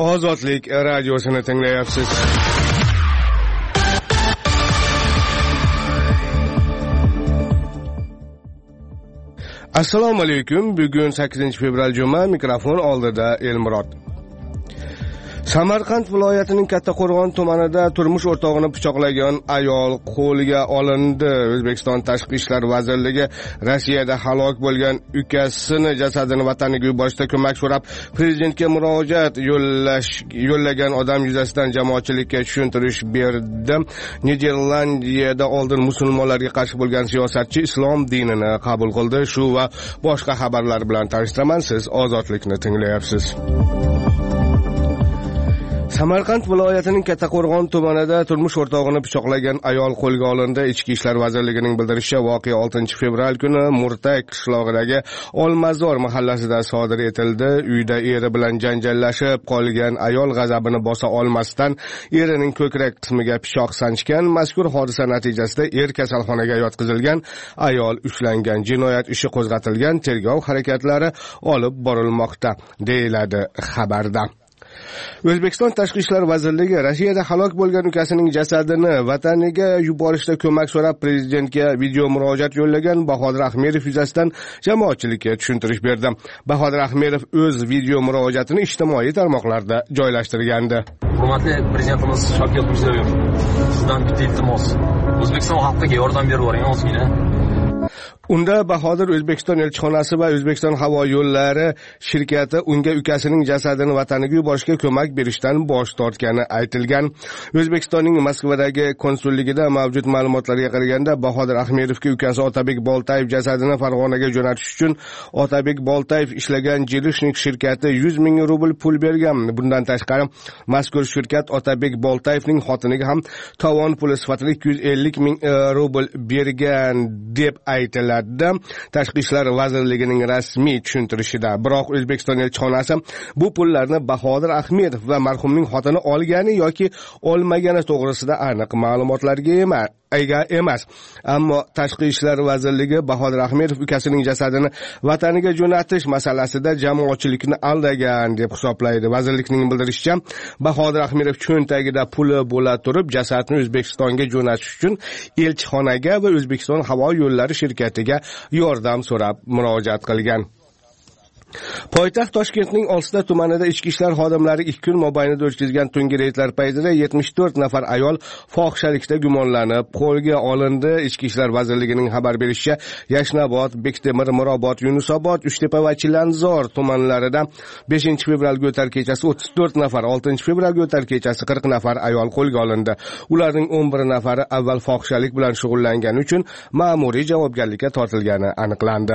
Ozodlik radiosini tinglayapsiz. Assalomu alaykum. Bugun 8-fevral juma, mikrofon oldida Elmurod. Samarqand viloyatining Kattaqo'rg'on tumanida turmush o'rtog'ini pichoqlagan ayol qo'lga olindi. O'zbekiston Tashqi ishlar vazirligi Rossiyada halok bo'lgan ukasini jasadini vataniga yuborishda ko'mak so'rab prezidentga murojaat yo'llagan odam yuzasidan jamoatchilikka tushuntirish berdi. Niderlandiyada oldin musulmonlarga qarshi bo'lgan siyosatchi islom dinini qabul qildi. Shu va boshqa xabarlar bilan tanishtiraman. Siz Ozodlikni tinglayapsiz. Samarqand viloyatining Kattaqo'rg'on tumanida turmush o'rtog'ini pichoqlagan ayol qo'lga olindi. Ichki ishlar vazirligining bildirishicha, voqea 6-fevral kuni Murtay qishlog'idagi Olmazor mahallasida sodir etildi. Uyda eri bilan janjallashib qolgan ayol g'azabini bosa olmasdan erining ko'krak qismiga pichoq sanchgan. Mazkur hodisa natijasida er kasalxonaga yotqizilgan, ayol ushlangan. Jinoyat ishi qo'zg'atilgan, tergov harakatlari olib borilmoqda, deyiladi xabarda. O'zbekiston Tashqi ishlar vazirligi Rossiyada halok bo'lgan ukasining jasadini vataniga yuborishda ko'mak so'rab prezidentga video murojaat yo'llagan. Bahodir Ahmedov yuzasidan jamoatchilikka tushuntirish berdi. Bahodir Ahmedov o'z video murojaatini ijtimoiy tarmoqlarda joylashtirgandi. Hurmatli prezidentimiz Shavkat Mirziyoyev, sizdan bitta iltimos. O'zbekiston xalqiga yordam berib boring ozgina. Unda Bahodir O'zbekiston elchixonasi va O'zbekiston havo yo'llari shirkati unga ukasining jasadini vataniga yuborishga ko'mak berishdan bosh tortgani aytilgan. O'zbekistonning Moskvadagi konsulligida mavjud ma'lumotlarga qaraganda Bahodir Ahmedovga ukasi Otabek Boltayev jasadini Farg'onaga jo'natish uchun Otabek Boltayev ishlagan Jelishnik shirkati 100 ming rubl pul bergan. Bundan tashqari, mazkur shirkat Otabek Boltayevning xotiniga ham tovon puli sifatida 250 ming rubl bergan deb aytiladi. Tashqi ishlar vazirligining rasmiy tushuntirishida. Biroq O'zbekiston elchixonasi bu pullarni Bahodir Ahmedov va marhumning xotini olgani yoki olmagani to'g'risida aniq ma'lumotlarga ega emas. Ammo Tashqi ishlar vazirligi Bahodir Ahmedov ukasining jasadini vataniga jo'natish masalasida jamoatchilikni aldagan deb hisoblaydi. Vazirlikning bildirishicha, Bahodir Ahmedov cho'ntagida puli bo'la turib jasadni O'zbekistonga jo'natish uchun elchixonaga va O'zbekiston havo yo'llari shirkatiga yordam so'rab murojaat qilgan. Poytaxt Toshkentning Olsida tumanida ichki ishlar xodimlari 2 kun mobaynida o'tkazgan tungi reydlar paytida 74 nafar ayol fohishalikda gumonlanib qo'lga olindi. Ichki ishlar vazirligining xabar berishicha, Yashnobod, Bektemir, Mirobod, Yunusobod, Uchtepa va Chilonzor tumanlarida 5-fevralga o'tar kechasi 34 nafar, 6-fevralga o'tar kechasi 40 nafar ayol qo'lga olindi. Ularning 11 nafari avval fohishalik bilan shug'ullangani uchun ma'muriy javobgarlikka tortilgani aniqlandi.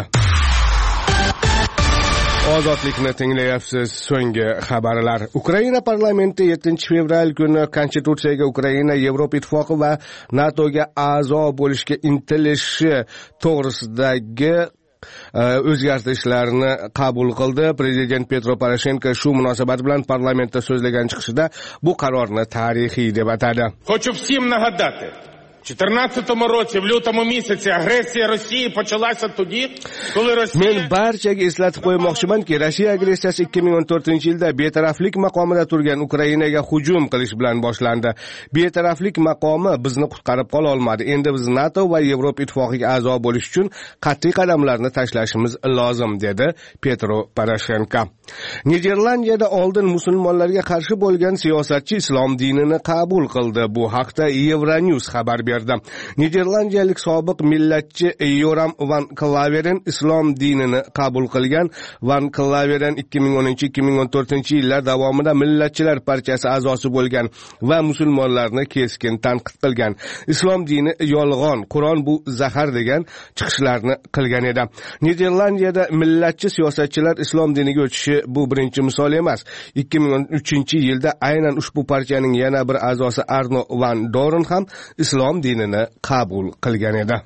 Ozodlikni tinglayapsiz. So'nggi xabarlar. Ukraina parlamenti 7-fevral kuni Konstitutsiyaga Ukraina Yevropa Ittifoqi va NATOga a'zo bo'lishga intilishi to'g'risidagi o'zgartirishlarni qabul qildi. Prezident Petro Poroshenko shu munosabat bilan parlamentda so'zlagan chiqishida bu qarorni tarixiy deb atadi. Хочу всім нагадати. В 14-му році, в лютому місяці, агресія Росії почалася тоді, коли Росія... Men barchaga eslatib qo'ymoqchimanki, Rossiya agressiyasi 2014-yilda betaraflik maqomida turgan Ukrainaga hujum qilish bilan boshlandi. Betaraflik maqomi bizni qutqarib qola olmadi. Endi biz NATO va Yevropa Ittifoqiga a'zo bo'lish uchun qat'iy qadamlarni tashlashimiz lozim, dedi Petro Poroshenko. Niderlandiyada oldin musulmonlarga qarshi bo'lgan siyosatchi islom dinini qabul qildi. Bu haqda Euronews xabar berdi. Niderlandiyalik sobiq millatchi Yoram van Klaveren islom dinini qabul qilgan. Van Klaveren 2010-2014-yillar davomida Millatchilar partiyasi a'zosi bo'lgan va musulmonlarni keskin tanqid qilgan. Islom dini yolg'on, Qur'on bu zahar degan chiqishlarni qilgan edi. Niderlandiyada millatchi siyosatchilar islom diniga o'tishi bu birinchi misol emas. 2013-yilda aynan ushbu partiyaning yana bir a'zosi Arno van Doren ham islom dinini qabul qilgan edi.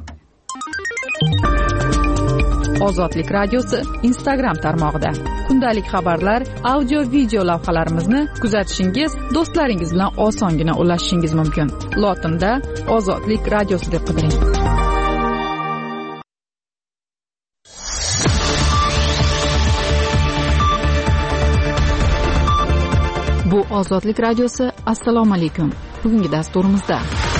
Ozodlik radiosi Instagram tarmog'ida kundalik xabarlar, audio video lavhalarimizni kuzatishingiz, do'stlaringiz bilan osongina ulashishingiz mumkin. Lotinda Ozodlik radiosi deb qidiring. Bu Ozodlik radiosi, assalomu alaykum. Bugungi dasturimizda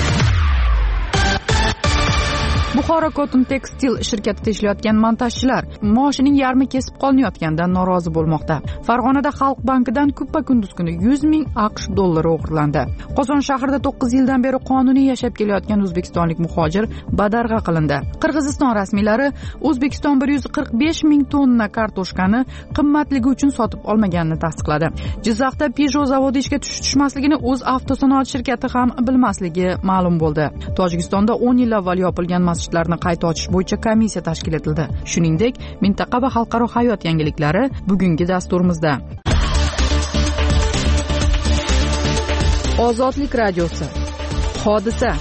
Buxoro Cotton Textile shirkatida ishlayotgan montajchilar maoshining yarmi kesib qolinayotganidan norozi bo'lmoqda. Farg'onada Xalq bankidan kuppa-kunduz kuni 100 ming AQSh dollari o'g'irlandi. Qozon shahrida 9 yildan beri qonuniy yashab kelayotgan o'zbekistonlik muhojir badarg'a qilindi. Qirg'iziston rasmiylari O'zbekiston 145 ming tonna kartoshkani qimmatligi uchun sotib olmaganini tasdiqladi. Jizzaxda Peugeot zavodi ishga tushmasligini o'z avtosanoat shirkati ham bilmasligi ma'lum bo'ldi. Tojikistonda 10 yil avval yopilgan masjidlarni qayta ochish bo'yicha komissiya tashkil etildi. Shuningdek, mintaqa va xalqaro hayot yangiliklari bugungi dasturimizda. Ozodlik radiosi. Hodisa.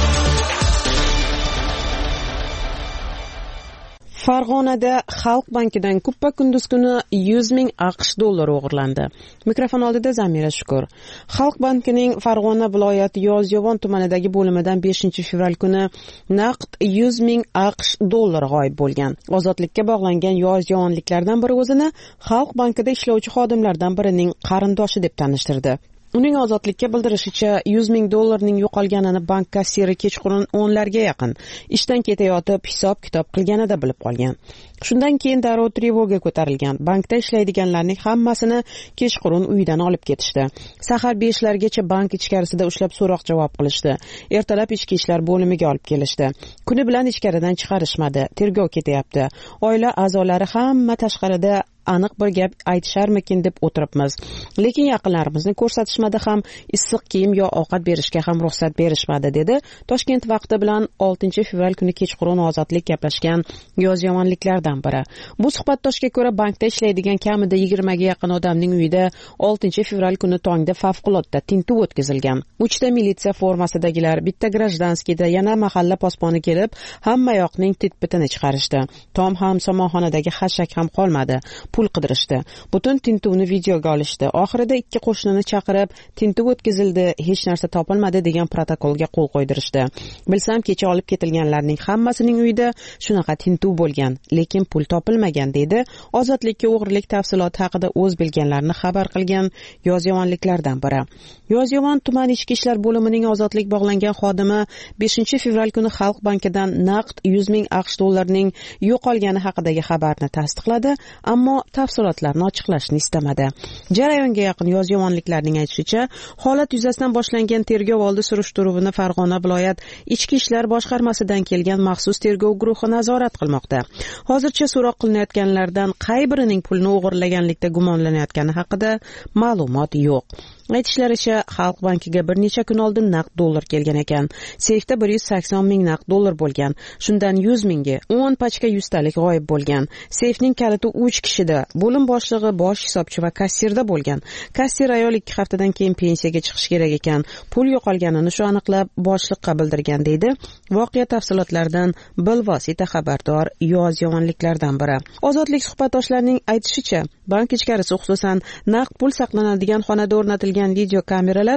Farg'onada Xalq bankidan kuppa-kunduz kuni 100 ming AQSh dollari o'g'irlandi. Mikrofon oldida Zamira Shukur. Xalq bankining Farg'ona viloyati Yozyovon tumanidagi bo'limidan 5-fevral kuni naqd 100 ming AQSh dollari g'oyib bo'lgan. Ozodlikka bog'langan yozyovonliklardan biri o'zini Xalq bankida ishlovchi xodimlardan birining qarindoshi deb tanishtirdi. Uning ozodlikka bildirishicha 100 ming dollarning yo'qolganini bank kassiri kechqurun 10larga yaqin ishdan ketayotib hisob-kitob qilganida bilib qolgan. Shundan keyin darrov trevoga ko'tarilgan. Bankda ishlaydiganlarning hammasini kechqurun uyidan olib ketishdi. Sahar 5largacha bank ichkarisida ushlab so'roq-javob qilishdi. Ertalab ichki ishlar bo'limiga olib kelishdi. Kuni bilan ichkaridan chiqarishmadi. Tergov ketyapti. Oila a'zolari hamma tashqarida aniq bir gap aytisharmikin deb o'tiribmiz. Lekin yaqinlarimizni ko'rsatishmadi ham, issiq kiyim yo ovqat berishga ham ruxsat berishmadi, dedi Toshkent vaqti bilan 6-fevral kuni kechqurun ozodlik gaplashgan yozyovonliklardan biri. Bu suhbatdoshga ko'ra, bankda ishlaydigan kamida 20 ga yaqin odamning uyida 6-fevral kuni tongda favqulodda tintuv o'tkazilgan. 3 ta militsiya formasidagilar, bitta grajdanskiyda, yana mahalla posboni kelib, hamma yoqning tit-bitini chiqarishdi. Tom ham somonxonadagi xashak ham qolmadi. Pul qidirishdi. Butun tintuvni videoga olishdi. Oxirida 2 qo'shnini chaqirib, tintuv o'tkazildi, hech narsa topilmadi degan protokolga qo'l qo'ydirishdi. Bilsam, kecha olib ketilganlarning hammasining uyida shunaqa tintuv bo'lgan, lekin pul topilmagan, dedi ozodlikka o'g'irlik tafsiloti haqida o'z bilganlarini xabar qilgan yozyovonliklardan biri. Yozyovon tuman ichki ishlar bo'limining ozodlik bog'langan xodimi 5-fevral kuni Xalq bankidan naqd 100 ming AQSh dollarining yo'qolgani haqidagi xabarni tasdiqladi, ammo tafsilotlarni ochiqlashni istamadi. Jarayonga yaqin yozyovonliklarning aytishicha, holat yuzasidan boshlangan tergov oldi surishtiruvini Farg'ona viloyat ichki ishlar boshqarmasidan kelgan maxsus tergov guruhi nazorat qilmoqda. Hozircha so'roq qilinayotganlardan qay birining pulni o'g'irlaganlikda gumonlanayotgani haqida ma'lumot yo'q. Aytishlaricha, Xalq bankiga bir necha kun oldin naqd dollar kelgan ekan. Seyfda 180 ming naqd dollar bo'lgan. Shundan 100 mingi 10 pachka 100 talik g'oyib bo'lgan. Seyfning kaliti 3 kishida, bo'lim boshlig'i, bosh hisobchi va kassirda bo'lgan. Kassir ayol 2 haftadan keyin pensiyaga chiqish kerak ekan. Pul yo'qolganini shu aniqlab boshliqqa bildirgan, deydi voqea tafsilotlaridan bilvosita xabardor yozyovonliklardan biri. Ozodlik suhbatdoshlarining aytishicha, bank ichkarisi, xususan naqd pul saqlanadigan xonada o'rnatilgan video kameralar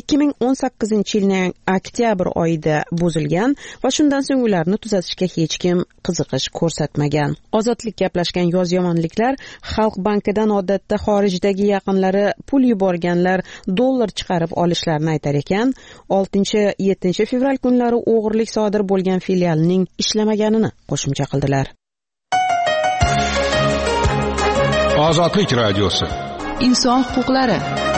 2018-yilning oktyabr oyida buzilgan va shundan so'ng ularni tuzatishga hech kim qiziqish ko'rsatmagan. Ozodlik gaplashgan yozyovonliklar Xalq bankidan odatda xorijdagi yaqinlari pul yuborganlar dollar chiqarib olishlarini aytar ekan, 6-7 kunlari o'g'irlik sodir bo'lgan filialning ishlamaganini qo'shimcha qildilar. Ozodlik radiosi. Inson huquqlari.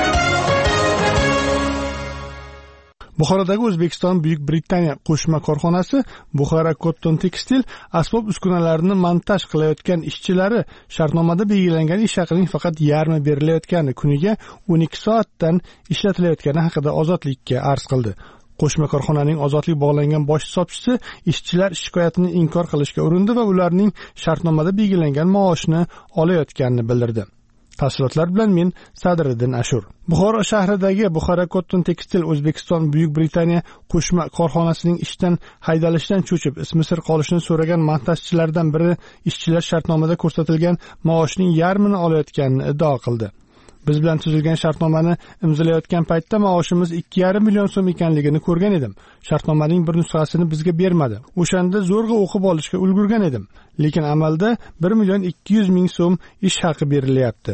Buxorodagi O'zbekiston Buyuk Britaniya qo'shma korxonasi Buxoro Cotton Textile asbob uskunalarini montaj qilayotgan ishchilari shartnomada belgilangan ish haqining faqat yarmi berilayotgani, kuniga 12 soatdan ishlatilayotgani haqida ozodlikka arz qildi. Qo'shma korxonaning ozodlik bog'langan bosh hisobchisi ishchilar shikoyatini inkor qilishga urindi va ularning shartnomada belgilangan maoshni olayotganini bildirdi. Tafsilotlar bilan men Sadriddin Ashur. Buxoro shahridagi Buxoro Cotton Textile O'zbekiston Buyuk Britaniya qo'shma korxonasining ishdan haydalishidan cho'chib, ismi sir qolishini so'ragan montajchilardan biri ishchilar shartnomada ko'rsatilgan maoshning yarmini olayotganini iddao qildi. Biz bilan tuzilgan shartnomani imzolayotgan paytda maoshimiz 2,5 million so'm ekanligini ko'rgan edim. Shartnomaning bir nusxasini bizga bermadi. O'shanda zo'rg'a o'qib olishga ulgurgan edim. Lekin amalda 1,200,000 so'm ish haqi berilyapti.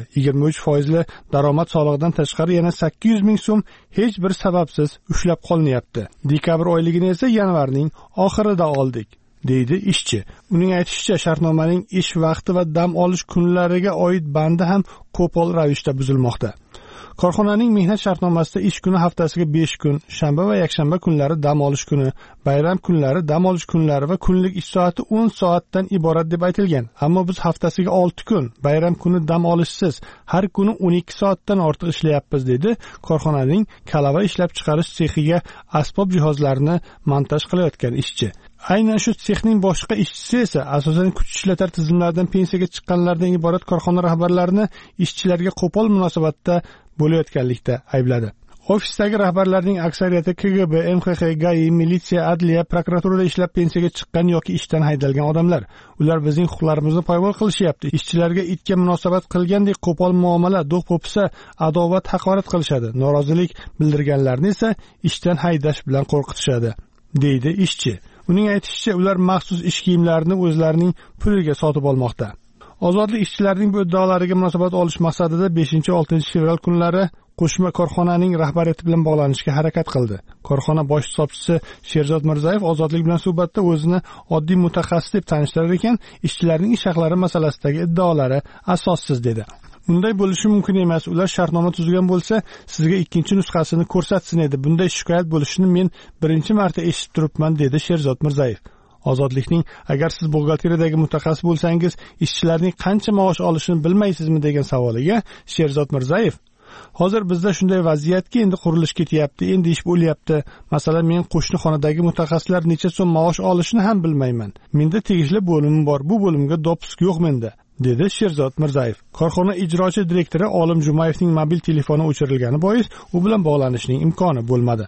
23% daromad solig'idan tashqari yana 800,000 so'm hech bir sababsiz ushlab qolinyapti. Dekabr oyligini esa yanvarning oxirida oldik, deydi ishchi. Uning aytishicha, shartnomaning ish vaqti va dam olish kunlariga oid bandi ham qo'pol ravishda buzilmoqda. Korxonaning mehnat shartnomasida ish kuni haftasiga 5 kun, shanba va yakshanba kunlari dam olish kuni, bayram kunlari dam olish kunlari va kunlik ish soati 10 soatdan iborat deb aytilgan. Ammo biz haftasiga 6 kun, bayram kuni dam olishsiz, har kuni 12 soatdan ortiq ishlayapmiz, dedi korxonaning kalava ishlab chiqarish sexiga asbob jihozlarini montaj qilayotgan ishchi. Aynan shu sexning boshqa ishchisi esa asosan kuch ishlatar tizimlaridan pensiyaga chiqqanlardan iborat korxona rahbarlarini ishchilarga qo'pol munosabatda bo'layotganlikda aybladi. Ofisdagi rahbarlarning aksariyati KGB, MXX, GAI, militsiya, adliya, prokuraturada ishlab pensiyaga chiqqan yoki ishdan haydalgan odamlar. Ular bizning huquqlarimizni poymol qilishyapti. Ishchilarga itga munosabat qilgandek qo'pol muomala, do'q-po'pisa, adovat, haqorat qilishadi. Norozilik bildirganlarni esa ishdan haydash bilan qo'rqitishadi, deydi ishchi. Uning aytishicha, ular maxsus ish kiyimlarini o'zlarining puliga sotib olmoqda. Ozodlik ishchilarining bu iddaolariga munosabat olish maqsadida 5-6 fevral kunlari qo'shma korxonaning rahbariyati bilan bog'lanishga harakat qildi. Korxona bosh hisobchisi Sherzod Mirzayev Ozodlik bilan suhbatda o'zini oddiy mutaxassis deb tanishtirar ekan, ishchilarning ish haqlari masalasidagi iddaolari asossiz dedi. Unday bo'lishi mumkin emas. Ular shartnoma tuzgan bo'lsa, sizga ikkinchi nusxasini ko'rsatsin edi. Bunday shikoyat bo'lishini men birinchi marta eshitib turibman, dedi Sherzod Mirzayev. Ozodlikning agar siz buxgalteriyadagi mutaxassis bo'lsangiz, ishchilarning qancha maosh olishini bilmaysizmi degan savoliga Sherzod Mirzayev: hozir bizda shunday vaziyatki, endi qurilish ketyapti, endi ish bo'lyapti. Masalan, men qo'shni xonadagi mutaxassislar necha so'm maosh olishini ham bilmayman. Menda tegishli bo'limim bor. Bu bo'limga dopusk yo'q menda, dedi Sherzod Mirzayev. Korxona ijrochi direktori Olim Jumayevning mobil telefoni o'chirilgani bois u bilan bog'lanishning imkoni bo'lmadi.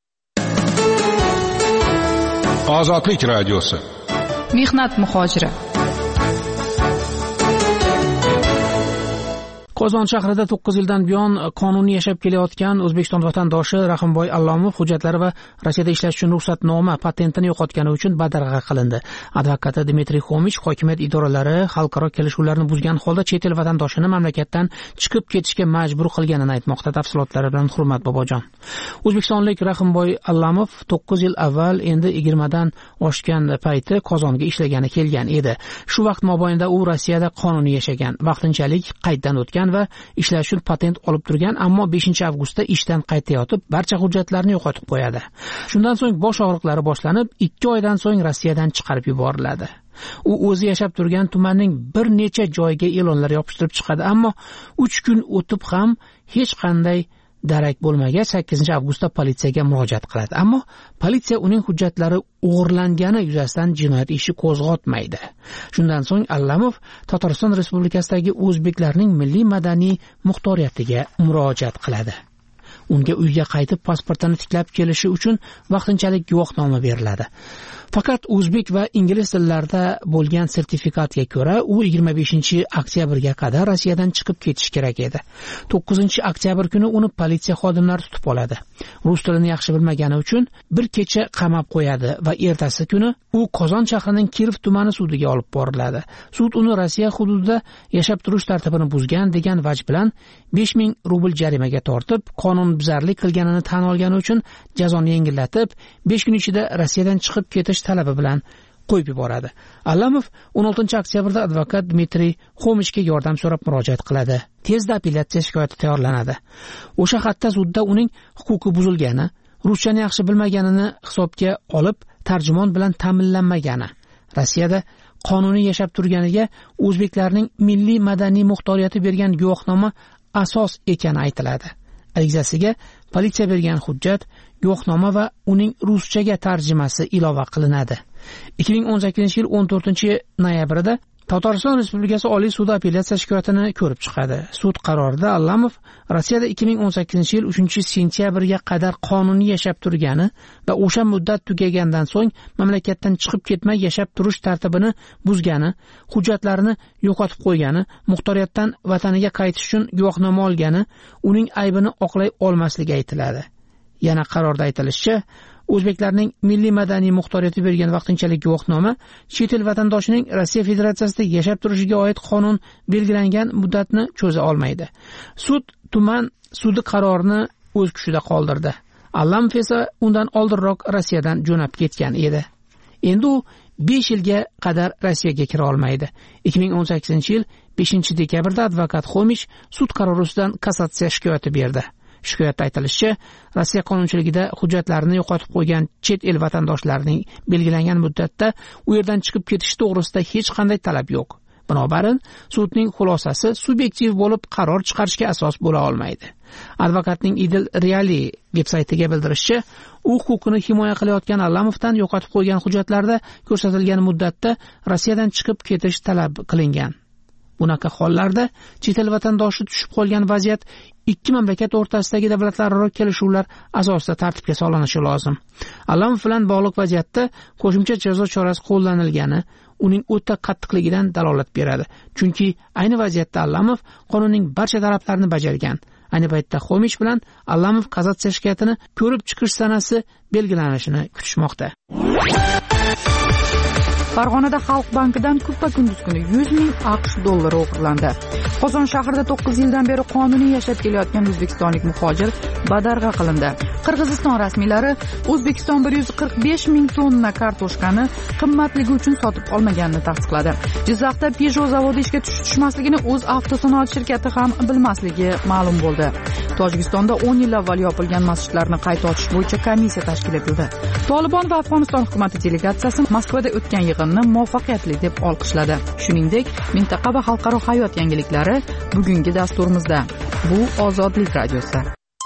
Ozodlik radiosi. Mehnat muhojiri. Qozon shahrida 9 yildan buyon qonuniy yashab kelayotgan O'zbekiston vatandoshi Rahimboy Allomov hujjatlari va Rossiyada ishlash uchun ruxsatnoma patentini yo'qotgani uchun badarg'a qilindi. Advokati Dmitriy Xomich hokimiyat idoralari xalqaro kelishuvlarni buzgan holda chet el vatandoshini mamlakatdan chiqib ketishga majbur qilganini aytmoqda. Tafsilotlari bilan Hurmat Bobojon. O'zbekistonlik Rahimboy Allomov 9 yil avval, endi 20 dan oshgan payti Qozonga ishlagani kelgan edi. Shu vaqt mobaynida u Rossiyada qonuniy yashagan, vaqtinchalik qayddan o'tgan va ishlash uchun patent olib turgan, ammo 5-avgustda ishdan qaytayotib barcha hujjatlarini yo'qotib qo'yadi. Shundan so'ng bosh og'riqlari boshlanib, 2 oydan so'ng Rossiyadan chiqarib yuboriladi. U o'zi yashab turgan tumanning bir necha joyiga e'lonlar yopishtirib chiqadi, ammo 3 kun o'tib ham hech qanday darak bo'lmagach 8-avgustda politsiyaga murojaat qiladi. Ammo politsiya uning hujjatlari o'g'irlangani yuzasidan jinoyat ishi qo'zg'atmaydi. Shundan so'ng Allomov Tatariston Respublikasidagi o'zbeklarning milliy madaniy muxtoriyatiga murojaat qiladi. Unga uyga qaytib pasportini tiklab kelishi uchun vaqtinchalik guvohnoma beriladi. Faqat o'zbek va ingliz tillarida bo'lgan sertifikatga ko'ra u 25-oktyabrga qadar Rossiyadan chiqib ketish kerak edi. 9-oktyabr kuni uni politsiya xodimlari tutib oladi. Rus tilini yaxshi bilmagani uchun bir kecha qamab qo'yadi va ertasi kuni u Qozon shahrining Kirov tumani sudiga olib boriladi. Sud uni Rossiya hududida yashab turish tartibini buzgan degan vaj bilan 5000 rubl jarimaga tortib, qonunbuzarlik qilganini tan olgani uchun jazoni yengillatib, 5 kun ichida Rossiyadan chiqib ketish talabi bilan qo'yib yuboradi. Allomov 16-oktyabrda advokat Dmitriy Xomichga yordam so'rab murojaat qiladi. Tezda apellyatsiya shikoyati tayyorlanadi. O'sha xatda sudda uning huquqi buzilgani, ruschani yaxshi bilmaganini hisobga olib, tarjimon bilan ta'minlanmagani, Rossiyada qonuniy yashab turganiga o'zbeklarning milliy madaniy muxtoriyati bergan guvohnoma asos ekani aytiladi. Arizasiga politsiya bergan hujjat, guvohnoma va uning ruschaga tarjimasi ilova qilinadi. 2018-yil 14-noyabrida Tatariston Respublikasi Oliy sudi apellyatsiya shikoyatini ko'rib chiqadi. Sud qarorida Allamov Rossiyada 2018-yil 3-sentyabrga qadar qonuniy yashab turgani va o'sha muddat tugagandan so'ng mamlakatdan chiqib ketmay yashab turish tartibini buzgani, hujjatlarini yo'qotib qo'ygani, muxtoriyatdan vataniga qaytish uchun guvohnoma olgani, uning aybini oqlay olmasligi aytiladi. Yana qarorda aytilishicha, o'zbeklarning milliy madaniy muxtoriyati bergan vaqtinchalik guvohnoma chet el vatandoshining Rossiya Federatsiyasida yashab turishiga oid qonun belgilangan muddatni cho'za olmaydi. Sud tuman sudi qarorini o'z kuchida qoldirdi. Allamov esa undan oldinroq Rossiyadan jo'nab ketgan edi. Endi u 5 yilga qadar Rossiyaga kira olmaydi. 2018-yil 5-dekabrda advokat Xomich sud qarori ustidan kassatsiya shikoyati berdi. Shikoyatda aytilishicha, Rossiya qonunchiligida hujjatlarini yo'qotib qo'ygan chet el vatandoshlarining belgilangan muddatda u yerdan chiqib ketishi to'g'risida hech qanday talab yo'q. Binobarin, sudning xulosasi subyektiv bo'lib qaror chiqarishga asos bo'la olmaydi. Advokatning Idil Reali veb-saytiga bildirishicha, u huquqini himoya qilayotgan Allamovdan yo'qotib qo'ygan hujjatlarda ko'rsatilgan muddatda Rossiyadan chiqib ketish talab qilingan. Bunaqa hollarda chet el vatandoshi tushib qolgan vaziyat ikki mamlakat o'rtasidagi davlatlararo kelishuvlar asosida tartibga solinishi lozim. Allamov bilan bog'liq vaziyatda qo'shimcha jazo chorasi qo'llanilgani uning o'ta qattiqligidan dalolat beradi. Chunki ayni vaziyatda Allamov qonunning barcha talablarini bajargan. Ayni paytda Xomich bilan Allamov kassatsiya shikoyatini ko'rib chiqish sanasi belgilanishini kutishmoqda. Farg'onada Xalq bankidan kuppa-kunduz kuni 100 ming AQSh dollari o'g'irlandi. Qozon shahrida 9 yildan beri qonuniy yashab kelayotgan o'zbekistonlik muhojir badarg'a qilindi. Qirg'iziston rasmiylari O'zbekiston 145 ming tonna kartoshkani qimmatligi uchun sotib olmaganini tasdiqladi. Jizzaxda Peugeot zavodi ishga tushmasligini o'z avtosanoat shirkati ham bilmasligi ma'lum bo'ldi. Tojikistonda 10 yil avval yopilgan masjidlarni qayta ochish bo'yicha komissiya tashkil etildi. Tolibon va Afg'oniston hukumati delegatsiyasi Moskvada o'tgan yig'inni muvaffaqiyatli deb olqishladi. Shuningdek, mintaqa va xalqaro hayot yangiliklari bugungi dasturimizda. Bu Ozodlik radiosi.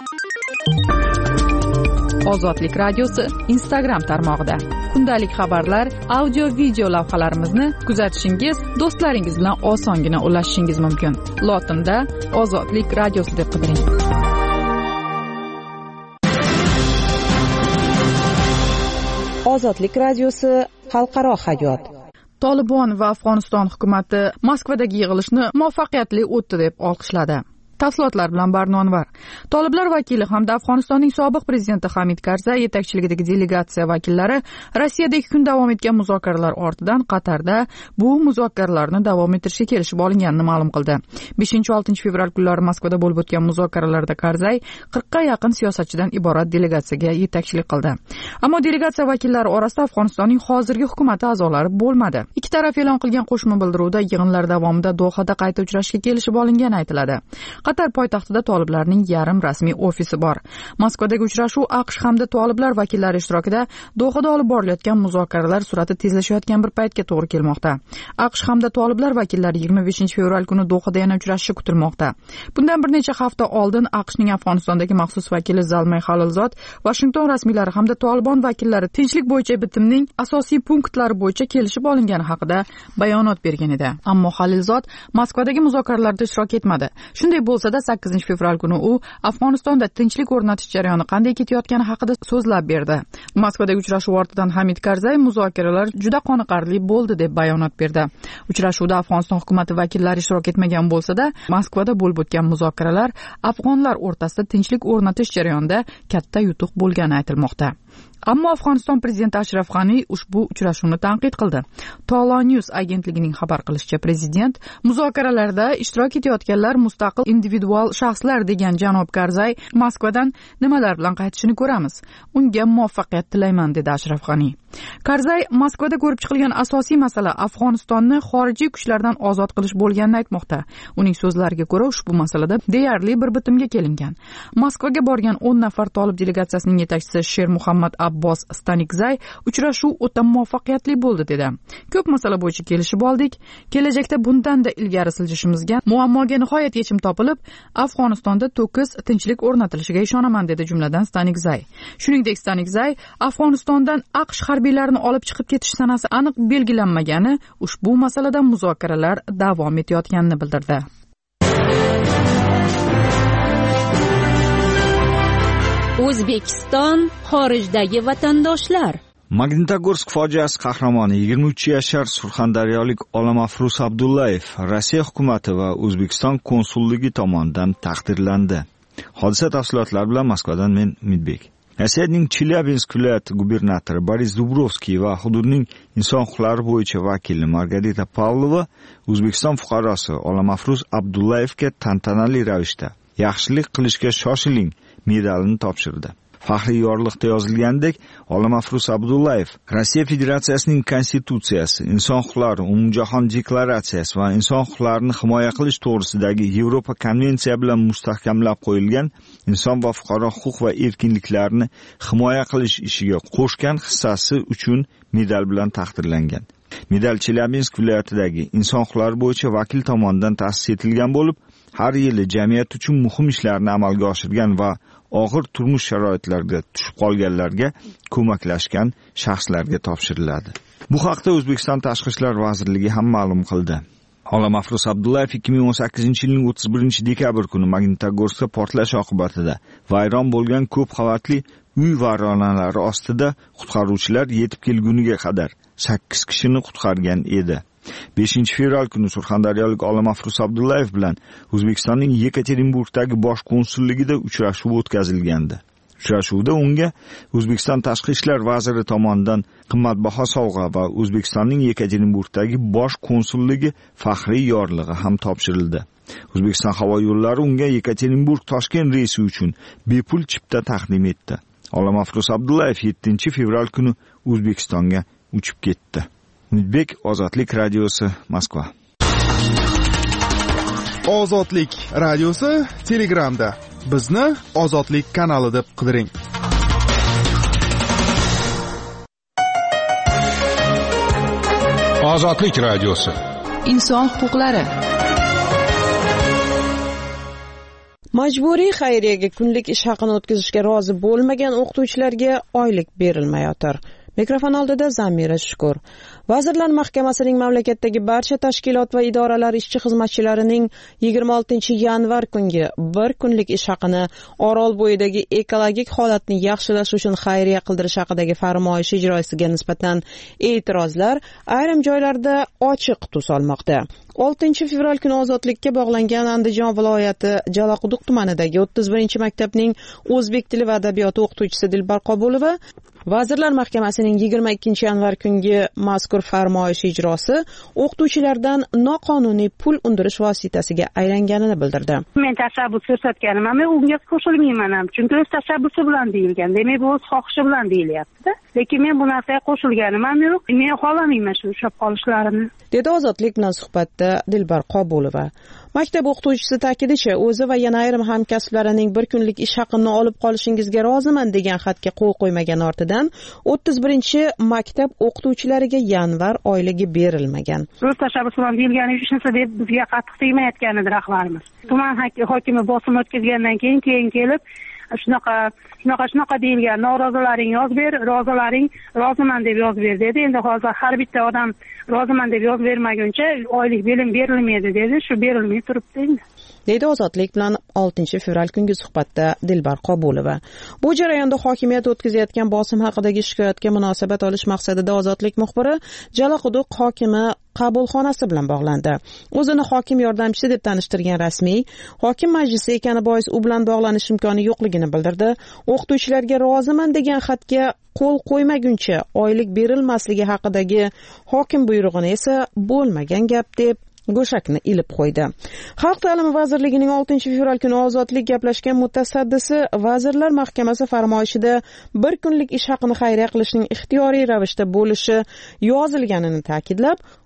Ozodlik radiosi Instagram tarmog'ida. Kundalik xabarlar, audio, video lavhalarimizni kuzatishingiz, do'stlaringiz bilan osongina ulashishingiz mumkin. Lotinda Ozodlik radiosi deb qidiring. Ozodlik radiosi xalqaro hayot. Tolibon va Afg'oniston hukumati Moskvadagi yig'ilishni muvaffaqiyatli o'tdi deb olqishladi. Tafsilotlar bilan Barnonvar. Toliblar vakili hamda Afg'onistonning sobiq prezidenti Hamid Karzay yetakchiligidagi delegatsiya vakillari Rossiyada 2 kun davom etgan muzokaralar ortidan Qatarda bu muzokaralarni davom ettirishga kelishib olinganini ma'lum qildi. 5-6 fevral kunlari Moskvada bo'lib o'tgan muzokaralarda Karzay 40 ga yaqin siyosatchidan iborat delegatsiyaga yetakchilik qildi. Ammo delegatsiya vakillari orasida Afg'onistonning hozirgi hukumati a'zolari bo'lmadi. Ikki taraf e'lon qilgan qo'shma bildiruvda yig'inlar davomida Dohada qayta uchrashishga kelishib olingani aytiladi. Qatar poytaxtida toliblarning yarim rasmiy ofisi bor. Moskvadagi uchrashuv AQSh hamda toliblar vakillari ishtirokida Dohada olib borilayotgan muzokaralar sur'ati tezlashayotgan bir paytga to'g'ri kelmoqda. AQSh hamda toliblar vakillari 25 fevral kuni Dohada yana uchrashishi kutilmoqda. Bundan bir necha hafta oldin AQShning Afg'onistondagi maxsus vakili Zalmay Khalilzod Washington rasmiylari hamda Tolibon vakillari tinchlik bo'yicha bitimning asosiy punktlari bo'yicha kelishib olingani haqida bayonot bergan edi. Ammo Khalilzod Moskvadagi muzokaralarda ishtirok etmadi. Shunday bo'lsa-da 8 fevral kuni u Afg'onistonda tinchlik o'rnatish jarayoni qanday ketayotgani haqida so'zlab berdi. Moskvadagi uchrashuv ortidan Hamid Karzay muzokaralar juda qoniqarli bo'ldi deb bayonot berdi. Uchrashuvda Afg'oniston hukumati vakillari ishtirok etmagan bo'lsa-da, Moskvada bo'lib o'tgan muzokaralar afg'onlar o'rtasida tinchlik o'rnatish jarayonida katta yutuq bo'lgani aytilmoqda. Ammo Afg'oniston prezidenti Ashraf G'ani ushbu uchrashuvni tanqid qildi. Tolo News agentligining xabar qilishicha, prezident muzokaralarda ishtirok etayotganlar mustaqil individual shaxslar degan janob Karzay Moskvadan nimalar bilan qaytishini ko'ramiz. Unga muvaffaqiyat tilayman dedi Ashraf G'ani. Karzay Moskvada ko'rib chiqilgan asosiy masala Afg'onistonni xorijiy kuchlardan ozod qilish bo'lganini aytmoqda. Uning so'zlariga ko'ra ushbu masalada deyarli bir bitimga kelingan. Moskvaga borgan 10 nafar Tolib delegatsiyasining yetakchisi Sher Muhammad Muhammad Abbos Stanikzay uchrashuv o'ta muvaffaqiyatli bo'ldi dedi. Ko'p masala bo'yicha kelishib oldik. Kelajakda bundan-da ilgari siljishimizga muammoga nihoyat yechim topilib, Afg'onistonda to'kis tinchlik o'rnatilishiga ishonaman dedi jumladan Stanikzay. Shuningdek Stanikzay Afg'onistondan AQSh harbiylarini olib chiqib ketish sanasi aniq belgilanmagani, ushbu masalada muzokaralar davom etayotganini bildirdi. O'zbekiston xorijdagi vatandoshlar. Magnitogorsk fojiasi qahramoni 23 yashar surxondaryolik Olamafruz Abdullayev Rossiya hukumati va O'zbekiston konsulligi tomonidan taqdirlandi. Hodisa tafsilotlari bilan Moskvadan men Umidbek. Rossiyaning Chelyabinsk viloyati gubernatori Boris Dubrovskiy va hududning inson huquqlari bo'yicha vakili Margarita Pavlova O'zbekiston fuqarosi Olamafruz Abdullayevga tantanali ravishda yaxshilik qilishga shoshiling medalini topshirdi. Faxriy yorliqda yozilgandek, Olamafruz Abdullayev Rossiya Federatsiyasining konstitutsiyasi, inson huquqlari umumjahon deklaratsiyasi va inson huquqlarini himoya qilish to'g'risidagi Yevropa konvensiya bilan mustahkamlab qo'yilgan inson va fuqaro huquq va erkinliklarini himoya qilish ishiga qo'shgan hissasi uchun medal bilan taqdirlangan. Medal Chelyabinsk viloyatidagi inson huquqlari bo'yicha vakil tomonidan ta'sis etilgan bo'lib, har yili jamiyat uchun muhim ishlarni amalga oshirgan va og'ir turmush sharoitlarga tushib qolganlarga ko'maklashgan shaxslarga topshiriladi. Bu haqda O'zbekiston Tashqi ishlar vazirligi ham ma'lum qildi. Olamafruz Abdullayev 2018-yilning 31-dekabr kuni Magnitogorskda portlash oqibatida vayron bo'lgan ko'p qavatli uy vayronalari ostida qutqaruvchilar yetib kelguniga qadar 8 kishini qutqargan edi. 5-fevral kuni surxondaryolik Olamafruz Abdullayev bilan O'zbekistonning Yekaterinburgdagi bosh konsulligida uchrashuv o'tkazilgandi. Uchrashuvda unga O'zbekiston Tashqi ishlar vaziri tomonidan qimmatbaho sovg'a va O'zbekistonning Yekaterinburgdagi bosh konsulligi faxriy yorlig'i ham topshirildi. O'zbekiston havo yo'llari unga Yekaterinburg-Toshkent reysi uchun bepul chipta taqdim etdi. Olamafruz Abdullayev 7-fevral kuni O'zbekistonga uchib ketdi. Umidbek, Ozodlik radiosi, Moskva. Ozodlik radiosi Telegramda. Bizni Ozodlik kanali deb qidiring. Ozodlik radiosi. Inson huquqlari. Majburiy xayriyaga kunlik ish haqini o'tkazishga rozi bo'lmagan o'qituvchilarga oylik berilmayotir. Mikrofon oldida Zamira Shukur. Vazirlar Mahkamasining mamlakatdagi barcha tashkilot va idoralar ishchi xizmatchilarining 26-yanvar kungi bir kunlik ish haqini Orolbo'yidagi ekologik holatni yaxshilash uchun xayriya qildirish haqidagi farmoyish ijrosiga nisbatan e'tirozlar ayrim joylarda ochiq tus olmoqda. 6-fevral kuni ozodlikka bog'langan Andijon viloyati Jalaquduq tumanidagi 31-maktabning o'zbek tili va adabiyoti o'qituvchisi Dilbar Qobulova Vazirlar Mahkamasining 22-yanvar kungi mazkur farmoyish ijrosi o'qituvchilardan noqonuniy pul undirish vositasiga aylanganini bildirdi. Men tashabbus ko'rsatganim, men unga qo'shilmayman ham, chunki o'z tashabbusi bilan deyilgan. Demak, bu o'z xohishi bilan deyilyapti-da. Lekin men bu narsaga qo'shilganim ham yo'q. Men xohlamayman shu ushlab qolishlarini, dedi Ozodlik bilan suhbatda Dilbar Qobulova. Maktab o'qituvchisi ta'kidlashicha, o'zi va yana ayrim hamkasblarining bir kunlik ish haqini olib qolishingizga roziman degan xatga qo'l qo'ymagan ortidan 31-maktab o'qituvchilariga yanvar oyligi berilmagan. O'z tashabbus bilan deyilgani ishonsa deb bizga qattiq tegmayotganidir rahbarimiz. Tuman hokimi bosim o'tkazgandan keyin kelib shunaqa deyilgan, norozalaring yoz ber, roziman deb yoz ber dedi. Endi hozir har bitta odam roziman deb yoz bermaguncha oylik berilmaydi dedi. Shu berilmay turibdi endi, deydi Ozodlik bilan 6-fevral kungi suhbatda Dilbar Qobulova. Bu jarayonda hokimiyat o'tkazayotgan bosim haqidagi shikoyatga munosabat olish maqsadida Ozodlik muxbiri Jalaquduq hokimi qabulxonasi bilan bog'landi. O'zini hokim yordamchisi deb tanishtirgan rasmiy hokim majlisi ekani bois u bilan bog'lanish imkoni yo'qligini bildirdi. O'qituvchilarga roziman degan xatga qo'l qo'ymaguncha oylik berilmasligi haqidagi hokim buyrug'ini esa bo'lmagan gap deb go'shakni ilib qo'ydi. Xalq ta'limi vazirligining 6-fevral kuni Ozodlik gaplashgan mutasaddisi Vazirlar Mahkamasi farmoyishida bir kunlik ish haqini xayriya qilishning ixtiyoriy ravishda bo'lishi yozilganini ta'kidlab,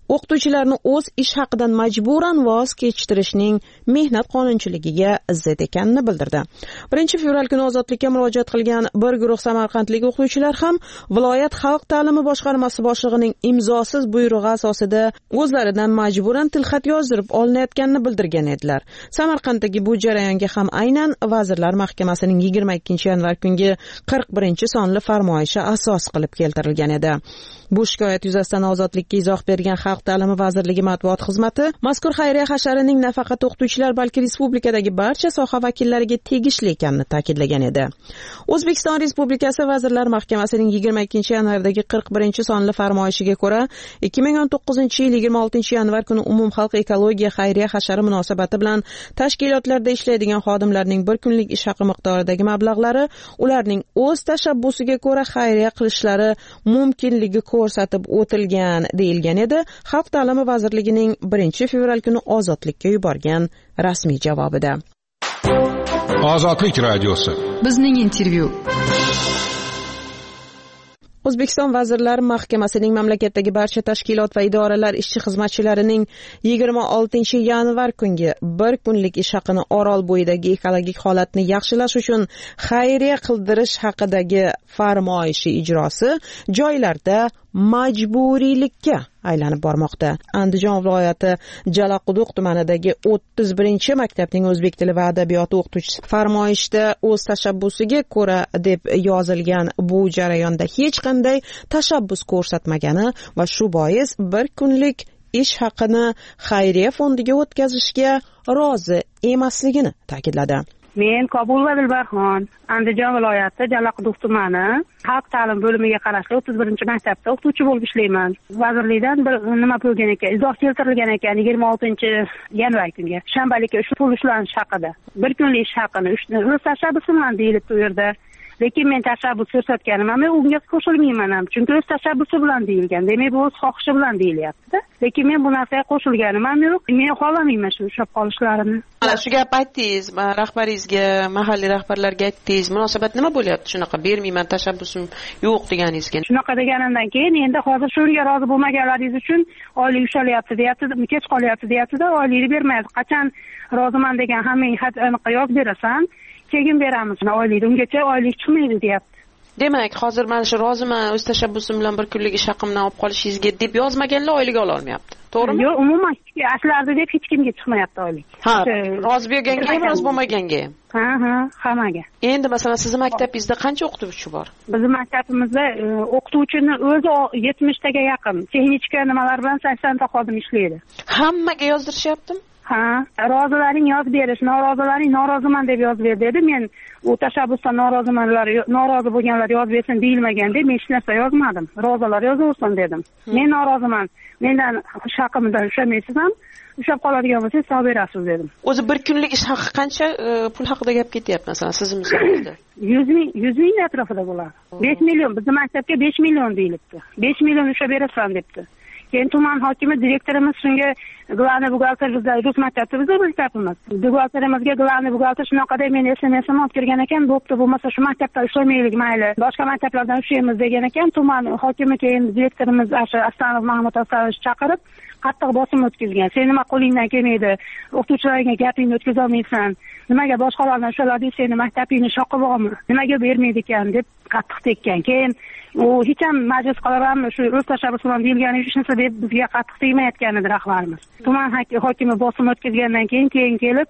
o'qituvchilarni o'z ish haqidan majburan voz kechtirishning mehnat qonunchiligiga zid ekanini bildirdi. 1-fevral kuni Ozodlikka murojaat qilgan bir guruh samarqandlik o'qituvchilar ham viloyat xalq ta'limi boshqarmasi boshlig'ining imzosiz buyrug'i asosida o'zlaridan majburan tilxat yozdirib olinayotganini bildirgan edilar. Samarqanddagi bu jarayonga ham aynan Vazirlar Mahkamasining 22-yanvar kungi 41-sonli farmoyishi asos qilib keltirilgan edi. Bu shikoyat yuzasidan Ozodlikka izoh bergan Xalq ta'limi vazirligi matbuot xizmati mazkur xayriya hasharining nafaqat o'qituvchilar, balki respublikadagi barcha soha vakillariga tegishli ekanini ta'kidlagan edi. O'zbekiston Respublikasi Vazirlar Mahkamasining 22-yanvardagi 41-sonli farmoyishiga ko'ra, 2019-yil 26-yanvar kuni umumxalq ekologiya xayriya hashari munosabati bilan tashkilotlarda ishlaydigan xodimlarning bir kunlik ish haqi miqdoridagi mablag'lari ularning o'z tashabbusiga ko'ra xayriya qilishlari mumkinligi ko'rsatib o'tilgan deyilgan edi. Xalq ta'limi vazirligining 1-fevral kuni Ozodlikka yuborgan rasmiy javobida. Ozodlik radiosi. Bizning intervyu. O'zbekiston Vazirlar Mahkamasining mamlakatdagi barcha tashkilot va idoralar ishchi xizmatchilarining 26-yanvar kungi bir kunlik ish haqini Orol bo'yidagi ekologik holatni yaxshilash uchun xayriya qildirish haqidagi farmoyishi ijrosi joylarda majburiylikka aylanib bormoqda. Andijon viloyati Jalaquduq tumanidagi 31-maktabning o'zbek tili va adabiyoti o'qituvchisi farmoyishda o'z tashabbusiga ko'ra deb yozilgan bu jarayonda hech qanday tashabbus ko'rsatmagani va shu bois bir kunlik ish haqini xayriya fondiga o'tkazishga rozi emasligini ta'kidladi. Men Kobulova Dilbarxon, Andijon viloyati Jalaquduq tumani xalq ta'lim bo'limiga qarashli 31-maktabda o'qituvchi bo'lib ishlayman. Vazirlikdan bir nima bo'lgan ekan, izoh keltirilgan ekan 26-yanvar kunga. Shanbalikka ushbu pul ushlanish haqida. Bir kunlik ish haqini o'z tashabbusi bilan deyilibdi u yerda. Lekin men tashabbus ko'rsatganim ham unga qo'shilmayman ham. Chunki o'z tashabbusi bilan deyilgan. Demak, bu o'z xohishi bilan deyilyapti-da. Lekin men bu narsaga qo'shilganim ham yo'q. Men xohlamayman shu ushlab qolishlarini. Mana shu gap aytdingiz, rahbaringizga, mahalliy rahbarlarga aytdingiz. Munosabat nima bo'lyapti? Shunaqa bermayman, tashabbusim yo'q deganingizga. Shunaqa deganimdan keyin endi hozir shunga rozi bo'lmaganlaringiz uchun oylik ushlayapti, deyapti, kech qolyapti, deyapti-da, oylikni bermayapti. Qachon roziman degan hammang xat aniq yozib berasan, keyin beramiz oylikni. Ungacha oylik chiqmaydi, deyapti. Demak, hozir mana shu roziman, o'z tashabbusim bilan bir kunlik ish haqimdan olib qolishingizga deb yozmaganlar oylik ola olmayapti. To'g'rimi? Yo'q, umuman ashlardi deb hech kimga chiqmayapti oylik. Ha, rozi bo'lganga ham, rozi bo'lmaganga ham. Ha, hammaga. Endi masalan, sizning maktabingizda qancha o'qituvchi bor? Bizning maktabimizda o'qituvchini o'zi 70 taga yaqin. Texnika nimalar bilan 80 ta xodim ishlaydi. Hammaga yozdirishyaptimi? Ha, rozilaring yozib berish, norozilaring noroziman deb yozib ber dedi. Men u tashabbusdan norozi bo'lganlar yozib bersin deyilmagan deb men hech narsa yozmadim. Rozilar yozaversin dedim. Men noroziman. Mendan ish haqimdan ushlamaysiz ham, ushlab qoladigan bo'lsangiz hisob berasiz dedim. O'zi bir kunlik ish haqi qancha pul haqida gap ketyapti masalan sizning misolingizda? 100 ming atrofida bo'ladi. 5 million, bizning maktabga 5 million deyilibdi. 5 million ushlab berasan debdi. Keyin tuman hokimi direktorimiz shunga glani buxgalter bizda rus maktabida bizda maktabimiz. Buxgalterimizga glani buxgalter shunaqa deb men SMS-ni olib kirgan ekan, bo'pti, bo'lmasa shu maktabda ishlamaylik mayli. Boshqa maktablardan ushlaymiz degan ekan, tuman hokimi keyin direktorimiz Astanov Mahmud Asanovich chaqirib qattiq bosim o'tkazgan. Sen nima qo'lingdan kelmaydi? O'qituvchilarga gapingni o'tkaza olmaysan. Nimaga boshqalardan ushalading? Seni maktabingni shoqi bormi? Nimaga bermaydi ekan deb qattiq tekkan. Keyin u hech ham majlis qilolmaymi shu o'z tashabbusi bilan deyilgani hech narsa deb bizga qattiq tegmayotgan edi rahbarimiz. Tuman hokimi bosim o'tkazgandan keyin kelib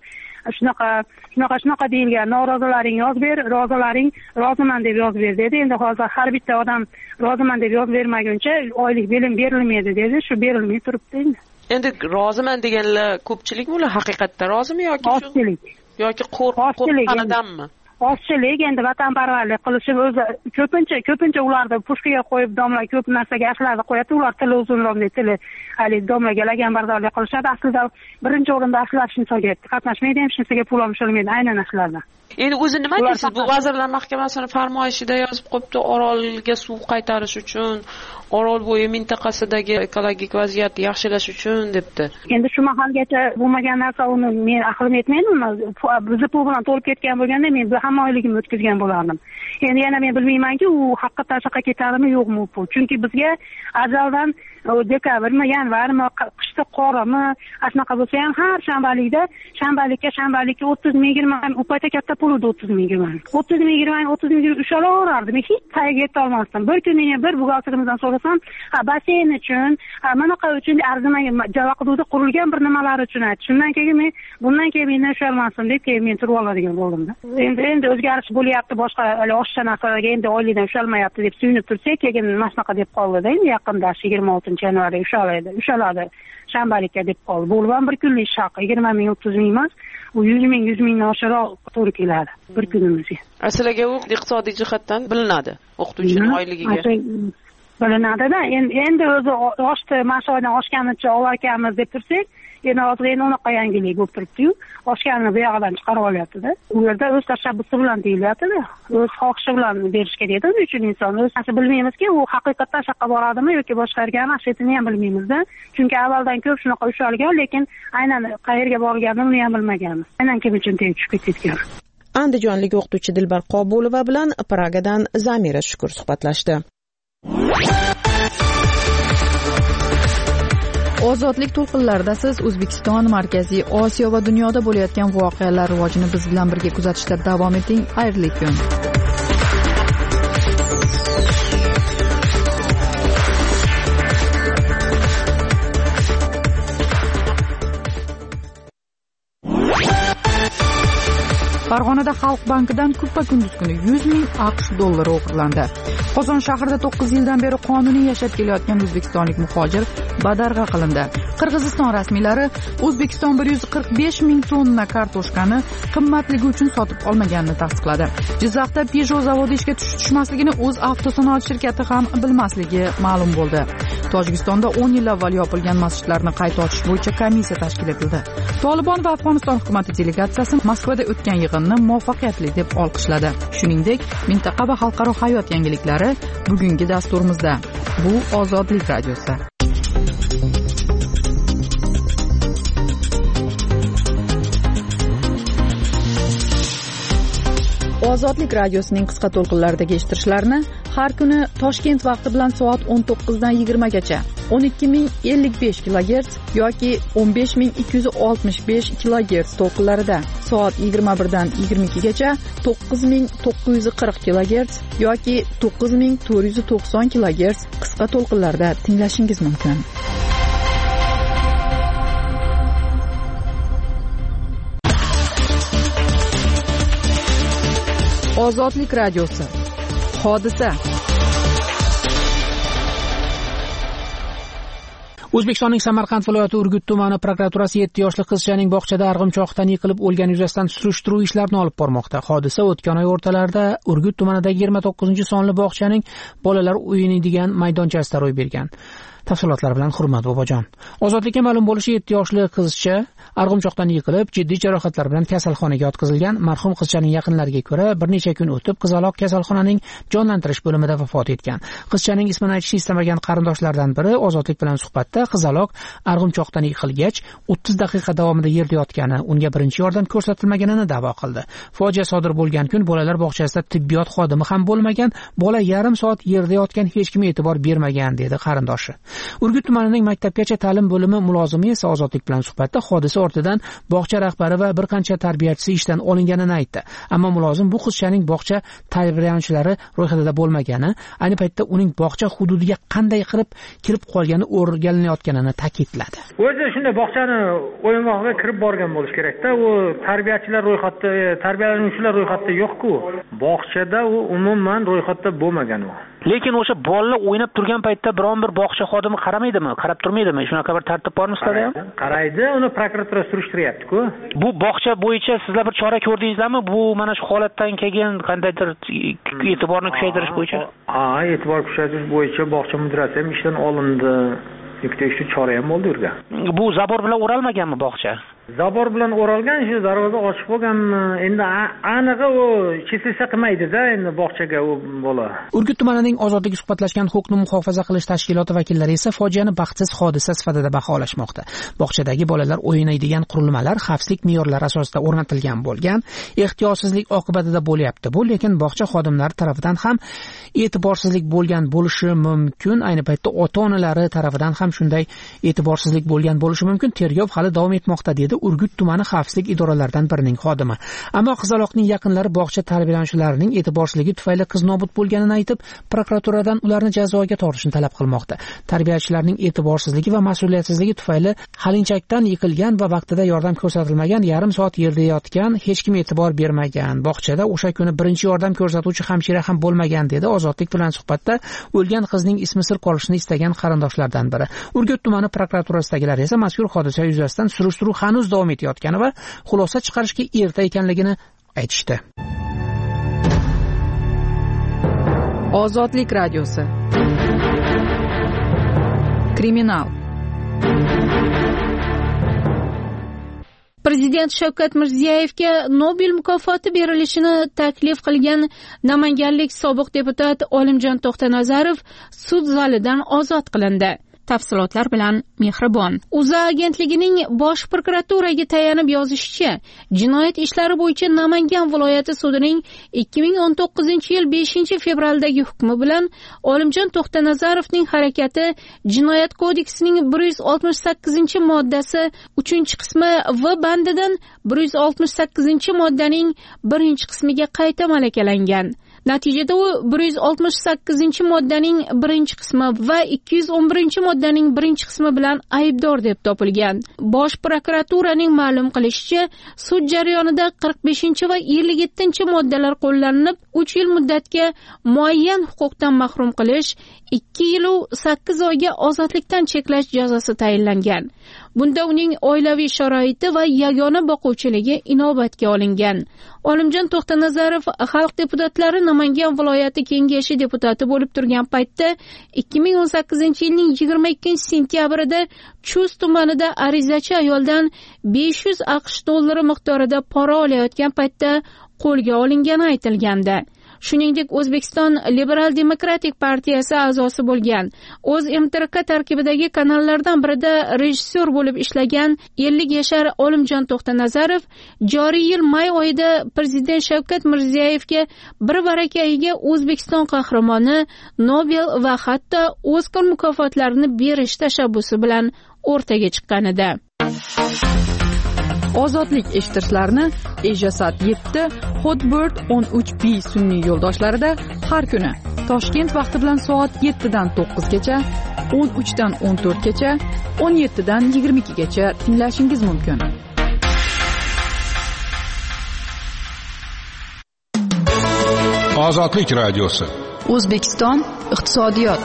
shunaqa deyilgan, norozilaring yoz ber, rozilaring roziman deb yoz ber dedi. Endi hozir har bitta odam roziman deb yoz bermaguncha oylik berilmaydi dedi. Shu berilmay turibdi endi. Endi roziman deganlar ko'pchilikmi ular haqiqatda rozimi yoki ozchilik yoki qo'rqqanidanmi? Ozchilik endi vatanparvarlik qilishib o'zi ko'pincha ularni pushkaga qo'yib domla ko'p narsaga ashlarni qo'yadi. Ular tili uzunroq deb tili hali domlaga laganbardorlik qilishadi. Aslida birinchi o'rinda ashlar insonga qatnashmaydi, hech narsaga pul olmaydi aynan ashlardan. Endi o'zi nima deysiz? Bu Vazirlar Mahkamasining farmoyishida yozib qo'yibdi, Orolga suv qaytarish uchun Orolbo'yi mintaqasidagi ekologik vaziyatni yaxshilash uchun debdi. Endi shu mahalgacha bo'lmagan narsa uni men aqlim yetmaydi. Bizni pul bilan to'lib ketgan bo'lganda men hamma oyligimni o'tkazgan bo'lardim. Endi yana men bilmaymanki, u haqiqatdan shaqa ketadimi yo'qmi bu pul. Chunki bizga ajaldan dekabrmi, yanvarmi, qishda qorimi, shunaqa bo'lsa ham har shanbalikka 30 ming 20 ming, u paytda katta pul edi 30 ming 20 ming. 30 ming 20 ming, 30 ming ushalaverardim. Hech tagiga yeta olmasdim. Bir kuni bir buxgalterimizdan so'rasam, basseyn uchun, manaqa uchun arzimagan javaqduda qurilgan bir nimalar uchun aytdi. Shundan keyin men bundan keyin men ushalmasim deb keyin men turib oladigan bo'ldim-da. Endi o'zgarish bo'lyapti, boshqa oshcha narsalarga endi oylikdan ushalmayapti deb suyunib tursak, keyin mana shunaqa deb qoldi-da. Endi yaqinda 26-yanvarda ushaladi. Shanbalikka deb qoldi. Bu ham bir kunlik ish haqi 20 ming 30 ming emas, u 100 mingdan oshiqroq to'g'ri keladi bir kunimizga. Asliga u iqtisodiy jihatdan bilinadi o'qituvchining oyligiga. Bilinadi-da. Endi o'zi oshdi, mashoydan oshganicha olarkanmiz deb tursak, endi hozir unaqa yangilik bo'lib turibdi-yu, oshganini bu yoqdan chiqarib olyapti-da. U yerda o'z tashabbusi bilan deyilyapti-da. O'z xohishi bilan berish kerak edi uchun inson. O'zi bilmaymizki, u haqiqatdan shaqqa boradimi yoki boshqa yerga mashqetini ham bilmaymiz-da. Chunki avvaldan ko'p shunaqa ushalgan, lekin aynan qayerga borganini ham bilmaganmiz. Aynan kim uchun tushib ketgan. Andijonlik o'qituvchi Dilbar Qobulova bilan Pragadan Zamira Shukur suhbatlashdi. Ozodlik to'lqinlarida siz O'zbekiston, Markaziy Osiyo va dunyoda bo'layotgan voqealar rivojini biz bilan birga kuzatishda davom eting. Xayrli kun. Farg'onada Xalq bankidan kuppa-kunduz kuni 100 ming AQSh dollari o'g'irlandi. Qozon shahrida 9 yildan beri qonuniy yashab kelayotgan o'zbekistonlik muhojir badarg'a qilindi. Qirg'iziston rasmiylari O'zbekiston 145 ming tonna kartoshkani qimmatligi uchun sotib olmaganini tasdiqladi. Jizzaxda Peugeot zavodi ishga tushmasligini o'z avtosanoat shirkati ham bilmasligi ma'lum bo'ldi. Tojikistonda 10 yil avval yopilgan masjidlarni qayta ochish bo'yicha komissiya tashkil etildi. Tolibon va Afg'oniston hukumati delegatsiyasi Moskvada o'tgan yig'inni muvaffaqiyatli deb olqishladi. Shuningdek, mintaqa va xalqaro hayot yangiliklari bugungi dasturimizda. Bu Ozodlik radiosi. Ozodlik radiosining qisqa to'lqinlaridagi eshittirishlarni har kuni Toshkent vaqti bilan soat 19 dan 20 gacha 12055 kHz yoki 15265 kHz to'lqinlarida, soat 21 dan 22 gacha 9940 kHz yoki 9490 kHz qisqa to'lqinlarda tinglashingiz mumkin. Ozodlik radiosi. Hodisa. O'zbekistonning Samarqand viloyati Urgut tumani prokuraturasi 7 yoshli qizchaning bog'chada arg'imchoqdan yiqilib o'lgani yuzasidan surishtiruv ishlarini olib bormoqda. Hodisa o'tgan oy o'rtalarida Urgut tumanidagi 29-sonli bog'chaning bolalar o'ynaydigan maydonchasida ro'y bergan. Tafsilotlar bilan Hurmat Bobojon. Ozodlikka ma'lum bo'lishi 7 yoshli qizcha arg'imchoqdan yiqilib, jiddiy jarohatlar bilan kasalxonaga yotqizilgan. Marhum qizchaning yaqinlariga ko'ra, bir necha kun o'tib qizaloq kasalxonaning jonlantirish bo'limida vafot etgan. Qizchaning ismini aytishni istamagan qarindoshlardan biri Ozodlik bilan suhbatda qizaloq arg'imchoqdan yiqilgach 30 daqiqa davomida yerda yotgani, unga birinchi yordam ko'rsatilmaganini da'vo qildi. Fojia sodir bo'lgan kun bolalar bog'chasida tibbiyot xodimi ham bo'lmagan, bola yarim soat yerda yotgan, hech kim e'tibor bermagan dedi qarindoshi. Urgut tumanining maktabgacha ta'lim bo'limi mulozimi esa Ozodlik bilan suhbatda hodisa ortidan bog'cha rahbari va bir qancha tarbiyachisi ishdan olinganini aytdi. Ammo mulozim bu qizchaning bog'cha tarbiyalanuvchilari ro'yxatida bo'lmagani, ayni paytda uning bog'cha hududiga qanday qilib kirib qolgani o'rganilayotganini ta'kidladi. O'zi shunday bog'chani o'yinbog'iga kirib borgan bo'lish kerak-da. U tarbiyachilar ro'yxatda, tarbiyalanuvchilar ro'yxatda yo'q-ku. Bog'chada u umuman ro'yxatda bo'lmagan u. Lekin o'sha bolalar o'ynab turgan paytda biron bir bog'cha xodimi qaramaydimi, qarab turmaydimi? Shunaqa bir tartib bormi sizlarda ham? Qaraydi, uni prokuratura surishtiryapti-ku. Bu bog'cha bo'yicha sizlar bir chora ko'rdingizlarmi? Bu mana shu holatdan keyin qandaydir e'tiborni kuchaytirish bo'yicha? E'tibor kuchaytirish bo'yicha bog'cha mudirasi ham ishdan olindi. Tekshirish chora ham bo'ldi urgan. Bu zabor bilan o'ralmaganmi bog'cha? zabor bilan o'ralgan shu darvoza ochiq bo'lganmi, endi anig'i u cheklasa qilmaydi-da, endi bog'chaga u bola. Urgut tumanining ozodlikka suhbatlashgan huquqni muhofaza qilish tashkiloti vakillari esa fojiani baxtsiz hodisa sifatida baholashmoqda. Bog'chadagi bolalar o'ynaydigan qurilmalar xavfsizlik me'yorlari asosida o'rnatilgan bo'lgan, ehtiyotsizlik oqibatida bo'lyapti. Bu lekin bog'cha xodimlari tarafidan ham e'tiborsizlik bo'lgan bo'lishi mumkin. Ayni paytda ota-onalari tarafidan ham shunday e'tiborsizlik bo'lgan bo'lishi mumkin. Tergov hali davom etmoqda dedi Urgut tumani xavfsizlik idoralaridan birining xodimi. Ammo qizaloqning yaqinlari bog'cha tarbiyalanuvchilarining e'tiborsizligi tufayli qiz nobud bo'lganini aytib, prokuraturadan ularni jazoga tortishni talab qilmoqda. Tarbiyachilarning e'tiborsizligi va mas'uliyatsizligi tufayli halinchakdan yiqilgan va vaqtida yordam ko'rsatilmagan, yarim soat yerda yotgan, hech kim e'tibor bermagan. Bog'chada o'sha kuni birinchi yordam ko'rsatuvchi hamshira ham bo'lmagan dedi Ozodlik bilan suhbatda o'lgan qizning ismi sir qolishini istagan qarindoshlardan biri. Urgut tumani prokuraturasidagilar esa mazkur hodisa yuzasidan surishtiruv hanuz davom etayotgani va xulosa chiqarishga erta ekanligini aytishdi. Ozodlik radiosi. Kriminal. Prezident Shavkat Mirziyoyevga Nobel mukofoti berilishini taklif qilgan namanganlik sobiq deputat Olimjon To'xtanazarov sud zalidan ozod qilindi. Tafsilotlar bilan Mehribon. O'zA agentligining bosh prokuraturaga tayanib yozishicha, jinoyat ishlari bo'yicha Namangan viloyati sudining 2019-yil 5-fevraldagi hukmi bilan Olimjon To'xtanazarovning harakati Jinoyat kodeksining 168-moddasi 3-qismi V bandidan 168-moddaning 1-qismiga qayta malakalangan. Natijada u 168-moddaning 1-qismi va 211-moddaning 1-qismi bilan aybdor deb topilgan. Bosh prokuraturaning ma'lum qilishicha, sud jarayonida 45 va 57-moddalar qo'llanilib, 3 yil muddatga muayyan huquqdan mahrum qilish, 2 yil u 8 oyga ozodlikdan cheklash jazosi tayinlangan. Bunda uning oilaviy sharoiti va yagona boquvchiligi inobatga olingan. Olimjon To'xtanazarov xalq deputatlari Namangan viloyati kengashi deputati bo'lib turgan paytda 2018-yilning 22-sentyabrida Chust tumanida arizachi ayoldan 500 AQSh dollari miqdorida pora olayotgan paytda qo'lga olingani aytilgandi. Shuningdek, O'zbekiston Liberal Demokratik partiyasi a'zosi bo'lgan, O'zMTRK tarkibidagi kanallardan birida rejissyor bo'lib ishlagan 50 yashar Olimjon To'xtanazarov joriy yil may oyida Prezident Shavkat Mirziyoyevga bir barakayiga O'zbekiston qahramoni, Nobel va hatto Oskar mukofotlarini berish tashabbusi bilan o'rtaga chiqqan edi. Ozodlik eshittirishlarni Ejasat 7, Hotbird 13B sun'iy yo'ldoshlarida har kuni Toshkent vaqti bilan soat 7 dan 9 gacha, 13 dan 14 gacha, 17 dan 22 gacha tinglashingiz mumkin. Ozodlik radiosi. O'zbekiston iqtisodiyot.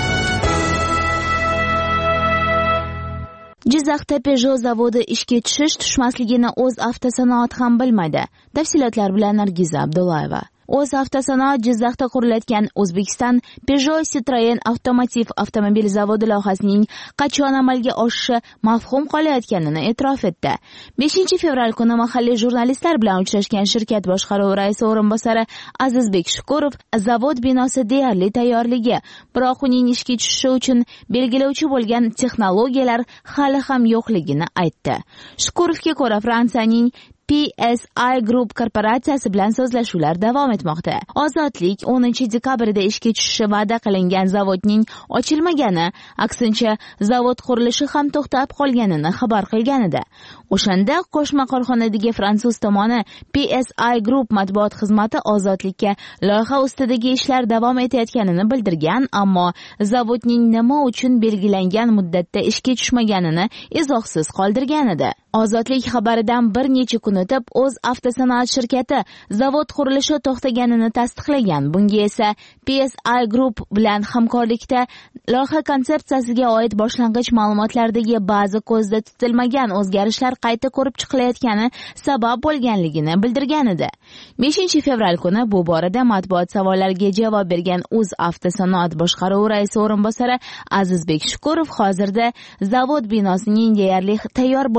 Jizzaxda Peugeot zavodi ishga tushmasligini o'z avtosanoat ham bilmaydi. Tafsilotlar bilan Nargiza Abdullayeva. O'z avtosanoat Jizzaxda qurilayotgan O'zbekiston Peugeot Citroen avtomotiv avtomobil zavodi loyihasining qachon amalga oshishi mavhum qolayotganini e'tirof etdi. 5-fevral kuni mahalliy jurnalistlar bilan uchrashgan shirkat boshqaruvi raisi o'rinbosari Azizbek Shukurov zavod binosi deyarli tayyorligi, biroq uning ishga tushishi uchun belgilovchi bo'lgan texnologiyalar hali ham yo'qligini aytdi. Shukurovga ko'ra, Fransiyaning PSI Group korporatsiyasi bilan so'zlashuvlar davom etmoqda. Ozodlik 10-dekabrda ishga tushishi va'da qilingan zavodning ochilmagani, aksincha zavod qurilishi ham to'xtab qolganini xabar qilgan edi. O'shanda qo'shma korxonadagi fransuz tomoni PSI Group matbuot xizmati ozodlikka loyiha ustidagi ishlar davom etayotganini bildirgan, ammo zavodning nima uchun belgilangan muddatda ishga tushmaganini izohsiz qoldirgan edi. Ozodlik xabaridan bir necha kun o'tib, o'z avtosanoat shirkati zavod qurilishi to'xtaganini tasdiqlagan. Bunga esa PSI Group bilan hamkorlikda loyiha konsepsiyasiga oid boshlang'ich ma'lumotlardagi ba'zi ko'zda tutilmagan o'zgarishlar qayta ko'rib chiqilayotgani sabab bo'lganligini bildirgan edi. 5-fevral kuni bu borada matbuot savollariga javob bergan o'z avtosanoat boshqaruvi raisi o'rinbosari Azizbek Shukurov hozirda zavod binosining deyarli tayyor bo'lgani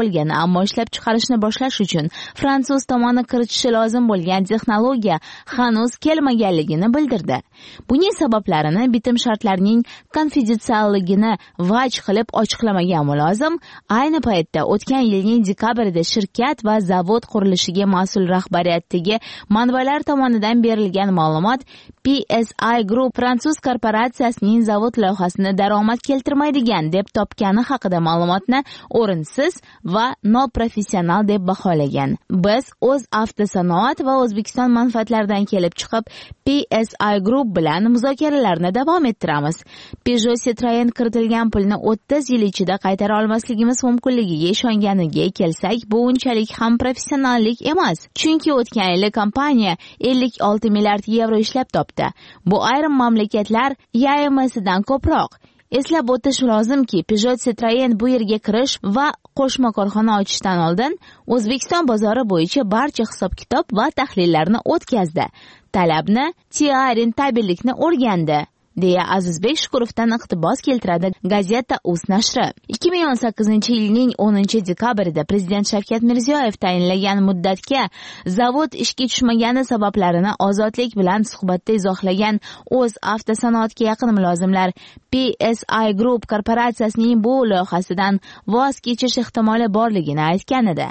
ammo ishlab chiqarishni boshlash uchun fransuz tomoni kiritishi lozim bo'lgan texnologiya hanuz kelmaganligini bildirdi. Buning sabablarini bitim shartlarining konfidensialligini vaj qilib ochiqlamagan mulozim ayni paytda o'tgan yilning dekabrida shirkat va zavod qurilishiga mas'ul rahbariyatdagi manbalar tomonidan berilgan ma'lumot PSI Group fransuz korporatsiyasining zavod loyihasini daromad keltirmaydigan deb topgani haqida ma'lumotni o'rinsiz va noprofessional deb baholagan. Biz o'z avtosanoat va O'zbekiston manfaatlaridan kelib chiqib PSI Group bilan muzokaralarni davom ettiramiz. Peugeot Citroen kiritilgan pulni 30 yil ichida qaytara olmasligimiz mumkinligiga ishonganiga kelsak, bu unchalik ham professionallik emas. Chunki o'tgan yili kompaniya 56 milliard yevro ishlab topdi. Bu ayrim mamlakatlar YMSdan ko'proq. Eslab o'tish lozimki, Peugeot Citroen bu yerga kirish va qo'shma korxona ochishdan oldin O'zbekiston bozori bo'yicha barcha hisob-kitob va tahlillarni o'tkazdi. Talabni, rentabellikni o'rgandi, deya Azizbek Shukurovdan iqtibos keltiradi gazeta Uz nashri. 2018-yilning 10-dekabrida prezident Shavkat Mirziyoyev tayinlagan muddatga zavod ishga tushmagani sabablarini Ozodlik bilan suhbatda izohlagan O'z avtosanoatga yaqin mulozimlar PSI Group korporatsiyasining bu loyihasidan voz kechish ehtimoli borligini aytgan edi.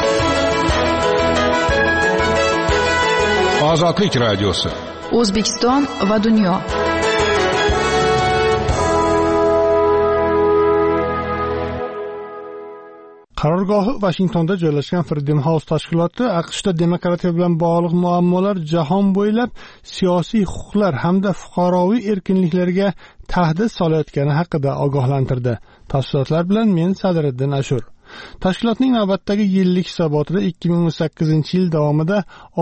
Ozodlik radiosi. O'zbekiston va dunyo. Qarorgohi Washingtonda joylashgan Freedom House tashkiloti AQShda demokratiya bilan bog'liq muammolar jahon bo'ylab siyosiy huquqlar hamda fuqaroviy erkinliklarga tahdid solayotgani haqida ogohlantirdi. Tafsilotlar bilan men Sadriddin Ashur. Tashkilotning navbatdagi yillik hisobotida 2018-yil davomida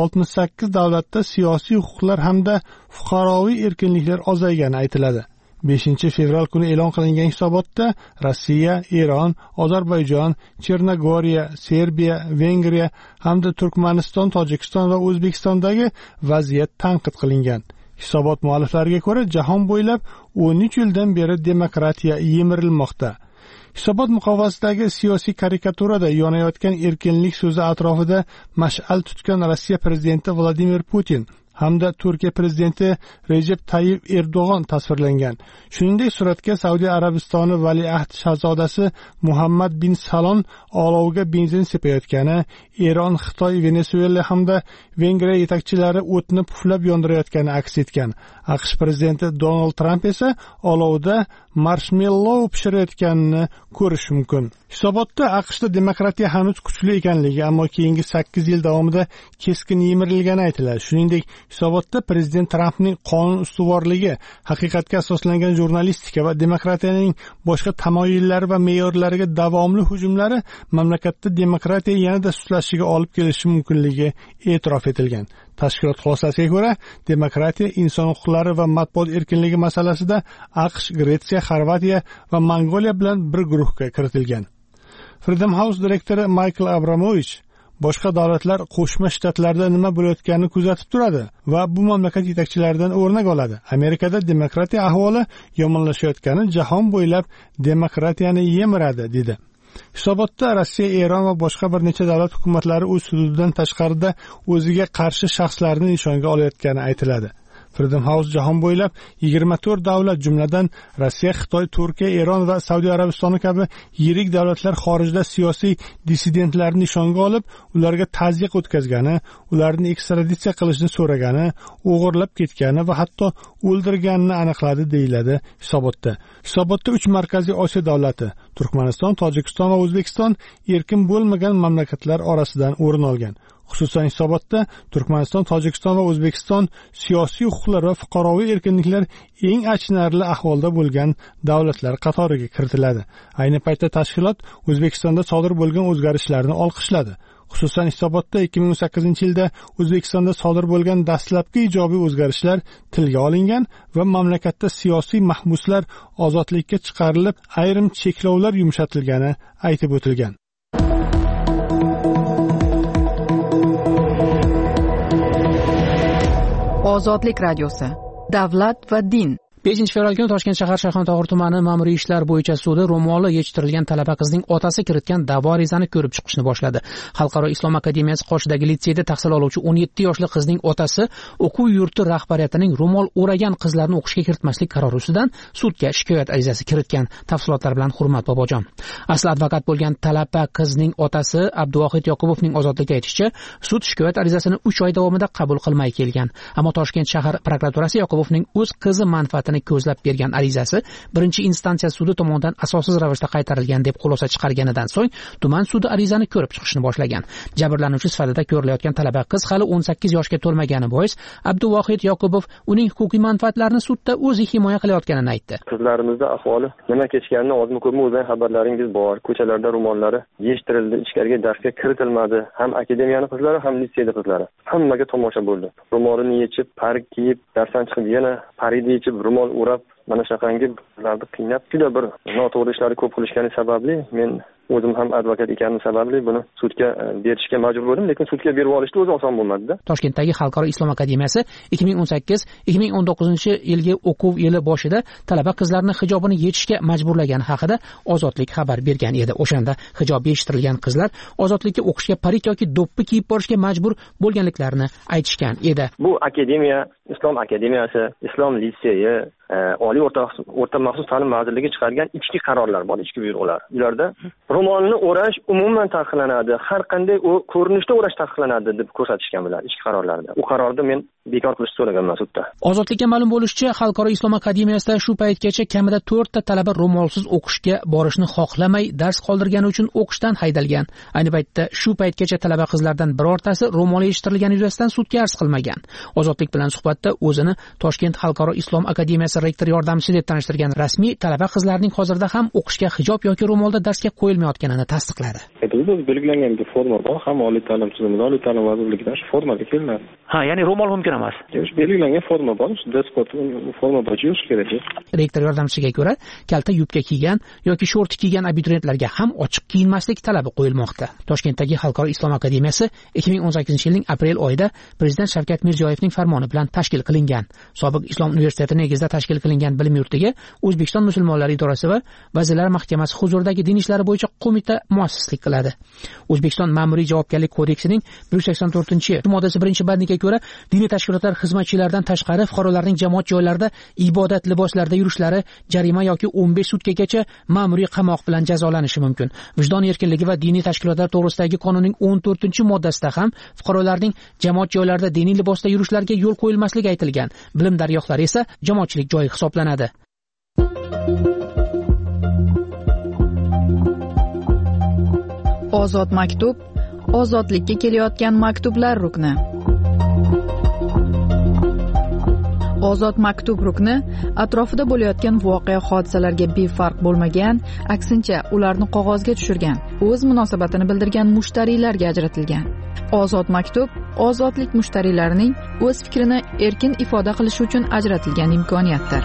68 davlatda siyosiy huquqlar hamda fuqaroviy erkinliklar ozaygani aytiladi. 5-fevral kuni e'lon qilingan hisobotda Rossiya, Eron, Ozarbayjon, Chernogoriya, Serbiya, Vengriya hamda Turkmaniston, Tojikiston va O'zbekistondagi vaziyat tanqid qilingan. Hisobot mualliflariga ko'ra, jahon bo'ylab 13 yildan beri demokratiya yemirilmoqda. Hisobot muqovasidagi siyosiy karikaturada yonayotgan erkinlik so'zi atrofida mash'al tutgan Rossiya prezidenti Vladimir Putin hamda Turkiya prezidenti Recep Tayyip Erdo'g'on tasvirlangan. Shuningdek, suratga Saudiya Arabistoni valiahd shahzodasi Muhammad bin Salon olovga benzin sepayotgani, Eron, Xitoy, Venesuela hamda Vengriya yetakchilari o'tni puflab yondirayotgani aks etgan. AQSh prezidenti Donald Trump esa olovda marshmallow pishirayotganini ko'rish mumkin. Hisobotda AQShda demokratiya hanuz kuchli ekanligi, ammo keyingi 8 yil davomida keskin yemirilgani aytiladi. Shuningdek, hisobotda prezident Trampning qonun ustuvorligi, haqiqatga asoslangan jurnalistika va demokratiyaning boshqa tamoyillari va me'yorlariga davomli hujumlari mamlakatda demokratiya yanada sustlashishiga olib kelishi mumkinligi e'tirof etilgan. Tashkilot xulosasiga ko'ra, demokratiya, inson huquqlari va matbuot erkinligi masalasida AQSh, Gretsiya, Xorvatiya va Mongoliya bilan bir guruhga kiritilgan. Freedom House direktori Michael Abramovich boshqa davlatlar Qo'shma Shtatlarda nima bo'layotganini kuzatib turadi va bu mamlakat yetakchilaridan o'rnak oladi. Amerikada demokratiya ahvoli yomonlashayotgani jahon bo'ylab demokratiyani yemiradi, dedi. Hisobotda Rossiya, Eron va boshqa bir necha davlat hukumatlari o'z hududidan tashqarida o'ziga qarshi shaxslarni nishonga olayotgani aytiladi. Freedom House jahon bo'ylab 24 davlat, jumladan Rossiya, Xitoy, Turkiya, Eron va Saudiya Arabistoni kabi yirik davlatlar xorijda siyosiy dissidentlarni nishonga olib, ularga tazyiq o'tkazgani, ularni ekstraditsiya qilishni so'ragani, o'g'irlab ketgani va hatto o'ldirganini aniqladi, deyiladi hisobotda. Hisobotda 3 markaziy Osiyo davlati, Turkmaniston, Tojikiston va O'zbekiston erkin bo'lmagan mamlakatlar orasidan o'rin olgan. Xususan hisobotda Turkmaniston, Tojikiston va O'zbekiston siyosiy huquqlar va fuqaroviy erkinliklar eng achinarli ahvolda bo'lgan davlatlar qatoriga kiritiladi. Ayni paytda tashkilot O'zbekistonda sodir bo'lgan o'zgarishlarni olqishladi. Xususan hisobotda 2018-yilda O'zbekistonda sodir bo'lgan dastlabki ijobiy o'zgarishlar tilga olingan va mamlakatda siyosiy mahbuslar ozodlikka chiqarilib, ayrim cheklovlar yumshatilgani aytib o'tilgan. Ozodlik radiosi. Davlat va din. 5-fevral kuni Toshkent shahar Shayxontohur tumani ma'muriy ishlar bo'yicha sudi ro'moli yechtirilgan talaba qizning otasi kiritgan da'vo arizani ko'rib chiqishni boshladi. Xalqaro islom akademiyasi qoshidagi litseyda tahsil oluvchi 17 yoshli qizning otasi o'quv yurti rahbariyatining ro'mol o'ragan qizlarni o'qishga kiritmaslik qarori ustidan sudga shikoyat arizasi kiritgan. Tafsilotlar bilan Hurmat Bobojon. Asli advokat bo'lgan talaba qizning otasi Abduvohid Yoqubovning ozodlikka aytishicha, sud shikoyat arizasini 3 oy davomida qabul qilmay kelgan. Ammo Toshkent shahar prokuraturasi Yoqubovning o'z qizi manfaatini ko'zlab bergan arizasi birinchi instansiya sudi tomonidan asossiz ravishda qaytarilgan deb xulosa chiqarganidan so'ng tuman sudi arizani ko'rib chiqishni boshlagan. Jabrlanuvchi sifatida ko'rilayotgan talaba qiz hali 18 yoshga to'lmagani bois Abduvohid Yoqubov uning huquqiy manfaatlarini sudda o'zi himoya qilayotganini aytdi. Qizlarimizda ahvoli nima kechganini ozmi ko'pmi o'zing xabarlaringiz bor. Ko'chalarda ro'mollari yechtirildi, ichkariga darsga kiritilmadi. Ham akademiyani qizlari, ham litseyda qizlari. Hammaga tomosha bo'ldi. Ro'molini yechib, parik kiyib, darsdan chiqib yana parida yechib, ro'mol o'rab, mana shunaqangi qizlarni qiynab, juda bir noto'g'ri ishlarni ko'p qilishgani sababli men o'zim ham advokat ekanim sababli buni sudga berishga majbur bo'ldim, lekin sudga berib olishni o'zi oson bo'lmadi-da. Toshkentdagi Xalqaro islom akademiyasi 2018-2019 yilgi o'quv yili boshida talaba qizlarni hijobini yechishga majburlagani haqida Ozodlik xabar bergan edi. O'shanda hijob yechtirilgan qizlar ozodlikka o'qishga parik yoki do'ppi kiyib borishga majbur bo'lganliklarini aytishgan edi. Bu akademiya, Islom akademiyasi, Islom litseyi, Oliy o'rta maxsus ta'lim vazirligi chiqargan ichki qarorlar bor, ichki buyruqlar. Ularda ro'molni o'rash umuman taqiqlanadi, har qanday ko'rinishda o'rash taqiqlanadi deb ko'rsatishgan bular ichki qarorlarda. U qarorni men bekor qilishni so'raganman sudda. Ozodlikka ma'lum bo'lishicha, Xalqaro islom akademiyasida shu paytgacha kamida 4 ta talaba ro'molsiz o'qishga borishni xohlamay, dars qoldirgani uchun o'qishdan haydalgan. Ayni paytda shu paytgacha talaba qizlardan birortasi ro'mol yechtirilgani yuzasidan sudga arz qilmagan. Ozodlik bilan suhbatda o'zini Toshkent Xalqaro islom akademiyasi rektor yordamchisi deb tanishtirgan rasmiy talaba qizlarning hozirda ham o'qishga hijob yoki ro'molda darsga qo'yilmayotganini tasdiqladi. Biz belgilangan bir forma bor, ham oliy ta'lim tizimida, oliy ta'lim vazirligidan shu formaga kelinadi. Ha, ya'ni ro'mol mumkin emas. Belgilangan forma bor, shu despot forma bo'yicha yurish kerak. Rektor yordamchisiga ko'ra, kalta yubka kiygan yoki short kiygan abituriyentlarga ham ochiq kiyinmaslik talabi qo'yilmoqda. Toshkentdagi Xalqaro islom akademiyasi 2018-yilning aprel oyida Prezident Shavkat Mirziyoyevning farmoni bilan tashkil qilingan. Sobiq Islom universiteti negizida tashkil qilingan bilim yurtiga O'zbekiston musulmonlari idorasi va Vazirlar Mahkamasi huzuridagi din ishlari bo'yicha qo'mita muassislik qiladi. O'zbekiston ma'muriy javobgarlik kodeksining 184-moddasi 1-bandiga ko'ra, diniy tashkilotlar xizmatchilaridan tashqari fuqarolarning jamoat joylarida ibodat liboslarida yurishlari jarima yoki 15 sutkagacha ma'muriy qamoq bilan jazolanishi mumkin. Vijdon erkinligi va diniy tashkilotlar to'g'risidagi qonunning 14-moddasida ham fuqarolarning jamoat joylarida diniy libosda yurishlariga yo'l qo'yilmasligi aytilgan. Bilim dargohlari esa jamoatchilik joyi hisoblanadi. Ozod maktub, ozodlikka kelayotgan maktublar rukni. Ozod maktub rukni atrofida bo'layotgan voqea hodisalarga befarq bo'lmagan, aksincha ularni qog'ozga tushirgan, o'z munosabatini bildirgan mushtariylarga ajratilgan. Ozod maktub ozodlik mushtariylarining o'z fikrini erkin ifoda qilishi uchun ajratilgan imkoniyatdir.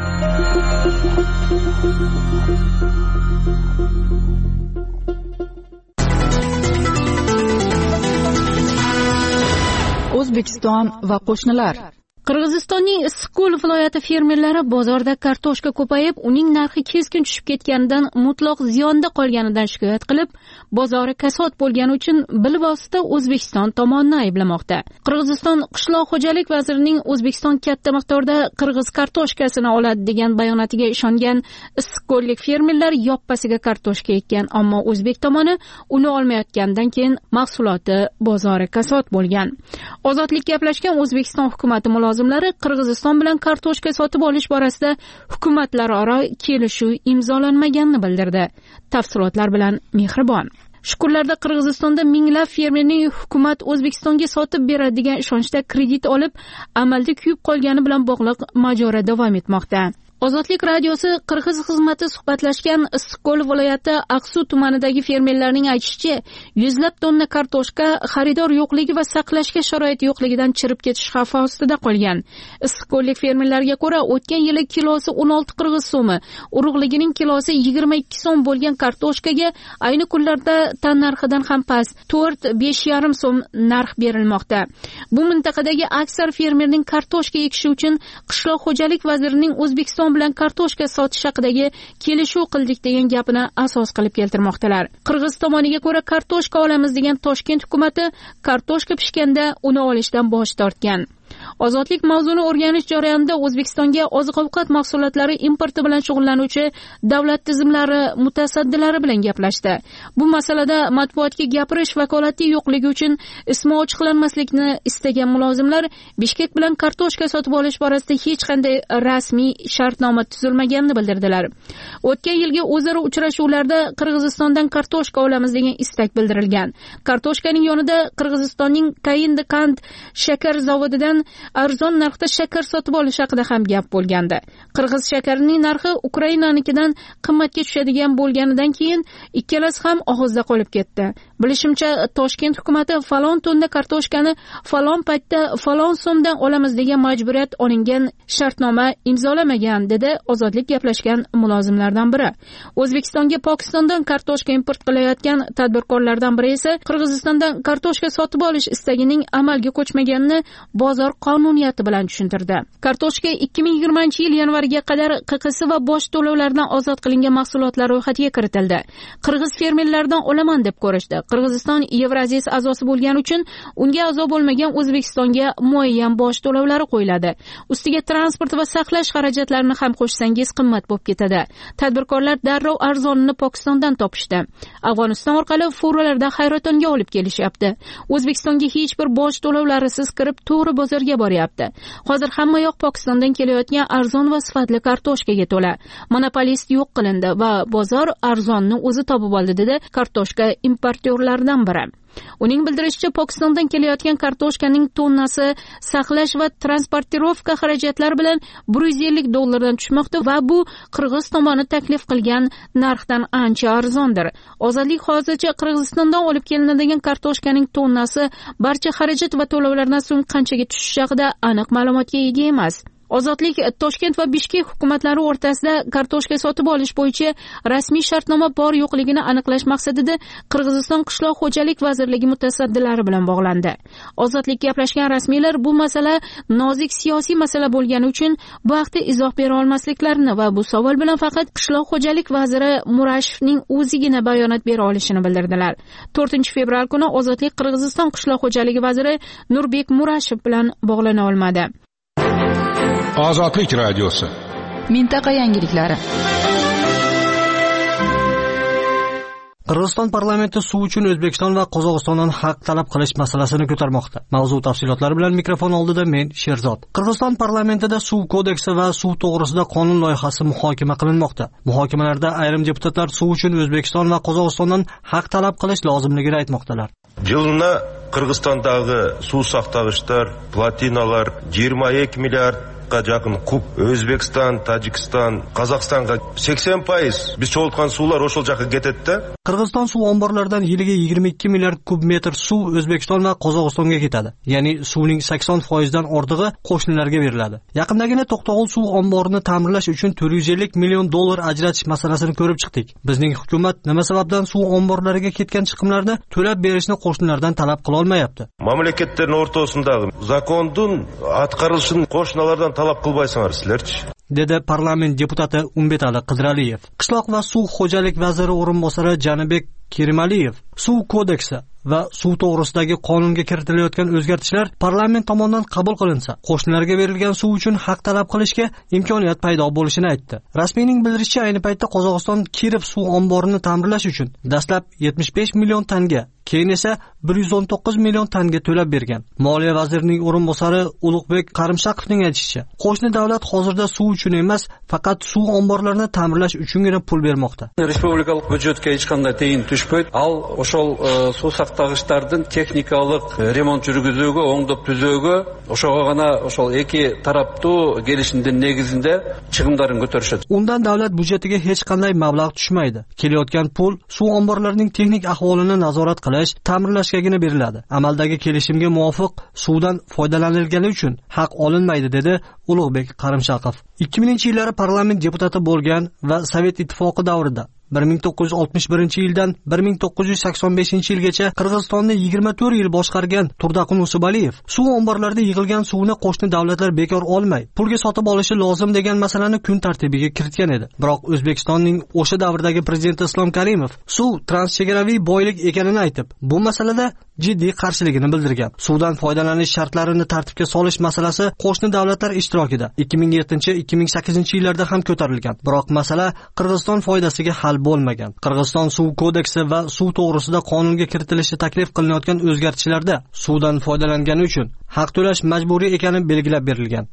O'zbekiston va qo'shnilar. Qirg'izistonning Issiqko'l viloyati fermerlari bozorda kartoshka ko'payib, uning narxi keskin tushib ketganidan mutlaq ziyonda qolganidan shikoyat qilib, bozori kasod bo'lgani uchun bilvosita O'zbekiston tomonini ayblamoqda. Qirg'iziston qishloq xo'jalik vazirining O'zbekiston katta miqdorda qirg'iz kartoshkasini oladi degan bayonotiga ishongan issiqko'llik fermerlar yoppasiga kartoshka ekkan, ammo o'zbek tomoni uni olmayotgandan keyin mahsuloti bozori kasod bo'lgan. Ozodlik gaplashgan O'zbekiston hukumati mulozimlari Qirg'iziston bilan kartoshka sotib olish borasida hukumatlararo kelishuv imzolanmaganini bildirdi. Tafsilotlar bilan Mehribon. Shukurlarda Qirg'izistonda minglab fermerning hukumat O'zbekistonga sotib beradi degan ishonchda kredit olib, amalda kuyib qolgani bilan bog'liq mojaro davom etmoqda. Ozodlik radiosi Qirg'iz xizmati suhbatlashgan Issiqko'l viloyati Aqsu tumanidagi fermerlarning aytishicha, yuzlab tonna kartoshka xaridor yo'qligi va saqlashga sharoit yo'qligidan chirib ketish xavfi ostida qolgan. Issiqko'llik fermerlarga ko'ra, o'tgan yili kilosi 16 qirg'iz so'mi, urug'ligining kilosi 22 so'm bo'lgan kartoshkaga ayni kunlarda tan narxidan ham past 4-5,5 so'm narx berilmoqda. Bu mintaqadagi aksar fermerning kartoshka ekishi uchun qishloq xo'jalik vazirining O'zbekiston O'zbekiston bilan kartoshka sotish haqidagi kelishuv qildik degan gapini asos qilib keltirmoqdalar. Qirg'iz tomoniga ko'ra, kartoshka olamiz degan Toshkent hukumati kartoshka pishganda uni olishdan bosh tortgan. Ozodlik mavzuni o'rganish jarayonida O'zbekistonga oziq-ovqat mahsulotlari importi bilan shug'ullanuvchi davlat tizimlari mutasaddilari bilan gaplashdi. Bu masalada matbuotga gapirish vakolati yo'qligi uchun ismi ochiqlanmaslikni istagan mulozimlar Bishkek bilan kartoshka sotib olish borasida hech qanday rasmiy shartnoma tuzilmaganini bildirdilar. O'tgan yilgi o'zaro uchrashuvlarda Qirg'izistondan kartoshka olamiz degan istak bildirilgan. Kartoshkaning yonida Qirg'izistonning Kayindikand shakar zavodidan arzon narxda shakar sotib olish haqida ham gap bo'lgandi. Qirg'iz shakarining narxi Ukrainanikidan qimmatga tushadigan bo'lganidan keyin ikkalasi ham og'izda qolib ketdi. Bilishimcha, Toshkent hukumati falon tonna kartoshkani falon paytda falon so'mdan olamiz degan majburiyat olingan shartnoma imzolamagan, dedi ozodlik gaplashgan mulozimlardan biri. O'zbekistonga Pokistondan kartoshka import qilayotgan tadbirkorlardan biri esa Qirg'izistondan kartoshka sotib olish istagining amalga ko'chmaganini bozor qonuniyati bilan tushuntirdi. Kartoshka 2020-yil yanvariga qadar QQS va bosh to'lovlardan ozod qilingan mahsulotlar ro'yxatiga kiritildi. Qirg'iz fermerlardan olaman deb ko'rishdi. Qirg'iziston Yevrasiya a'zosi bo'lgani uchun unga a'zo bo'lmagan O'zbekistonga muayyan bosh to'lovlari qo'yiladi. Ustiga transport va saqlash xarajatlarini ham qo'shsangiz qimmat bo'lib ketadi. Tadbirkorlar darrov arzonini Pokistondan topishdi. Afg'oniston orqali furalarda hayrotonga olib kelishyapti. O'zbekistonga hech bir bosh to'lovlarisiz kirib to'g'ri bozorga boryapti. Hozir hamma yoq Pokistondan kelayotgan arzon va sifatli kartoshkaga to'la. Monopolist yo'q qilindi va bozor arzonni o'zi topib oldi, dedi kartoshka importyorlaridan biri. Uning bildirishicha, Pokistondan kelayotgan kartoshkaning tonnasi saqlash va transportirovka xarajatlari bilan $150 tushmoqda va bu Qirg'iz tomoni taklif qilgan narxdan ancha arzondir. Ozodlik hozircha Qirg'izistondan olib kelinadigan kartoshkaning tonnasi barcha xarajat va to'lovlardan so'ng qanchaga tushishi haqida aniq ma'lumotga ega emas. Ozodlik Toshkent va Bishkek hukumatlari o'rtasida kartoshka sotib olish bo'yicha rasmiy shartnoma bor yo'qligini aniqlash maqsadida Qirg'iziston qishloq xo'jalik vazirligi mutasaddilari bilan bog'landi. Ozodlik gaplashgan rasmiylar bu masala nozik siyosiy masala bo'lgani uchun bu haqda izoh bera olmasliklarini va bu savol bilan faqat qishloq xo'jalik vaziri Murashevning o'zigina bayonot bera olishini bildirdilar. 4-fevral kuni Ozodlik Qirg'iziston qishloq xo'jaligi vaziri Nurbek Murashev bilan bog'lana olmadi. Ozodlik radiosi. Mintaqa yangiliklari. Qirg'iziston parlamenti suv uchun O'zbekiston va Qozog'istondan haq talab qilish masalasini ko'tarmoqda. Mavzu tafsilotlari bilan mikrofon oldida men Sherzod. Qirg'iziston parlamentida suv kodeksi va suv to'g'risida qonun loyihasi muhokama qilinmoqda. Muhokamalarda ayrim deputatlar suv uchun O'zbekiston va Qozog'istondan haq talab qilish lozimligini aytmoqdalar. Жылына Qirg'izistondagi suv saqlagichlar, platinalar 22 milliard жақын куб, Өзбекстан, Тажикстан, Қазақстанға 80% biz çoğultқан sular ошол жаққа кетеді. Qirg'iziston suv omborlaridan yiliga 22 milliard kub metr suv O'zbekiston va Qozog'istonga ketadi. Ya'ni suvning 80% dan ortig'i qo'shnilarga beriladi. Yaqindagina To'qtog'ul suv omborini ta'mirlash uchun $450 million ajratish masalasini ko'rib chiqdik. Bizning hukumat nima sababdan suv omborlariga ketgan chiqimlarni to'lab berishni qo'shnilardan talab qila olmayapti? Mamlakatlarning o'rtasidagi zakonning atqarilishini qo'shnilardan talab qilmaysizlar sizlarchi? dedi parlament deputati Umbetali Qidiraliyev. Qishloq va suv xo'jalik vaziri o'rinbosari Janibek Kerimaliyev suv kodeksi va suv to'g'risidagi qonunga kiritilayotgan o'zgartishlar parlament tomonidan qabul qilinsa, qo'shnilarga berilgan suv uchun haq talab qilishga imkoniyat paydo bo'lishini aytdi. Rasmiyning bildirishicha, ayni paytda Qozog'iston Kirov suv omborini ta'mirlash uchun dastlab 75 million tanga, keyin esa 119 million tanga to'lab bergan. Moliya vazirining o'rinbosari Ulug'bek Qarimshaqovning aytishicha, qo'shni davlat hozirda suv uchun emas, faqat suv omborlarini ta'mirlash uchungina pul bermoqda. Respublikalik byudjetga hech qanday tiyin tushmaydi. Al o'shol suv saqlagichlardan texnikalik remont жүргізүүгө, оңдоп түзүүгө, ошого гана ошол эки тараптуу келишимдин негизинде чыгымдарын көтөрүшөт. Undan davlat byudjetiga hech qanday mablag' tushmaydi. Kelayotgan pul suv omborlarining texnik ahvolini nazorat qilish, ta'mirlashgagina beriladi. Amaldagi kelishimga muvofiq suvdan foydalanilgani uchun haq olinmaydi, dedi Ulug'bek Qarimshaqov. 2000-yillari parlament deputati bo'lgan va Sovet ittifoqi davrida 1961-yildan 1985-yilgacha Qirg'izistonni 24 yil boshqargan Turdaqul Usubaliyev suv omborlarida yig'ilgan suvni qo'shni davlatlar bekor olmay, pulga sotib olishi lozim degan masalani kun tartibiga kiritgan edi. Biroq O'zbekistonning o'sha davrdagi prezidenti Islom Karimov suv transchegaraviy boylik ekanini aytib, bu masalada jiddiy qarshiligini bildirgan. Suvdan foydalanish shartlarini tartibga solish masalasi qo'shni davlatlar ishtirokida 2007-2008 yillarda ham ko'tarilgan. Biroq masala Qirg'iziston foydasiga hal bo'lmagan. Qirg'iziston suv kodeksi va suv to'g'risida qonunga kiritilishi taklif qilinayotgan o'zgartishlarda suvdan foydalangani uchun haq to'lash majburiy ekani belgilab berilgan.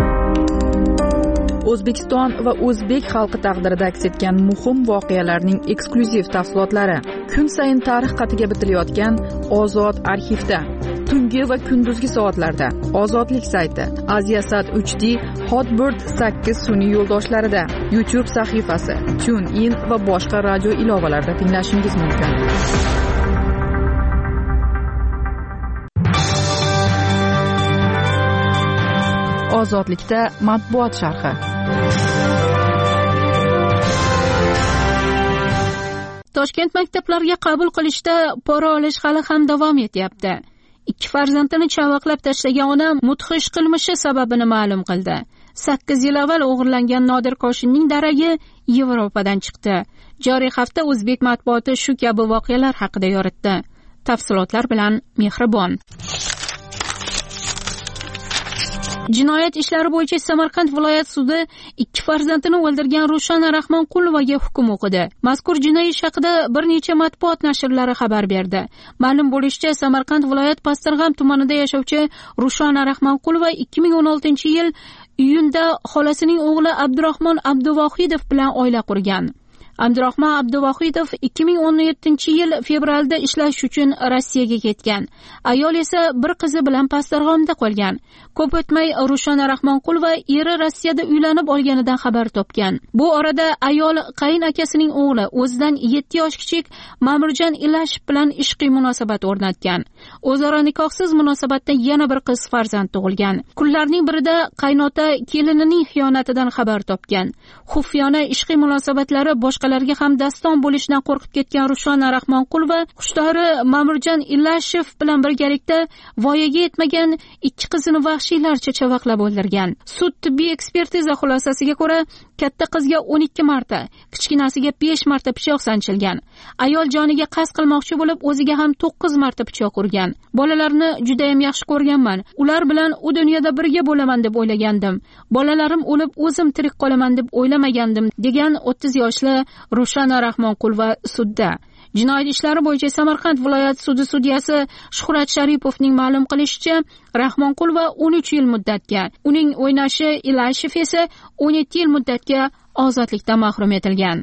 O'zbekiston va o'zbek xalqi taqdirida aks etgan muhim voqealarning eksklyuziv tafsilotlari kun sayin tarix qatiga bitilayotgan Ozod arxivda tungi va kunduzgi soatlarda Ozodlik sayti, Aziasat 3D, Hotbird 8 sun'iy yo'ldoshlarida, YouTube sahifasi, TuneIn va boshqa radio ilovalarida tinglashingiz mumkin. Ozodlikda matbuot sharhi. Toshkent maktablariga qabul qilishda pora olish hali ham davom etyapti. 2 farzandini chavaqlab tashlagan ona mudhish qilmishi sababini ma'lum qildi. 8 yil avval o'g'irlangan Nodir Koshinning daragi Yevropadan chiqdi. Joriy hafta o'zbek matbuoti shu kabi voqealar haqida yoritdi. Tafsilotlar bilan Mehribon. Jinoyat ishlari bo'yicha Samarqand viloyat sudi 2 farzandini o'ldirgan Rushana Rahmonqulovaga hukm o'qidi. Mazkur jinoiy ish haqida bir necha matbuot nashrlari xabar berdi. Ma'lum bo'lishicha, Samarqand viloyat Pastirg'am tumanida yashovchi Rushana Rahmonqulova 2016-yil iyunda xolasining o'g'li Abdurahmon Abduvohidov bilan oila qurgan. Abdurahmon Abduvohidov 2017-yil fevralda ishlash uchun Rossiyaga ketgan. Ayol esa bir qizi bilan Pastarg'omda qolgan. Ko'p o'tmay Rushana Rahmonqulova eri Rossiyada uylanib olganidan xabar topgan. Bu orada ayol qayin akasining o'g'li, o'zidan 7 yosh kichik Ma'murjon Ilashev bilan ishqiy munosabat o'rnatgan. O'zaro nikohsiz munosabatda yana bir qiz farzand tug'ilgan. Kunlarning birida qaynota kelinining xiyonatidan xabar topgan. Xufiyona ishqiy munosabatlari boshqalarga ham daston bo'lishidan qo'rqib ketgan Rushana Rahmonqulova qushdori Ma'murjon Ilashev bilan birgalikda voyaga yetmagan 2 qizini vahshiylarcha chavaqlab o'ldirgan. Sud tibbiy ekspertiza xulosasiga ko'ra, katta qizga 12 marta, kichkinasiga 5 marta pichoq sanchilgan. Ayol joniga qasd qilmoqchi bo'lib, o'ziga ham 9 marta pichoq urgan. Bolalarni juda ham yaxshi ko'rganman. Ular bilan u dunyoda birga bo'laman deb o'ylagandim. Bolalarim o'lib, o'zim tirik qolaman deb o'ylamagandim, degan 30 yoshli Rushana Rahmonqulova sudda. Jinoyat ishlari bo'yicha Samarqand viloyat sudi sudyasi Shuhrat Sharipovning ma'lum qilishicha, Rahmonqulova 13 yil muddatga, uning o'ynashi Ilashev esa 17 yil muddatga ozodlikdan mahrum etilgan.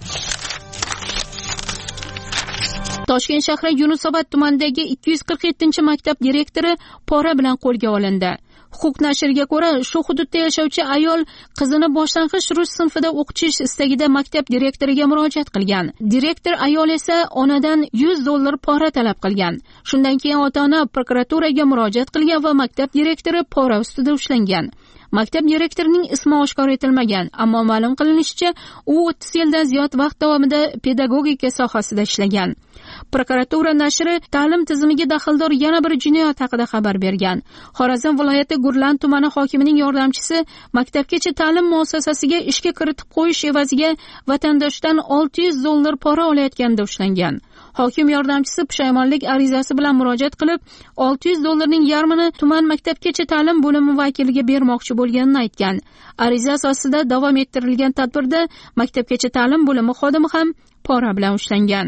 Toshkent shahri Yunusobod tumanidagi 247-maktab direktori pora bilan qo'lga olindi. Huquq nashriga ko'ra, shu hududda yashovchi ayol qizini boshlang'ich rus sinfida o'qitish istagida maktab direktoriga murojaat qilgan. Direktor ayol esa onadan $100 pora talab qilgan. Shundan keyin ota-ona prokuraturaga murojaat qilgan va maktab direktori pora ustida ushlangan. Maktab direktorining ismi oshkor etilmagan, ammo ma'lum qilinishicha, u 30 yildan ziyod vaqt davomida pedagogika sohasida ishlagan. Prokuratura nashri ta'lim tizimiga daxldor yana bir jinoyat haqida xabar bergan. Xorazm viloyati Gurlan tumani hokimining yordamchisi maktabgacha ta'lim muassasasiga ishga kiritib qo'yish evaziga vatandoshdan $600 pora olayotganda ushlangan. Hokim yordamchisi pushaymonlik arizasi bilan murojaat qilib, $600ning yarmini tuman maktabgacha ta'lim bo'limi vakiliga bermoqchi bo'lganini aytgan. Ariza asosida davom ettirilgan tadbirda maktabgacha ta'lim bo'limi xodimi ham pora bilan ushlangan.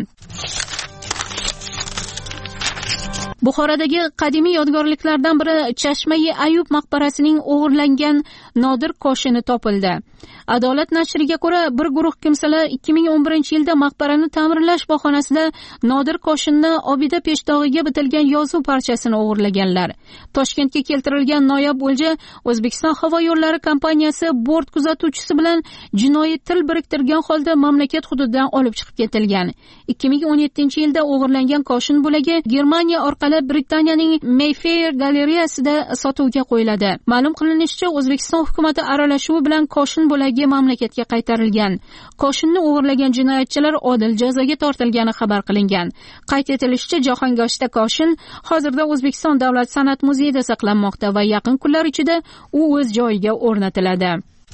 Buxorodagi qadimiy yodgorliklardan biri Chashma-i Ayub maqbarasining o'g'irlangan Nodir koshini topildi. Adolat nashriga ko'ra, bir guruh kimsalar 2011-yilda maqbarani ta'mirlash bahonasida Nodir koshinni obida peshtig'iga bitilgan yozuv parchasini o'g'irlaganlar. Toshkentga keltirilgan noyob o'lja O'zbekiston havo yo'llari kompaniyasi bort kuzatuvchisi bilan jinoiy til biriktirgan holda mamlakat hududidan olib chiqib ketilgan. 2017-yilda o'g'irlangan koshin bo'lagi Germaniya orqali asli Britaniyaning Mayfair galereyasida sotuvga qo'yiladi. Ma'lum qilinishicha, O'zbekiston hukumati aralashuvi bilan koshin bo'lagi mamlakatga qaytarilgan. Koshinni o'g'irlagan jinoyatchilar odil jazoga tortilgani xabar qilingan. Qayd etilishicha, Jahongoshda koshin hozirda O'zbekiston Davlat san'at muzeyida saqlanmoqda va yaqin kunlar ichida u o'z joyiga o'rnatiladi.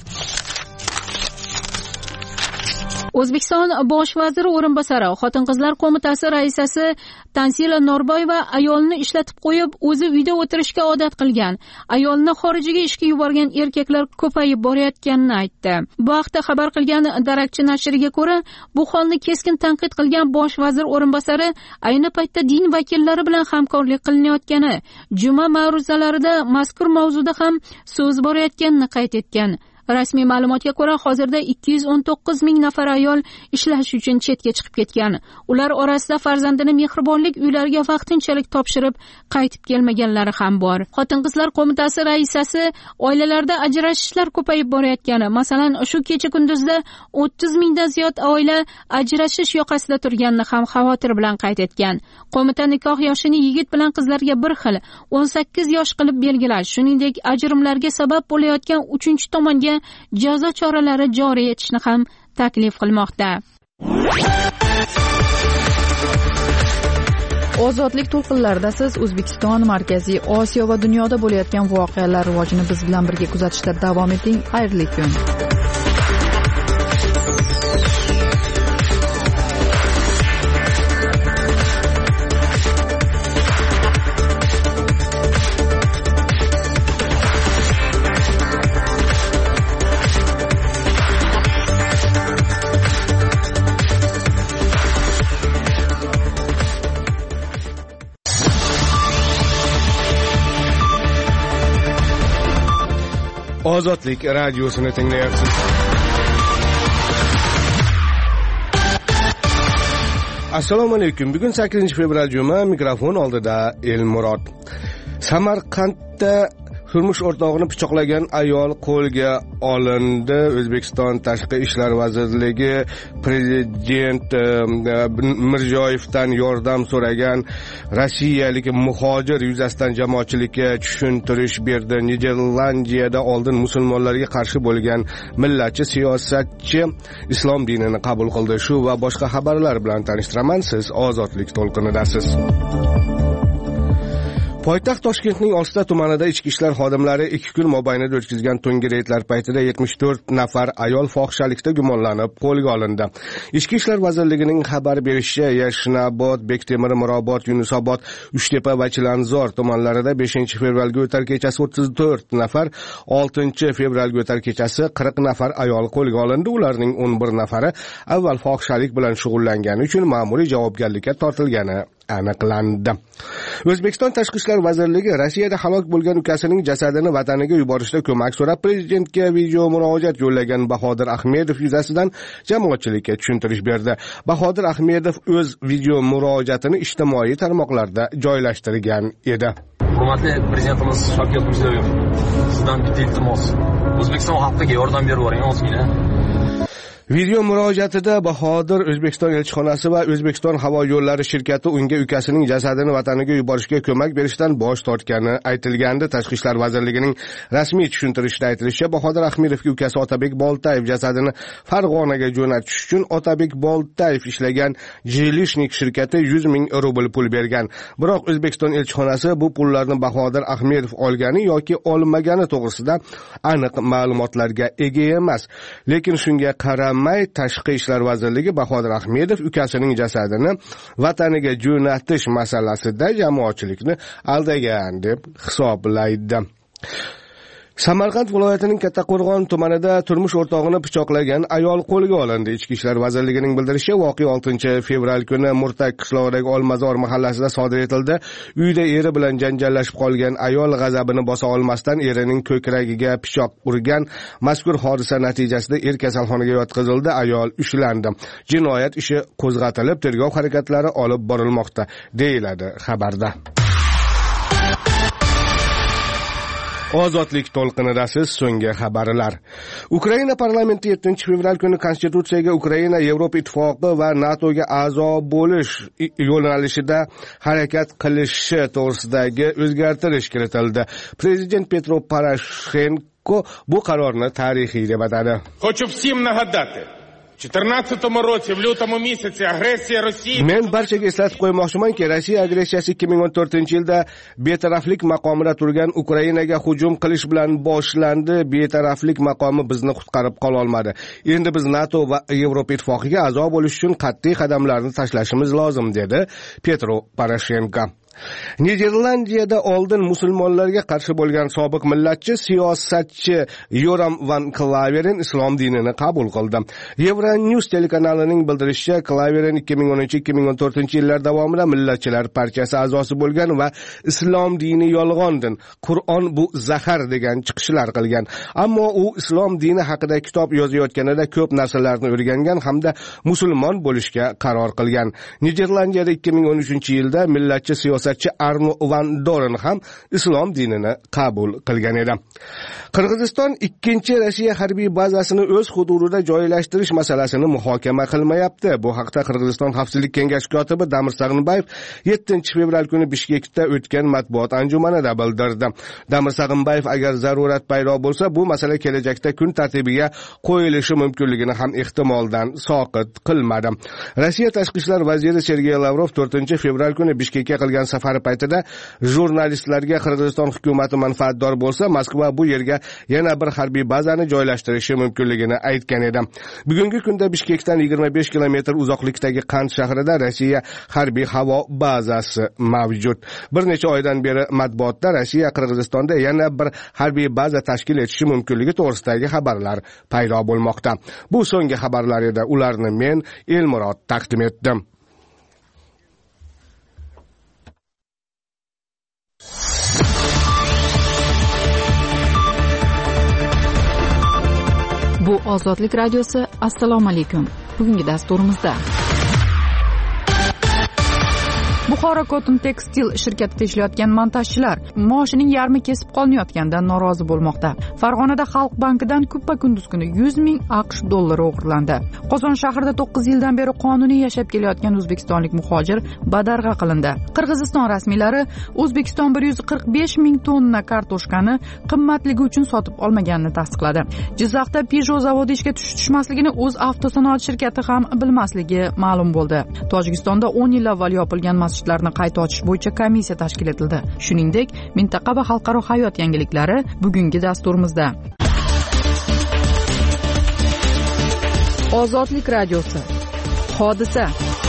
O'zbekiston bosh vaziri o'rinbosari, Xotin-qizlar qo'mitasi raisasi Tanzila Norboyeva ayolni ishlatib qo'yib, o'zi uyda o'tirishga odat qilgan, ayolni xorijga ishga yuborgan erkaklar ko'payib borayotganini aytdi. Bu haqda xabar qilgan Darakchi nashriga ko'ra, bu holni keskin tanqid qilgan bosh vazir o'rinbosari ayni paytda din vakillari bilan hamkorlik qilinayotgani, juma ma'ruzalarida mazkur mavzuda ham so'z borayotganini qayd etgan. Rasmiy ma'lumotga ko'ra, hozirda 219 ming nafar ayol ishlash uchun chetga chiqib ketgan. Ular orasida farzandini mehribonlik uylariga vaqtinchalik topshirib, qaytib kelmaganlari ham bor. Xotin-qizlar qo'mitasi raisasi oilalarda ajrashishlar ko'payib borayotgani, masalan, shu kecha kunduzda 30 mingdan ziyod oila ajrashish yoqasida turganini ham xavotir bilan qayd etgan. Qo'mita nikoh yoshini yigit bilan qizlarga bir xil 18 yosh qilib belgilash, shuningdek ajrimlarga sabab bo'layotgan uchinchi tomonga jazo choralari joriy etishni ham taklif qilmoqda. Ozodlik to'lqinlarida siz O'zbekiston, Markaziy Osiyo va dunyoda bo'layotgan voqealar rivojini biz bilan birga kuzatishda davom eting. Xayrli kun. Ozodlik radiosini tinglayapsiz. Assalomu alaykum. Bugun 8-fevral juma, mikrofon oldida Elmurod. Samarqandda turmush o'rtog'ini pichoqlagan ayol qo'lga olindi. O'zbekiston Tashqi ishlar vazirligi prezident Mirziyoyevdan yordam so'ragan rossiyalik muhojir yuzasidan jamoatchilikka tushuntirish berdi. Niderlandiyada oldin musulmonlarga qarshi bo'lgan millatchi siyosatchi islom dinini qabul qildi. Shu va boshqa xabarlar bilan tanishtiraman. Siz Ozodlik to'lqinidasiz. Poytaxt Toshkentning Olsta tumanida ichki ishlar xodimlari 2 kun mobaynida o'tkazgan tungi reydlar paytida 74 nafar ayol fohishalikda gumonlanib qo'lga olindi. Ichki ishlar vazirligining xabar berishicha, Yashnobod, Bektemir, Mirobod, Yunusobod, Uchtepa va Chilanzor tumanlarida 5-fevralga o'tar kechasi 34 nafar, 6-fevralga o'tar kechasi 40 nafar ayol qo'lga olindi. Ularning 11 nafari avval fohishalik bilan shug'ullangani uchun ma'muriy javobgarlikka tortilgani aniqlandi. O'zbekiston Tashqi ishlar vazirligi Rossiyada halok bo'lgan ukasining jasadini vataniga yuborishda ko'mak so'rab prezidentga video murojaat yo'llagan Bahodir Ahmedov yuzasidan jamoatchilikka tushuntirish berdi. Bahodir Ahmedov o'z video murojaatini ijtimoiy tarmoqlarda joylashtirgan edi. Hurmatli prezidentimiz Shavkat Mirziyoyev, sizdan bitta iltimos. O'zbekiston xalqiga yordam berib yuboring ozgina. Video murojaatida Bahodir O'zbekiston elchixonasi va O'zbekiston havo yo'llari shirkati unga ukasining jasadini vataniga yuborishga ko'mak berishdan bosh tortgani aytilgandi. Tashqi ishlar vazirligining rasmiy tushuntirishida aytilishicha, Bahodir Ahmedovga ukasi Otabek Boltayev jasadini Farg'onaga jo'natish uchun Otabek Boltayev ishlagan Jelishnik shirkati 100 ming rubl pul bergan. Biroq O'zbekiston elchixonasi bu pullarni Bahodir Ahmedov olgani yoki olmagani to'g'risida aniq ma'lumotlarga ega emas. Lekin shunga Tashqi ishlar vazirligi Bahodir Ahmedov ukasining jasadini vataniga jo'natish masalasida jamoatchilikni aldagan deb hisoblaydi. Samarqand viloyatining Kattaqo'rg'on tumanida turmush o'rtog'ini pichoqlagan ayol qo'lga olindi. Ichki ishlar vazirligining bildirishicha, voqea 6-fevral kuni Murtak qishlog'idagi Olmazor mahallasida sodir etildi. Uyda eri bilan janjallashib qolgan ayol g'azabini bosa olmasdan erining ko'kragiga pichoq urgan. Mazkur hodisa natijasida er kasalxonaga yotqizildi, ayol ushlandi. Jinoyat ishi qo'zg'atilib, tergov harakatlari olib borilmoqda, deyiladi xabarda. Ozodlik to'lqinidasiz so'nggi xabarlar. Ukraina parlamenti 7-fevral kuni Konstitutsiyaga Ukraina Yevropa Ittifoqi va NATOga a'zo bo'lish yo'nalishida harakat qilishi to'g'risidagi o'zgartirish kiritildi. Prezident Petro Poroshenko bu qarorni tarixiy deb atadi. Хочу всім нагадати. 14 році, в лютому місяці, агресія Росії... Men barchaga eslatib qo'ymoqchimanki, Rossiya agressiyasi 2014-yilda betaraflik maqomida turgan Ukrainaga hujum qilish bilan boshlandi. Betaraflik maqomi bizni qutqarib qola olmadi. Endi biz NATO va Yevropa Ittifoqiga a'zo bo'lish uchun qat'iy qadamlarni tashlashimiz lozim, dedi Petro Poroshenko. Niderlandiyada oldin musulmonlarga qarshi bo'lgan sobiq millatchi siyosatchi Yoram van Klaveren islom dinini qabul qildi. Euronews telekanalining bildirishicha, Klaveren 2013-2014 yillar davomida millatchilar partiyasi a'zosi bo'lgan va islom dini yolg'ondir, Qur'on bu zahar degan chiqishlar qilgan. Ammo u islom dini haqida kitob yozayotganida ko'p narsalarni o'rgangan hamda musulmon bo'lishga qaror qilgan. Niderlandiyada 2013-yilda millatchi siyosatchi Arno van Doren ham islom dinini qabul qilgan edi. Qirg'iziston ikkinchi Rossiya harbiy bazasini o'z hududida joylashtirish masalasini muhokama qilmayapti. Bu haqda Qirg'iziston Xavfsizlik kengashi kotibi Damir Sag'inbayev 7-fevral kuni Bishkekda o'tgan matbuot anjumanida bildirdi. Damir Sag'inbayev agar zarurat paydo bo'lsa, bu masala kelajakda kun tartibiga qo'yilishi mumkinligini ham ehtimoldan soqit qilmadi. Rossiya tashqi ishlar vaziri Sergey Lavrov 4-fevral kuni Bishkekka qilgan safari paytida jurnalistlarga Qirg'iziston hukumati manfaatdor bo'lsa, Moskva bu yerga yana bir harbiy bazani joylashtirishi mumkinligini aytgan edi. Bugungi kunda Bishkekdan 25 kilometr uzoqlikdagi Qand shahrida Rossiya harbiy havo bazasi mavjud. Bir necha oydan beri matbuotda Rossiya Qirg'izistonda yana bir harbiy baza tashkil etishi mumkinligi to'g'risidagi xabarlar paydo bo'lmoqda. Bu so'nggi xabarlar edi. Ularni men Elmurod taqdim etdim. Bu Ozodlik radiosi. Assalomu alaykum. Bugungi dasturimizda Buxoro Cotton Textile shirkatida ishlayotgan montajchilar maoshining yarmi kesib qolinayotganidan norozi bo'lmoqda. Farg'onada Xalq bankidan kuppa kunduz kuni 100 ming AQSh dollari o'g'irlandi. Qozon shahrida 9 yildan beri qonuniy yashab kelayotgan o'zbekistonlik muhojir badarg'a qilindi. Qirg'iziston rasmiylari O'zbekiston 145 ming tonna kartoshkani qimmatligi uchun sotib olmaganini tasdiqladi. Jizzaxda Peugeot zavodi ishga tushmasligini o'z avtosanoat shirkati ham bilmasligi ma'lum bo'ldi. Tojikistonda 10 yil avval yopilgan masjidlarni qayta ochish bo'yicha komissiya tashkil etildi. Shuningdek, mintaqa va xalqaro hayot yangiliklari bugungi dasturimizda. Ozodlik radiosi. Hodisa.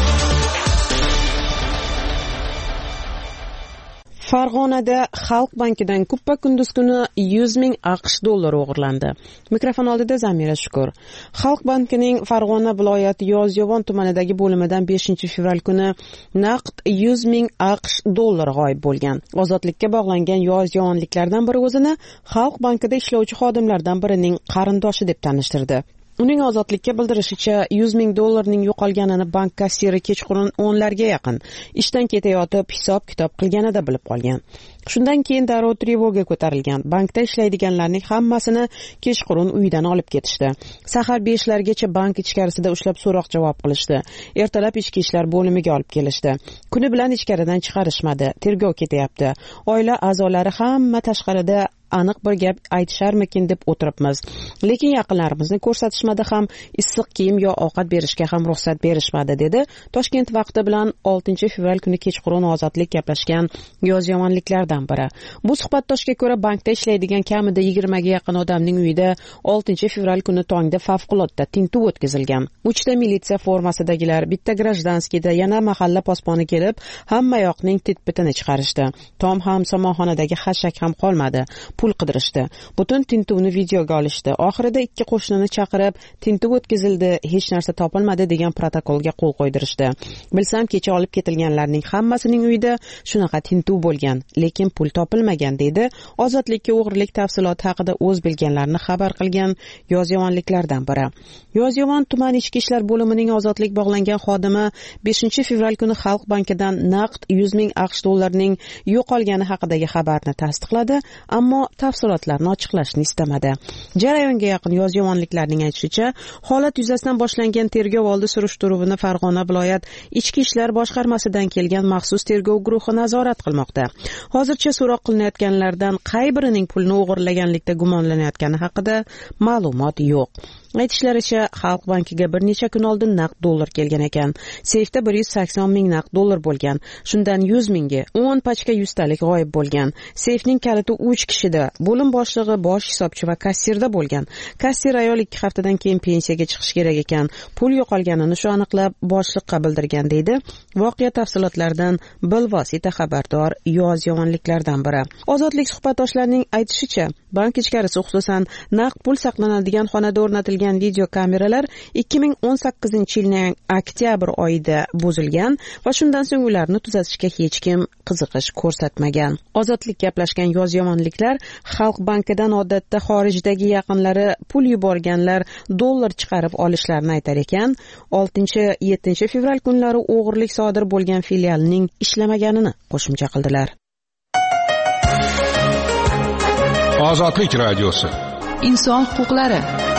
Farg'onada Xalq bankidan kuppa kunduz kuni 100 ming AQSh dollari o'g'irlandi. Mikrofon oldida Zamira Shukur. Xalq bankining Farg'ona viloyati Yozyovon tumanidagi bo'limidan 5-fevral kuni naqd 100 ming AQSh dollari g'oyib bo'lgan. Ozodlikka bog'langan yozyovonliklardan biri o'zini Xalq bankida ishlovchi xodimlardan birining qarindoshi deb tanishtirdi. Uning ozodlikka bildirishicha 100 ming dollarning yo'qolganini bank kassiri kechqurun 10larga yaqin ishdan ketayotib hisob-kitob qilganida bilib qolgan. Shundan keyin darrov trevoga ko'tarilgan. Bankda ishlaydiganlarning hammasini kechqurun uyidan olib ketishdi. Sahar 5largacha bank ichkarisida ushlab so'roq-javob qilishdi. Ertalab ichki ishlar bo'limiga olib kelishdi. Kuni bilan ichkaridan chiqarishmadi. Tergov ketyapti. Oila a'zolari hamma tashqarida aniq bir gap aytisharmikin deb o'tiribmiz. Lekin yaqinlarimizni ko'rsatishmadi ham, issiq kiyim yo ovqat berishga ham ruxsat berishmadi, dedi Toshkent vaqti bilan 6-fevral kuni kechqurun Ozodlik gaplashgan yozyovonliklardan biri. Bu suhbatdoshga ko'ra, bankda ishlaydigan kamida 20 ga yaqin odamning uyida 6-fevral kuni tongda favqulodda tintuv o'tkazilgan. 3 ta militsiya formasidagilar, bitta grajdanskiyda, yana mahalla posboni kelib, hamma yoqning tit-bitini chiqarishdi. Tom ham somonxonadagi xashak ham qolmadi. Pul qidirishdi. Butun tintuvni videoga olishdi. Oxirida 2 qo'shnini chaqirib, tintuv o'tkazildi, hech narsa topilmadi degan protokolga qo'l qo'ydirishdi. Bilsam, kecha olib ketilganlarning hammasining uyida shunaqa tintuv bo'lgan, lekin pul topilmagan, dedi Ozodlikka o'g'irlik tafsiloti haqida o'z bilganlarini xabar qilgan yozyovonliklardan biri. Yozyovon tuman ichki ishlar bo'limining ozodlik bog'langan xodimi 5-fevral kuni Xalq bankidan naqd 100 ming AQSh dollarining yo'qolgani haqidagi xabarni tasdiqladi, ammo tafsilotlarni ochiqlashni istamadi. Jarayonga yaqin yozyovonliklarning aytishicha, holat yuzasidan boshlangan tergov oldi surishtiruvini Farg'ona viloyat Ichki ishlar boshqarmasidan kelgan maxsus tergov guruhi nazorat qilmoqda. Hozircha so'roq qilinayotganlardan qay birining pulni o'g'irlaganlikda gumonlanayotgani haqida ma'lumot yo'q. Aytishlaricha, Xalq bankiga bir necha kun oldin naqd dollar kelgan ekan. Seyfda 180 ming naqd dollar bo'lgan. Shundan 100 mingga 10 pachka 100 talik g'oyib bo'lgan. Seyfning kaliti 3 kishida, bo'lim boshlig'i, bosh hisobchi va kassirda bo'lgan. Kassir ayol 2 haftadan keyin pensiyaga chiqish kerak ekan. Pul yo'qolganini shu aniqlab boshliqqa bildirgan deydi. Voqea tafsilotlaridan bilvosita xabardor yozyovonliklardan biri. Ozodlik suhbatdoshlarining aytishicha, bank ichkarisi, xususan naqd pul saqlanadigan xonada o'rnatilgan video kameralar 2018-yilning oktyabr oyida buzilgan va shundan so'ng ularni tuzatishga hech kim qiziqish ko'rsatmagan. Ozodlik gaplashgan yozyovonliklar Xalq bankidan odatda xorijdagi yaqinlari pul yuborganlar dollar chiqarib olishlarini aytar ekan, 6-7 fevral kunlari o'g'irlik sodir bo'lgan filialning ishlamaganini qo'shimcha qildilar. Ozodlik radiosi. Inson huquqlari.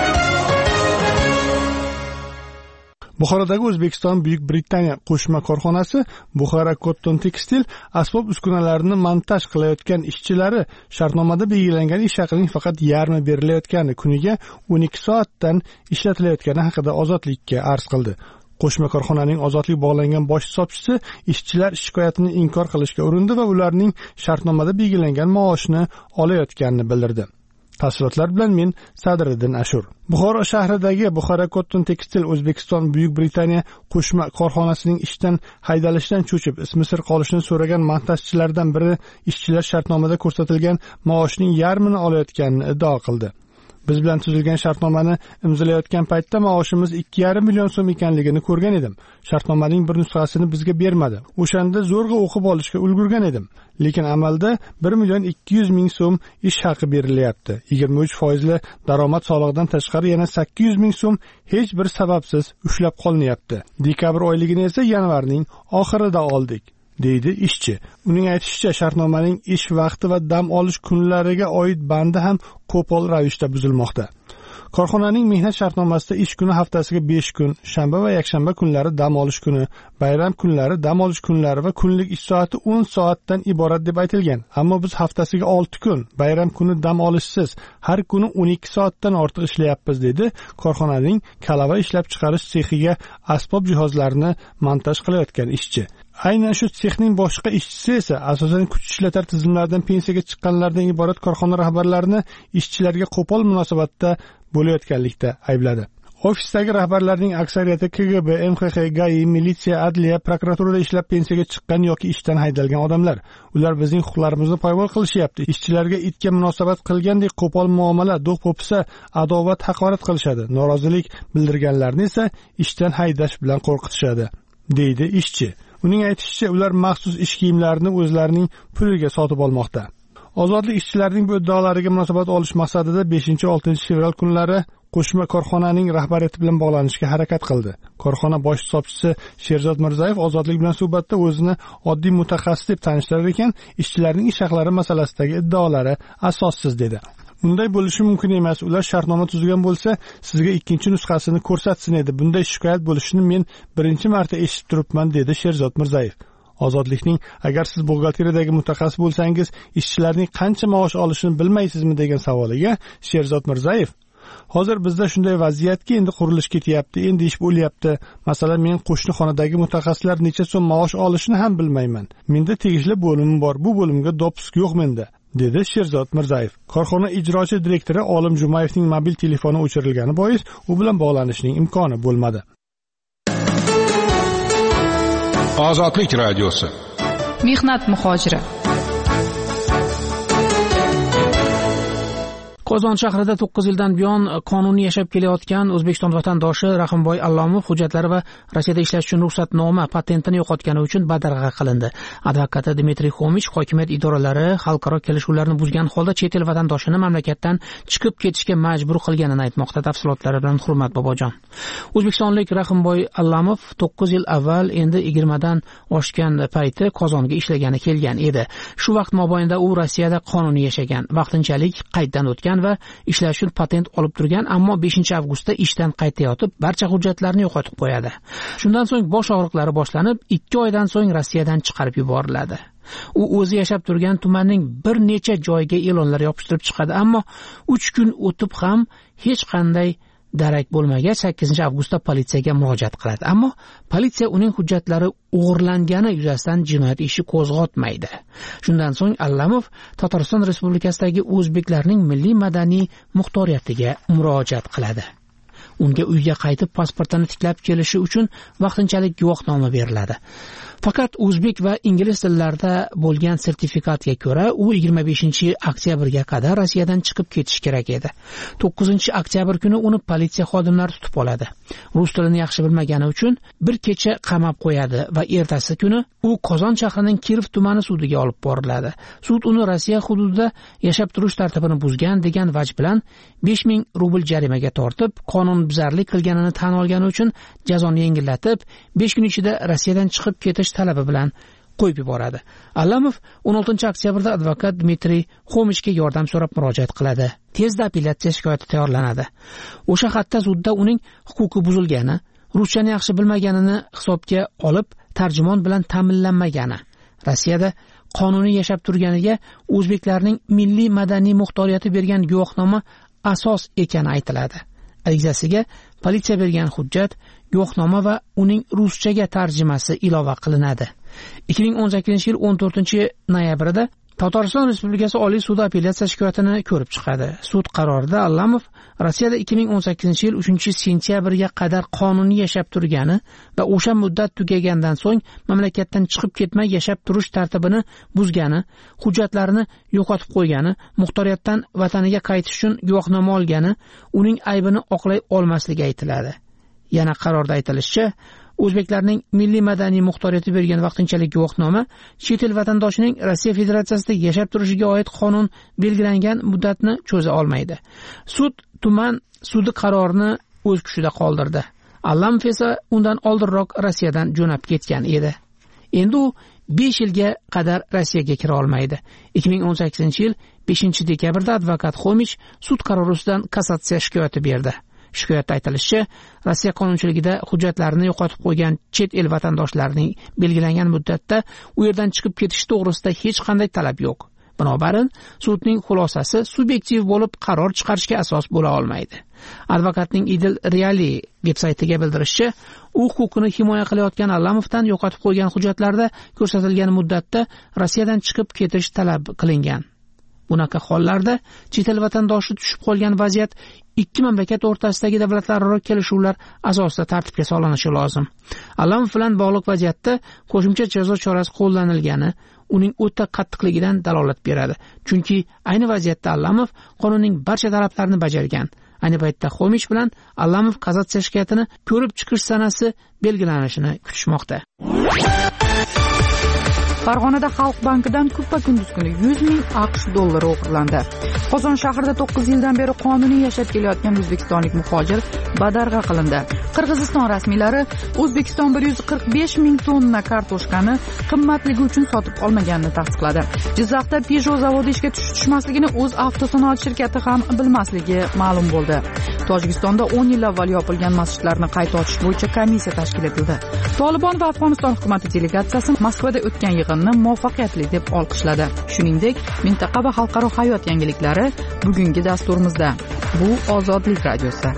Buxorodagi O'zbekiston Buyuk Britaniya qo'shma korxonasi Buxara Cotton Textile asbob uskunalarini montaj qilayotgan ishchilari shartnomada belgilangan ish haqining faqat yarmi berilayotgani kuniga 12 soatdan ishlatilayotgani haqida Ozodlikka arz qildi. Qo'shma korxonaning Ozodlik bog'langan bosh hisobchisi ishchilar shikoyatini inkor qilishga urindi va ularning shartnomada belgilangan maoshni olayotganini bildirdi. Tafsilotlar bilan men Sadriddin Ashur. Buxoro shahridagi Buxara Cotton Textile O'zbekiston Buyuk Britaniya qo'shma korxonasining ishdan haydalishidan cho'chib, ismi sir qolishini so'ragan montajchilardan biri ishchilar shartnomada ko'rsatilgan maoshning yarmini olayotganini iddao qildi. Biz bilan tuzilgan shartnomani imzolayotgan paytda maoshimiz 2,5 million so'm ekanligini ko'rgan edim. Shartnomaning bir nusxasini bizga bermadi. O'shanda zo'rg'a o'qib olishga ulgurgan edim. Lekin amalda 1,2 million so'm ish haqi berilyapti. 23% daromad solig'idan tashqari yana 800 ming so'm hech bir sababsiz ushlab qolinyapti. Dekabr oyligini esa yanvarning oxirida oldik, deydi ishchi. Uning aytishicha, shartnomaning ish vaqti va dam olish kunlariga oid bandi ham qo'pol ravishda buzilmoqda. Korxonaning mehnat shartnomasida ish kuni haftasiga 5 kun, shanba va yakshanba kunlari dam olish kuni, bayram kunlari dam olish kunlari va kunlik ish soati 10 soatdan iborat deb aytilgan. Ammo biz haftasiga 6 kun, bayram kuni dam olishsiz, har kuni 12 soatdan ortiq ishlayapmiz, dedi korxonaning kalava ishlab chiqarish sexiga asbob jihozlarini montaj qilayotgan ishchi. Aynan shu sexning boshqa ishchisi esa asosan kuch ishlatar tizimlaridan pensiyaga chiqqanlardan iborat korxona rahbarlarini ishchilarga qo'pol munosabatda bo'layotganlikda aybladi. Ofisdagi rahbarlarning aksariyati KGB, MXX, GAI, militsiya, adliya, prokuraturada ishlab pensiyaga chiqqan yoki ishdan haydalgan odamlar. Ular bizning huquqlarimizni poymol qilishyapti. Ishchilarga itga munosabat qilgandek qo'pol muomala, do'q-po'pisa, adovat, haqorat qilishadi. Norozilik bildirganlarni esa ishdan haydash bilan qo'rqitishadi, deydi ishchi. Uning aytishicha, ular maxsus ish kiyimlarini o'zlarining puliga sotib olmoqda. Ozodlik ishchilarining bu iddaolariga munosabat olish maqsadida 5-6 fevral kunlari qo'shma korxonaning rahbariyati bilan bog'lanishga harakat qildi. Korxona bosh hisobchisi Sherzod Mirzayev Ozodlik bilan suhbatda o'zini oddiy mutaxassis deb tanishtirar ekan, ishchilarning ish haqlari masalasidagi iddaolari asossiz dedi. Unday bo'lishi mumkin emas. Ular shartnoma tuzgan bo'lsa, sizga ikkinchi nusxasini ko'rsatsin edi. Bunday shikoyat bo'lishini men birinchi marta eshitib turibman, dedi Sherzod Mirzayev. Ozodlikning agar siz buxgalteriyadagi mutaxassis bo'lsangiz, ishchilarning qancha maosh olishini bilmaysizmi degan savoliga Sherzod Mirzayev: hozir bizda shunday vaziyatki, endi qurilish ketyapti, endi ish bo'lyapti. Masalan, men qo'shni xonadagi mutaxassislar necha so'm maosh olishini ham bilmayman. Menda tegishli bo'limim bor. Bu bo'limga dopusk yo'q menda, dedi Sherzod Mirzayev. Korxona ijrochi direktori Olim Jumayevning mobil telefoni o'chirilgani bois u bilan bog'lanishning imkoni bo'lmadi. Ozodlik radiosi. Mehnat muhojiri. Qozon shahrida 9 yildan buyon qonuniy yashab kelayotgan O'zbekiston vatandoshi Rahimboy Allomov hujjatlari va Rossiyada ishlash uchun ruxsatnoma patentini yo'qotgani uchun badarg'a qilindi. Advokati Dmitriy Xomich hokimiyat idoralari xalqaro kelishuvlarni buzgan holda chet el vatandoshini mamlakatdan chiqib ketishga majbur qilganini aytmoqda. Tafsilotlari bilan Hurmat Bobojon. O'zbekistonlik Rahimboy Allomov 9 yil avval endi 20 dan oshgan payti Qozonga ishlagani kelgan edi. Shu vaqt mobaynida u Rossiyada qonuniy yashagan, vaqtinchalik qayddan o'tgan va ishlash uchun patent olib turgan, ammo 5-avgustda ishdan qaytayotib barcha hujjatlarini yo'qotib qo'yadi. Shundan so'ng bosh og'riqlari boshlanib, 2 oydan so'ng Rossiyadan chiqarib yuboriladi. U o'zi yashab turgan tumanning bir necha joyiga e'lonlar yopishtirib chiqadi, ammo 3 kun o'tib ham hech qanday darak bo'lmagach 8-avgustda politsiyaga murojaat qiladi. Ammo politsiya uning hujjatlari o'g'irlangani yuzasidan jinoyat ishi qo'zg'atmaydi. Shundan so'ng Allomov Tatariston Respublikasidagi o'zbeklarning milliy madaniy muxtoriyatiga murojaat qiladi. Unga uyga qaytib pasportini tiklab kelishi uchun vaqtinchalik guvohnoma beriladi. Faqat o'zbek va ingliz tillarida bo'lgan sertifikatga ko'ra u 25-oktyabrga qadar Rossiyadan chiqib ketish kerak edi. 9-oktyabr kuni uni politsiya xodimlari tutib oladi. Rus tilini yaxshi bilmagani uchun bir kecha qamab qo'yadi va ertasi kuni u Qozon shahrining Kirov tumani sudiga olib boriladi. Sud uni Rossiya hududida yashab turish tartibini buzgan degan vaj bilan 5000 rubl jarimaga tortib, qonunbuzarlik qilganini tan olgani uchun jazoni yengillatib, 5 kun ichida Rossiyadan chiqib ketish talabi bilan qo'yib yuboradi. Allomov 16-oktyabrda advokat Dmitriy Xomichga yordam so'rab murojaat qiladi. Tezda apellyatsiya shikoyati tayyorlanadi. O'sha xatda sudda uning huquqi buzilgani, ruschani yaxshi bilmaganini hisobga olib, tarjimon bilan ta'minlanmagani, Rossiyada qonuniy yashab turganiga o'zbeklarning milliy madaniy muxtoriyati bergan guvohnoma asos ekani aytiladi. Arizasiga politsiya bergan hujjat, guvohnoma va uning ruschaga tarjimasi ilova qilinadi. 2018-yil 14-noyabrida Tatariston Respublikasi Oliy sudi apellyatsiya shikoyatini ko'rib chiqadi. Sud qarorida Allomov Rossiyada 2018-yil 3-sentyabrga qadar qonuniy yashab turgani va o'sha muddat tugagandan so'ng mamlakatdan chiqib ketmay yashab turish tartibini buzgani, hujjatlarini yo'qotib qo'ygani, muxtoriyatdan vataniga qaytish uchun guvohnoma olgani, uning aybini oqlay olmasligi aytiladi. Yana qarorda aytilishicha, o'zbeklarning milliy madaniy muxtoriyati bergan vaqtinchalik guvohnoma chet el vatandoshining Rossiya Federatsiyasida yashab turishiga oid qonun belgilangan muddatni cho'za olmaydi. Sud tuman sudi qarorini o'z kuchida qoldirdi. Allomov esa undan oldinroq Rossiyadan jo'nab ketgan edi. Endi u 5 yilga qadar Rossiyaga kira olmaydi. 2018-yil 5-dekabrda advokat Xomich sud qarori ustidan kassatsiya shikoyati berdi. Shikoyatda aytilishicha, Rossiya qonunchiligida hujjatlarini yo'qotib qo'ygan chet el vatandoshlarining belgilangan muddatda u yerdan chiqib ketish to'g'risida hech qanday talab yo'q. Binobarin, sudning xulosasi subyektiv bo'lib qaror chiqarishga asos bo'la olmaydi. Advokatning Idil Reali veb-saytiga bildirishicha, u huquqini himoya qilayotgan Allomovdan yo'qotib qo'ygan hujjatlarda ko'rsatilgan muddatda Rossiyadan chiqib ketish talab qilingan. Bunaqa hollarda chet el vatandoshi tushib qolgan vaziyat ikki mamlakat o'rtasidagi davlatlararo kelishuvlar asosida tartibga solinishi lozim. Allomov bilan bog'liq vaziyatda qo'shimcha jazo chorasi qo'llanilgani uning o'ta qattiqligidan dalolat beradi. Chunki ayni vaziyatda Allomov qonunning barcha talablarini bajargan. Ayni paytda Xomich bilan Allomov kassatsiya shikoyatini ko'rib chiqish sanasi belgilanishini kutishmoqda. Farg'onada Xalq bankidan kuppa-kunduz kuni 100,000 AQSh dollari o'g'irlandi. Qozon shahrida 9 yildan beri qonuniy yashab kelayotgan o'zbekistonlik muhojir badarg'a qilindi. Qirg'iziston rasmiylari O'zbekiston 145,000 tonna kartoshkani qimmatligi uchun sotib olmaganini tasdiqladi. Jizzaxda Peugeot zavodi ishga tushmasligini o'z avtosanoat shirkati ham bilmasligi ma'lum bo'ldi. Tojikistonda 10 yil avval yopilgan masjidlarni qayta ochish bo'yicha komissiya tashkil etildi. Tolibon va Afg'oniston hukumati delegatsiyasi Moskvada o'tgan yig'inni muvaffaqiyatli deb olqishladi. Shuningdek, mintaqa va xalqaro hayot yangiliklari bugungi dasturimizda. Bu Ozodlik radiosi.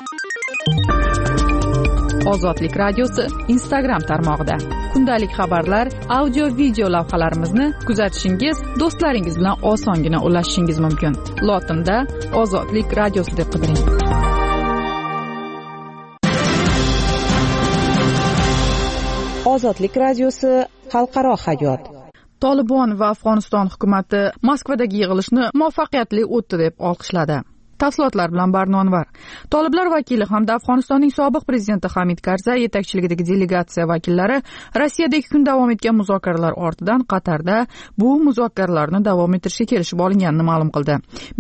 Ozodlik radiosi Instagram tarmog'ida. Kundalik xabarlar, audio video lavhalarimizni kuzatishingiz, do'stlaringiz bilan osongina ulashishingiz mumkin. Lotinda Ozodlik radiosi deb qidiring. Ozodlik radiosi xalqaro hayot. Tolibon va Afg'oniston hukumati Moskvadagi yig'ilishni muvaffaqiyatli o'tdi deb olqishladi. Tafsilotlar bilan Barnonvar. Toliblar vakili hamda Afg'onistonning sobiq prezidenti Hamid Karzay yetakchiligidagi delegatsiya vakillari Rossiyada 2 kun davom etgan muzokaralar ortidan Qatarda bu muzokaralarni davom ettirishga kelishib olinganini ma'lum qildi.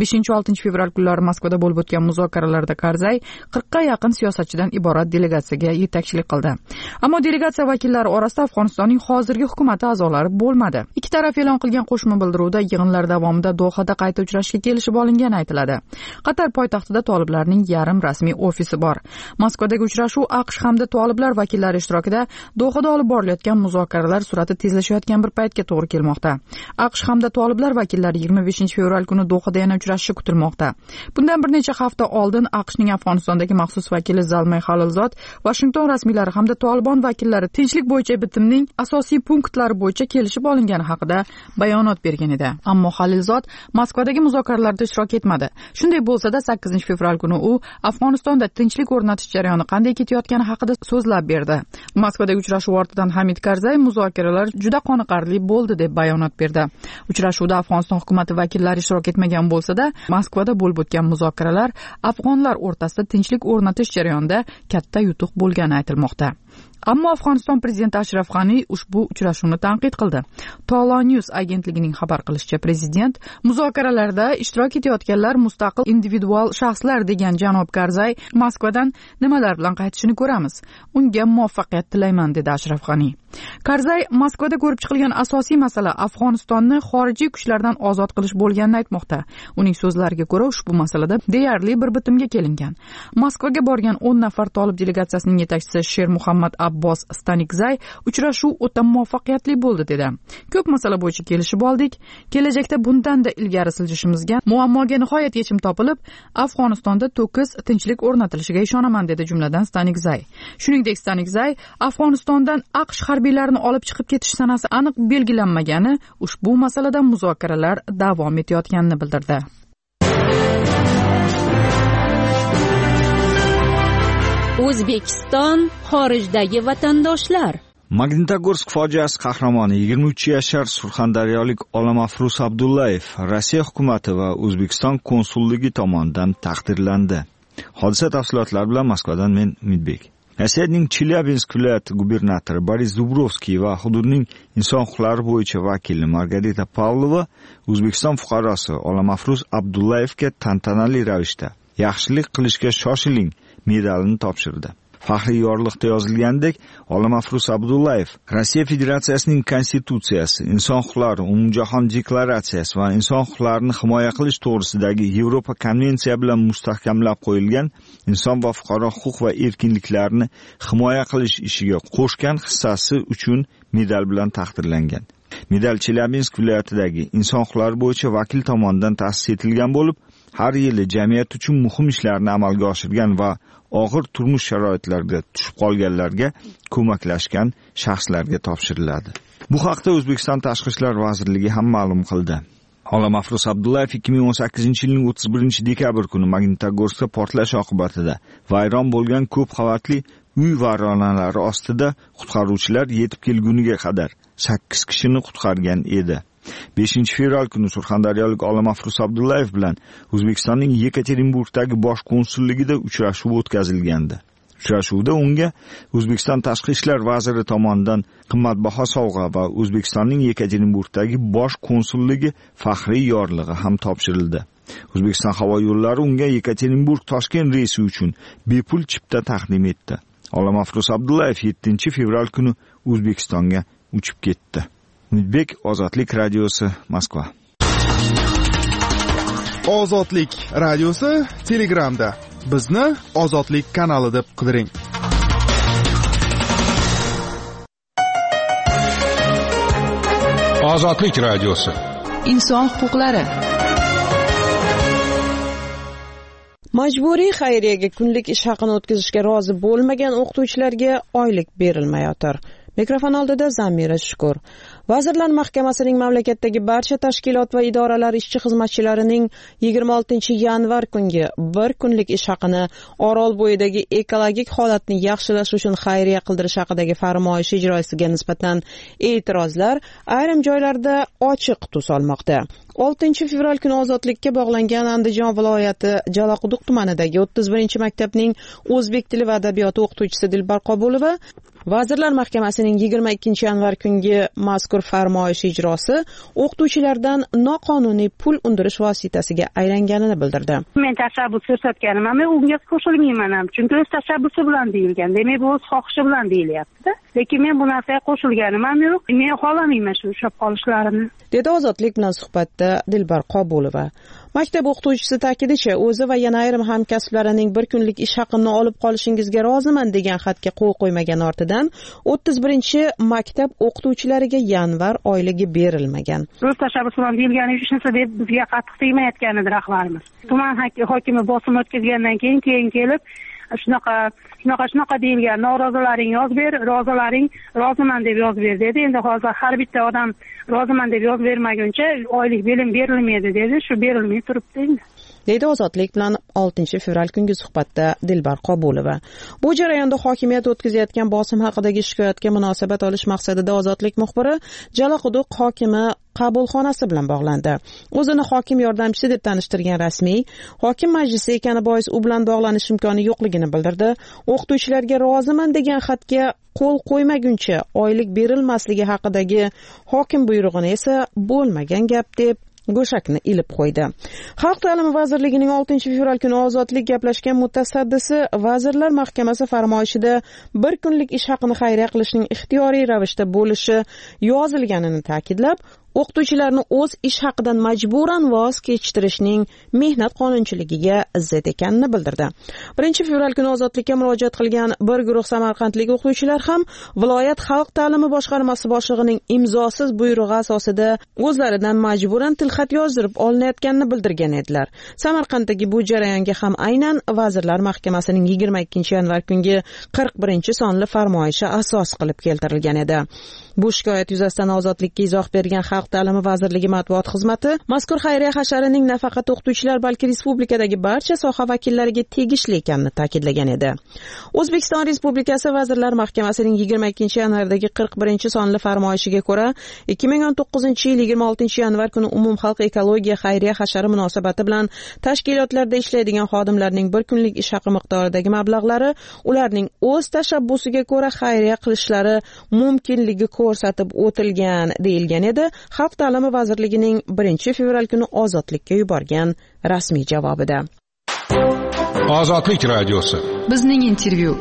5-6 fevral kunlari Moskvada bo'lib o'tgan muzokaralarda Karzay 40 ga yaqin siyosatchidan iborat delegatsiyaga yetakchilik qildi. Ammo delegatsiya vakillari orasida Afg'onistonning hozirgi hukumati a'zolari bo'lmadi. Ikki taraf e'lon qilgan qo'shma bildiruvda yig'inlar davomida Dohada qayta uchrashishga kelishib olingani aytiladi. Qatar poytaxtida toliblarning yarim rasmiy ofisi bor. Moskvadagi uchrashuv AQSh hamda toliblar vakillari ishtirokida Dohada olib borilayotgan muzokaralar sur'ati tezlashayotgan bir paytga to'g'ri kelmoqda. AQSh hamda toliblar vakillari 25 fevral kuni Dohada yana uchrashishi kutilmoqda. Bundan bir necha hafta oldin AQShning Afg'onistondagi maxsus vakili Zalmay Khalilzod Washington rasmiylari hamda Tolibon vakillari tinchlik bo'yicha bitimning asosiy punktlari bo'yicha kelishib olingani haqida bayonot bergan edi. Ammo Khalilzod Moskvadagi muzokaralarda ishtirok etmadi. Shunday bo'lsa-da 8 fevral kuni u Afg'onistonda tinchlik o'rnatish jarayoni qanday ketayotgani haqida so'zlab berdi. Moskvadagi uchrashuv ortidan Hamid Karzay muzokaralar juda qoniqarli bo'ldi deb bayonot berdi. Uchrashuvda Afg'oniston hukumati vakillari ishtirok etmagan bo'lsa-da, Moskvada bo'lib o'tgan muzokaralar afg'onlar o'rtasida tinchlik o'rnatish jarayonida katta yutuq bo'lgani aytilmoqda. Ammo Afg'oniston prezidenti Ashraf G'ani ushbu uchrashuvni tanqid qildi. Tolo News agentligining xabar qilishicha, prezident muzokaralarda ishtirok etayotganlar mustaqil individual shaxslar degan janob Karzay Moskvadan nimalar bilan qaytishini ko'ramiz. Unga muvaffaqiyat tilayman dedi Ashraf G'ani. Karzay Moskvada ko'rib chiqilgan asosiy masala Afg'onistonni xorijiy kuchlardan ozod qilish bo'lganini aytmoqda. Uning so'zlariga ko'ra, ushbu masalada deyarli bir bitimga kelingan. Moskvaga borgan 10 nafar tolib delegatsiyasining yetakchisi Sher Muhammad Abbos Stanikzay uchrashuv o'ta muvaffaqiyatli bo'ldi dedi. Ko'p masala bo'yicha kelishib oldik. Kelajakda bundan-da ilgari siljishimizga muammoga nihoyat yechim topilib, Afg'onistonda to'kis tinchlik o'rnatilishiga ishonaman dedi jumladan Stanikzay. Shuningdek, Stanikzay Afg'onistondan AQSh harbiylarini olib chiqib ketish sanasi aniq belgilanmagani, ushbu masalada muzokaralar davom etayotganini bildirdi. O'zbekiston xorijdagi vatandoshlar. Magnitogorsk fojiasi qahramoni 23 yashar surxondaryolik Olamafrus Abdullayev Rossiya hukumati va O'zbekiston konsulligi tomonidan taqdirlandi. Hodisa tafsilotlari bilan Moskvadan men Umidbek. Rossiyaning Chelyabinsk viloyati gubernatori Boris Dubrovskiy va hududning inson huquqlari bo'yicha vakili Margarita Pavlova O'zbekiston fuqarosi Olamafrus Abdullayevga tantanali ravishda yaxshilik qilishga shoshiling medalini topshirdi. Faxriy yorliqda yozilgandek, Olamafrus Abdullayev Rossiya Federatsiyasining konstitutsiyasi, inson huquqlari umumjahon deklaratsiyasi va inson huquqlarini himoya qilish to'g'risidagi Yevropa konvensiya bilan mustahkamlab qo'yilgan inson va fuqaro huquq va erkinliklarini himoya qilish ishiga qo'shgan hissasi uchun medal bilan taqdirlangan. Medal Chelyabinsk viloyatidagi inson huquqlari bo'yicha vakil tomonidan ta'sis etilgan bo'lib, har yili jamiyat uchun muhim ishlarni amalga oshirgan va og'ir turmush sharoitlarida tushib qolganlarga ko'maklashgan shaxslarga topshiriladi. Bu haqda O'zbekiston Tashqi ishlar vazirligi ham ma'lum qildi. Olamafrus Abdullayev 2018-yilning 31-dekabr kuni Magnitogorskda portlash oqibatida vayron bo'lgan ko'p qavatli uy vayronalari ostida qutqaruvchilar yetib kelguniga qadar 8 kishini qutqargan edi. 5 fevral kuni surxondaryolik Olamafrus Abdullayev bilan O'zbekistonning Yekaterinburgdagi bosh konsulligida uchrashuv o'tkazilgandi. Uchrashuvda unga O'zbekiston Tashqi ishlar vaziri tomonidan qimmatbaho sovg'a va O'zbekistonning Yekaterinburgdagi bosh konsulligi faxriy yorlig'i ham topshirildi. O'zbekiston havo yo'llari unga Yekaterinburg-Toshkent reysi uchun bepul chipta taqdim etdi. Olamafrus Abdullayev 7 fevral kuni O'zbekistonga uchib ketdi. Umidbek, Ozodlik radiosi, Moskva. Ozodlik radiosi Telegramda. Bizni Ozodlik kanali deb qidiring. Ozodlik radiosi. Inson huquqlari. Majburiy xayriyaga kunlik ish haqini o'tkazishga rozi bo'lmagan o'qituvchilarga oylik berilmayotir. Mikrofon oldida Zamira Shukur. Vazirlar Mahkamasining mamlakatdagi barcha tashkilot va idoralar ishchi xizmatchilarining 26 yanvar kungi bir kunlik ish haqini Orolbo'yidagi ekologik holatni yaxshilash uchun xayriya qildirish haqidagi farmoyish ijrosiga nisbatan e'tirozlar ayrim joylarda ochiq tus olmoqda. 6 fevral kuni ozodlikka bog'langan Andijon viloyati Jalaquduq tumanidagi 31-maktabning o'zbek tili va adabiyoti o'qituvchisi Dilbar Qobulova Vazirlar Mahkamasining 22 yanvar kungi mazkur farmoyish ijrosi o'qituvchilardan noqonuniy pul undirish vositasiga aylanganini bildirdi. Men tashabbus ko'rsatganim, men unga qo'shilmayman ham, chunki o'z tashabbusi bilan deyilgan. Demak, bu o'z xohishi bilan deyilyapti-da. Lekin men bu narsaga qo'shilganim ham yo'q. Men xohlamayman shu ushlab qolishlarini, dedi Ozodlik bilan suhbatda Dilbar Qobulova. Maktab o'qituvchisi ta'kidlashicha, o'zi va yana ayrim hamkasblarining bir kunlik ish haqini olib qolishingizga roziman degan xatga qo'l qo'ymagan ortidan 31-maktab o'qituvchilariga yanvar oyligi berilmagan. O'z tashabbus bilan deyilgani hech narsa deb bizga qattiq tegmayotgan edi rahbarimiz. Tuman hokimi bosim o'tkazgandan keyin kelib shunaqa deyilgan, norozalaring yoz ber, rozalaring roziman deb yoz ber dedi. Endi hozir har bitta odam roziman deb yoz bermaguncha oylik berilmaydi dedi. Shu berilmay turibdi endi, deydi Ozodlik bilan 6 fevral kungi suhbatda Dilbar Qobulova. Bu jarayonda hokimiyat o'tkazayotgan bosim haqidagi shikoyatga munosabat olish maqsadida Ozodlik muxbiri Jalaquduq hokimi qabulxonasi bilan bog'landi. O'zini hokim yordamchisi deb tanishtirgan rasmiy hokim majlisi ekani bois u bilan bog'lanish imkoni yo'qligini bildirdi. O'qituvchilarga roziman degan xatga qo'l qo'ymaguncha oylik berilmasligi haqidagi hokim buyrug'ini esa bo'lmagan gap deb go'shakni ilib qo'ydi. Xalq ta'limi vazirligining 6 fevral kuni Ozodlik gaplashgan mutasaddisi Vazirlar Mahkamasi farmoyishida bir kunlik ish haqini xayriya qilishning ixtiyoriy ravishda bo'lishi yozilganini ta'kidlab, o'qituvchilarni o'z ish haqidan majburan voz kechtirishning mehnat qonunchiligiga zid ekanini bildirdi. 1 fevral kuni Ozodlikka murojaat qilgan bir guruh samarqandlik o'qituvchilar ham viloyat xalq ta'limi boshqarmasi boshlig'ining imzosiz buyrug'i asosida o'zlaridan majburan tilxat yozdirib olinayotganini bildirgan edilar. Samarqanddagi bu jarayonga ham aynan Vazirlar Mahkamasining 22 yanvar kungi 41 sonli farmoyishi asos qilib keltirilgan edi. Bu shikoyat yuzasidan Ozodlikka izoh bergan Xalq ta'limi vazirligi matbuot xizmati mazkur xayriya hasharining nafaqat o'qituvchilar, balki respublikadagi barcha soha vakillariga tegishli ekanini ta'kidlagan edi. O'zbekiston Respublikasi Vazirlar Mahkamasining 22 yanvardagi 41 sonli farmoyishiga ko'ra 2019-yil 26 yanvar kuni umumxalq ekologiya xayriya hashari munosabati bilan tashkilotlarda ishlaydigan xodimlarning bir kunlik ish haqi miqdoridagi mablag'lari ularning o'z tashabbusiga ko'ra xayriya qilishlari mumkinligi ko'rsatib o'tilgan deyilgan edi. Xalq ta'limi vazirligining 1 fevral kuni Ozodlikka yuborgan rasmiy javobida. Ozodlik radiosi. Bizning intervyu.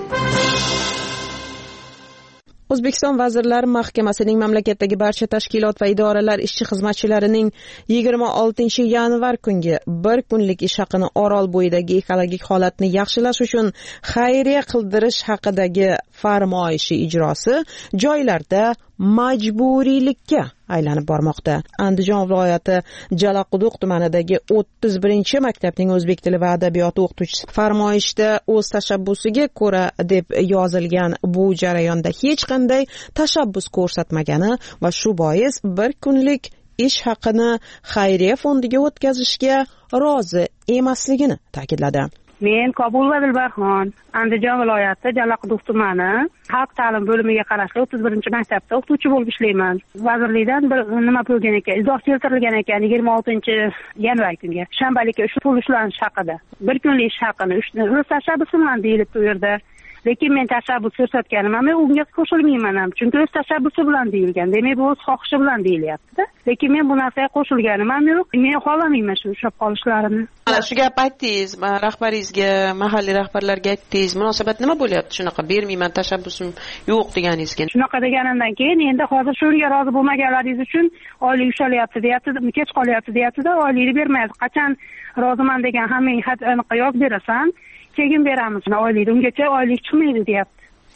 O'zbekiston Vazirlar Mahkamasining mamlakatdagi barcha tashkilot va idoralar ishchi xizmatchilarining 26 yanvar kungi bir kunlik ish haqini Orolbo'yidagi ekologik holatni yaxshilash uchun xayriya qildirish haqidagi farmoyishi ijrosi joylarda majburiylikka aylanib bormoqda. Andijon viloyati Jalaquduq tumanidagi 31-maktabning o'zbek tili va adabiyoti o'qituvchisi farmoyishda o'z tashabbusiga ko'ra deb yozilgan bu jarayonda hech qanday tashabbus ko'rsatmagani va shu bois bir kunlik ish haqini xayriya fondiga o'tkazishga rozi emasligini ta'kidladi. Men Qobulova Dilbarxon, Andijon viloyati Jalaquduq tumani xalq ta'lim bo'limiga qarashli 31-maktabda o'qituvchi bo'lib ishlayman. Vazirlikdan bir nima bo'lgan ekan, izoh keltirilgan ekan 26 yanvar kunga. Shanbalikka shu pul ushlanish haqida. Bir kunlik ish haqini o'z tashabbusi bilan deyilibdi u yerda. Lekin men tashabbus ko'rsatganim, men unga qo'shilmayman ham, chunki o'z tashabbusi bilan deyilgan. Demak, bu o'z xohishi bilan deyilyapti-da. Lekin men bu narsaga qo'shilganim ham yo'q. Men xohlamayman shu ushlab qolishlarini. Mana shu gap aytdingiz, rahbaringizga, mahalliy rahbarlarga aytdingiz. Munosabat nima bo'lyapti? Shunaqa bermayman, tashabbusim yo'q deganingizga. Shunaqa deganimdan keyin endi hozir shunga rozi bo'lmaganlaringiz uchun oylik ushlayapti, deyapti, kech qolyapti, deyapti-da, oylikni bermayapti. Qachon roziman degan hammang xat aniq yoz berasan, keyin beramiz oylikni. Ungacha oylik chiqmaydi, deyapti.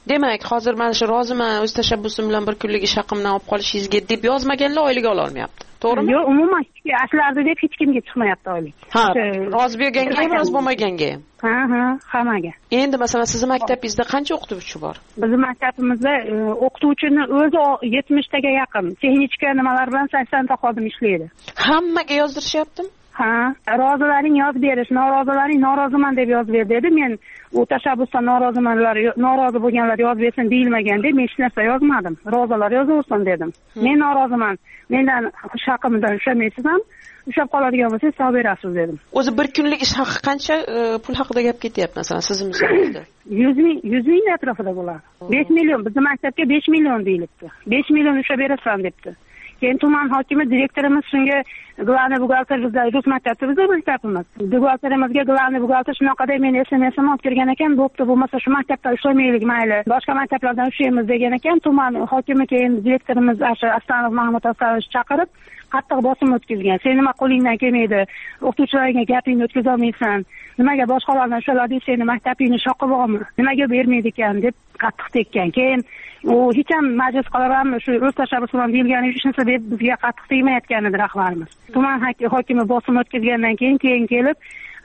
demak hozir mana shu roziman o'z tashabbusim bilan bir kunlik ish haqimdan olib qolishingizga deb yozmaganlar oylik ola olmayapti, to'g'rimi? yo'q, umuman ashlardi deb hech kimga chiqmayapti oylik. Ha, rozi bo'lganga ham, rozi bo'lmaganga ham. Ha, hammaga. Endi masalan sizni maktabingizda qancha o'qituvchi bor? Bizning maktabimizda o'qituvchini o'zi 70 taga yaqin, texnika nimalar bilan 80 ta xodim ishlaydi. Hammaga yozdirishyaptimi? Ha, rozilaring yozib berish, norozilaring noroziman deb yozib ber dedi. Men u tashabbusdan norozi bo'lganlar yozib bersin deyilmagan deb men hech narsa yozmadim. Rozilar yozaversin dedim. Men noroziman. Mendan ish haqimdan ushlamaysiz ham, ushlab qoladigan bo'lsangiz hisob berasiz dedim. O'zi bir kunlik ish haqi qancha pul haqida gap ketyapti masalan sizning misolingizda? 100 ming atrofida bo'ladi. 5 million, bizning maktabga 5 million deyilibdi. 5 million ushlab berasan debdi. Keyin tuman hokimi direktorimiz shunga glавный buxgalter bizda rus maktabimizda maktabimiz. Buxgalterimizga glавный buxgalter shunaqada men SMS-ni olib kirgan ekan, bo'pti, bo'lmasa shu maktabda ishlamaylik mayli, boshqa maktablardan ishlaymiz degan ekan. Tuman hokimi keyin direktorimiz Astanov Mahmud Asanovich chaqirib qattiq bosim o'tkazgan. Sen nima qo'lingdan kelmaydi, o'qituvchilarga gapingni o'tkaza olmaysan, nimaga boshqalardan ushaladi, seni maktabingni shoqi bormi, nimaga bermaydi ekan deb qattiq tekkan. Keyin u hech ham majlis qilolmay shu o'z tashabbusi bilan deyilgan ish narsa deb bizga qattiq tegmayotgan edi rahbarimiz. Tuman hokimi bosim o'tkazgandan keyin kelib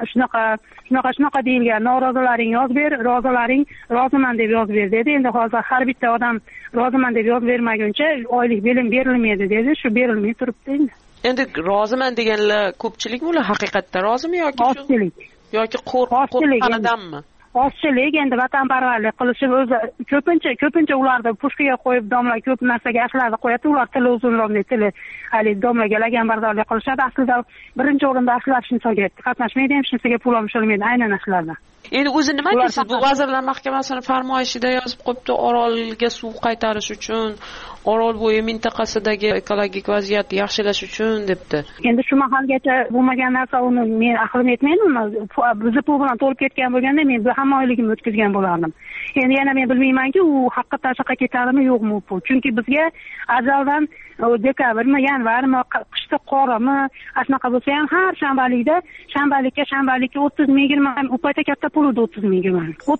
shunaqa deyilgan, norozilaring yoz ber, rozilaring roziman deb yoz ber dedi. Endi hozir har bitta odam roziman deb yoz bermaguncha oylik berilmaydi dedi. Shu berilmay turibdi endi. Endi roziman deganlar ko'pchilik ular haqiqatda rozimi yoki qo'rqqanidanmi? Ozchilik, endi vatanparvarlik qilishib o'zi ko'pincha ularni pushkaga qo'yib domla ko'p narsaga ashlarni qo'yadi, ular tili uzunroqni tili hali domlaga laganbardorlik qilishadi. Aslida birinchi o'rinda ashlar shunchaga qatnashmaydi, ham shunchaga pul olmaydi aynan ashlardan. Endi o'zi nima deysiz? Bu Vazirlar Mahkamasining farmoyishida yozib qo'yibdi, Orolga suv qaytarish uchun, Orolbo'yi mintaqasidagi ekologik vaziyatni yaxshilash uchun debdi. Endi shu mahalgacha bo'lmagan narsa, uni men aqlim yetmaydi. Bizni pul bilan to'lib ketgan bo'lganda men hamma oyligimni o'tkazgan bo'lardim. Endi yana men bilmaymanki, u haqiqatdan shaqa ketadimi yo'qmi u pul. Chunki bizga azaldan dekabrmi, yanvarmi, qishda qorimi, shunaqa bo'lsa ham har shanbalikka 30 ming 20 u paytda katta pul edi 30 ming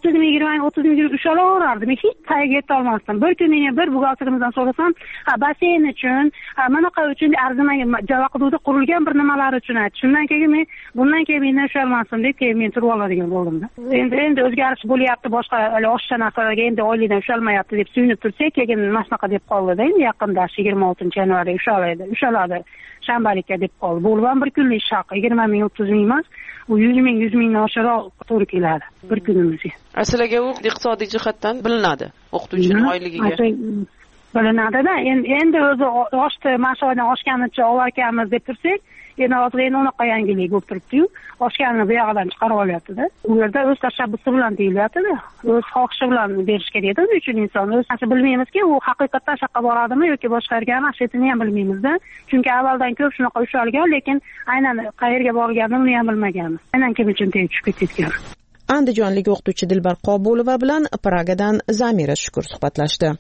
20 ushalaverardim. Hech tagiga yeta olmasdim. Bir kuni bir buxgalterimizdan so'rasam, basseyn uchun, manaqa uchun arzimaga javaqdudi qurilgan bir nimalar uchun aytdi. Shundan keyin men bundan keyin mendan ushalmasin deb keyin men turib oladigan bo'ldim-da. Endi o'zgarish bo'lyapti, boshqa oshcha narsalarga endi oylikdan ushalmayapti deb suyunib tursak, keyin mana shunaqa deb qoldi-da. Endi yaqinda 26-yanvarda ushaladi. Shanbalikka deb qoldi. Bu ham bir kunlik ish haqi 20 ming 30 ming emas, u 100 mingdan oshiqroq to'g'ri keladi bir kunimizga. Asliga u iqtisodiy jihatdan bilinadi o'qituvchining oyligiga. Bilinadi-da. Endi o'zi oshdi, mashoydan oshganicha olarkanmiz deb tursak, endi hozir unaqa yangilik bo'lib turibdi-yu, oshganini bu yog'idan chiqarib olyapti-da. U yerda o'z tashabbusi bilan deyilyapti-da, o'z xohishi bilan berish kerak edi uchun inson. O'zi bilmaymizki, u haqiqatdan shaqqa boradimi yoki boshqa yerga mashetini ham bilmaymiz-da. Chunki avvaldan ko'p shunaqa ushalgan, lekin aynan qayerga borganini ham bilmaganmiz. Aynan kim uchun tushib ketgan. Andijonlik o'qituvchi Dilbar Qobulova bilan Pragadan Zamira Shukur suhbatlashdi.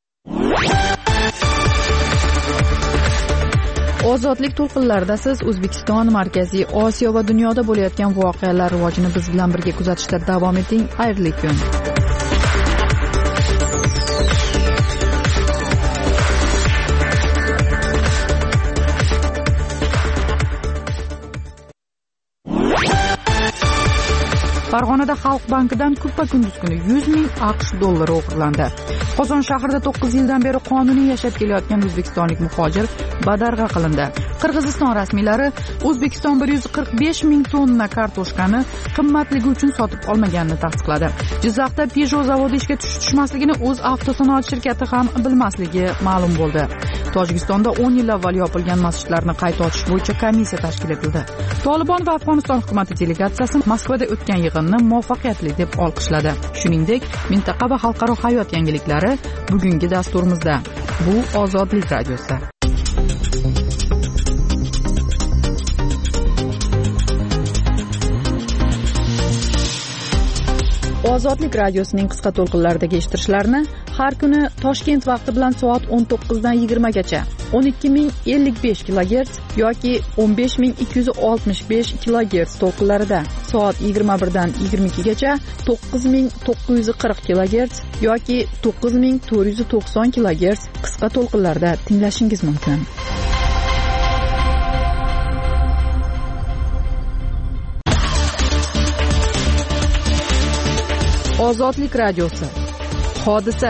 Ozodlik to'lqinlarida siz O'zbekiston, Markaziy Osiyo va dunyoda bo'layotgan voqealar rivojini biz bilan birga kuzatishda davom eting. Xayrli kun. Farg'onada Xalq bankidan kuppa-kunduz kuni 100 ming AQSh dollari o'g'irlandi. Qozon shahrida 9 yildan beri qonuniy yashab kelayotgan o'zbekistonlik muhojir badarg'a qilindi. Qirg'iziston rasmiylari O'zbekiston 145 ming tonna kartoshkani qimmatligi uchun sotib olmaganini tasdiqladi. Jizzaxda Peugeot zavodi ishga tushmasligini o'z avtosanoat shirkati ham bilmasligi ma'lum bo'ldi. Tojikistonda 10 yil avval yopilgan masjidlarni qayta ochish bo'yicha komissiya tashkil etildi. Tolibon va Afg'oniston hukumati delegatsiyasi Moskvada o'tgan yig'inni muvaffaqiyatli deb olqishladi. Shuningdek, mintaqa va xalqaro hayot yangiliklari bugungi dasturimizda. Bu Ozodlik radiosi. Ozodlik radiosining qisqa to'lqinlaridagi eshittirishlarni har kuni Toshkent vaqti bilan soat 19 dan 20 gacha 12055 kHz yoki 15265 kHz to'lqinlarida, soat 21 dan 22 gacha 9940 kHz yoki 9490 kHz qisqa to'lqinlarda tinglashingiz mumkin. Ozodlik radiosi. Hodisa.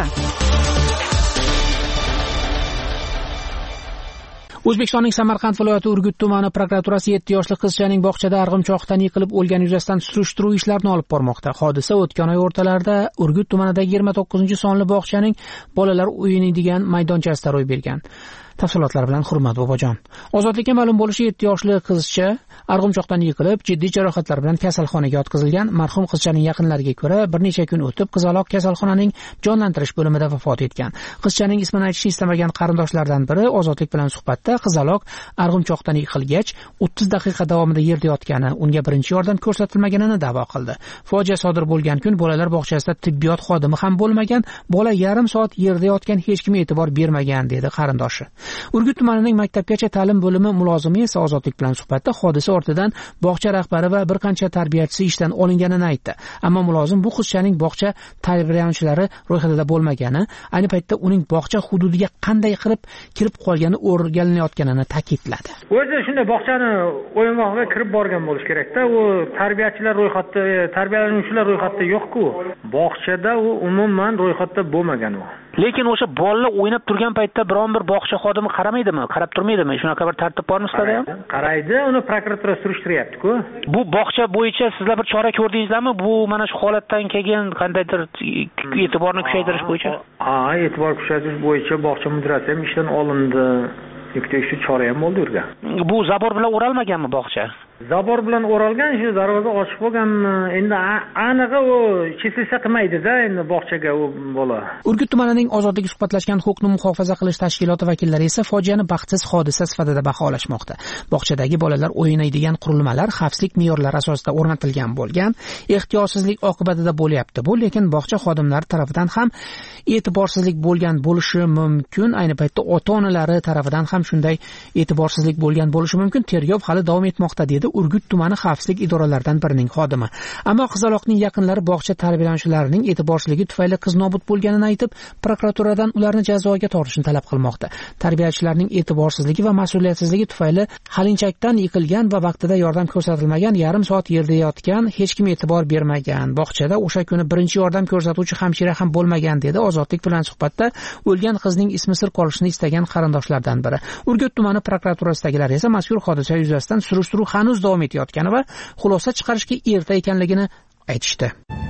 O'zbekistonning Samarqand viloyati Urgut tumani prokuraturasi 7 yoshli qizchaning bog'chada arg'imchoqdan yiqilib o'lgani yuzasidan surishtiruv ishlarini olib bormoqda. Hodisa o'tgan oy o'rtalarida Urgut tumanidagi 29-sonli bog'chaning bolalar o'ynaydigan maydonchasida ro'y bergan. Tafsilotlar bilan Hurmat Bobojon. Ozodlikka ma'lum bo'lishicha 7 yoshli qizcha arg'imchoqdan yiqilib, jiddiy jarohatlar bilan kasalxonaga yotqizilgan. Marhum qizchaning yaqinlariga ko'ra, bir necha kun o'tib qizaloq kasalxonaning jonlantirish bo'limida vafot etgan. Qizchaning ismini aytishni istamagan qarindoshlardan biri Ozodlik bilan suhbatda qizaloq arg'imchoqdan yiqilgach 30 daqiqa davomida yerda yotgani, unga birinchi yordam ko'rsatilmaganini da'vo qildi. Fojia sodir bo'lgan kun bolalar bog'chasida tibbiyot xodimi ham bo'lmagan, bola yarim soat yerda yotgan, hech kim e'tibor bermagan, dedi qarindoshi. Urgut tumanining maktabgacha ta'lim bo'limi mulozimi esa Ozodlik bilan suhbatda hodisa ortidan bog'cha rahbari va bir qancha tarbiyachisi ishdan olinganini aytdi. Ammo mulozim bu qizchaning bog'cha tarbiyalanuvchilari ro'yxatida bo'lmagani, ayni paytda uning bog'cha hududiga qanday qilib kirib qolgani o'rganilayotganini ta'kidladi. O'zi shunday bog'chani o'yingohga kirib borgan bo'lish kerak-da. U tarbiyachilar ro'yxatda, tarbiyalanuvchilar ro'yxatda yo'q-ku. Bog'chada u umuman ro'yxatda bo'lmagan u. Lekin o'sha bolalar o'ynab turgan paytda biron bir bog'cha xodimi qaramaydimi, qarab turmaydimi? Shunaqa bir tartib bormi sizlarda ham? Qaraydi, uni prokuratura surishtiryapti-ku. Bu bog'cha bo'yicha sizlar bir chora ko'rdingizlarmi? Bu mana shu holatdan keyin qandaydir e'tiborni kuchaytirish bo'yicha? E'tibor kuchaytirish bo'yicha bog'cha mudirasi ham ishdan olindi. Tekshirish chora ham bo'ldi urga. Bu zabor bilan o'ralmaganmi bog'cha? Zabor bilan o'ralgan, shu darvoza ochiq bo'lganmi? Endi aniqi u cheklasa qilmaydi-da, endi bog'chaga u bola. Urgut tumanining Ozodlik suhbatlashgan huquqni muhofaza qilish tashkiloti vakillari esa fojiani baxtsiz hodisa sifatida baholashmoqda. Bog'chadagi bolalar o'ynaydigan qurilmalar xavfsizlik me'yorlari asosida o'rnatilgan bo'lgan, ehtiyotsizlik oqibatida bo'lyapti. Bu lekin bog'cha xodimlari tarafidan ham e'tiborsizlik bo'lgan bo'lishi mumkin. Ayni paytda ota-onalari tarafidan ham shunday e'tiborsizlik bo'lgan bo'lishi mumkin. Tergov hali davom etmoqda, dedi Urgut tumani xavfsizlik idoralaridan birining xodimi. Ammo qizaloqning yaqinlari bog'cha tarbiyalanuvchilarining e'tiborsizligi tufayli qiz nobud bo'lganini aytib, prokuraturadan ularni jazoga tortishni talab qilmoqda. Tarbiyachilarning e'tiborsizligi va mas'uliyatsizligi tufayli halinchakdan yiqilgan va vaqtida yordam ko'rsatilmagan, yarim soat yerda yotgan, hech kim e'tibor bermagan. Bog'chada o'sha kuni birinchi yordam ko'rsatuvchi hamshira ham bo'lmagan, dedi Ozodlik bilan suhbatda o'lgan qizning ismi sir qolishini istagan qarindoshlardan biri. Urgut tumani prokuraturasidagilar esa mazkur hodisa yuzasidan surishtiruv hanuz davom etayotgani va xulosa chiqarishga erta ekanligini aytishdi.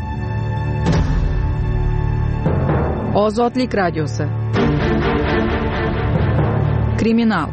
Ozodlik radiosi. Kriminal.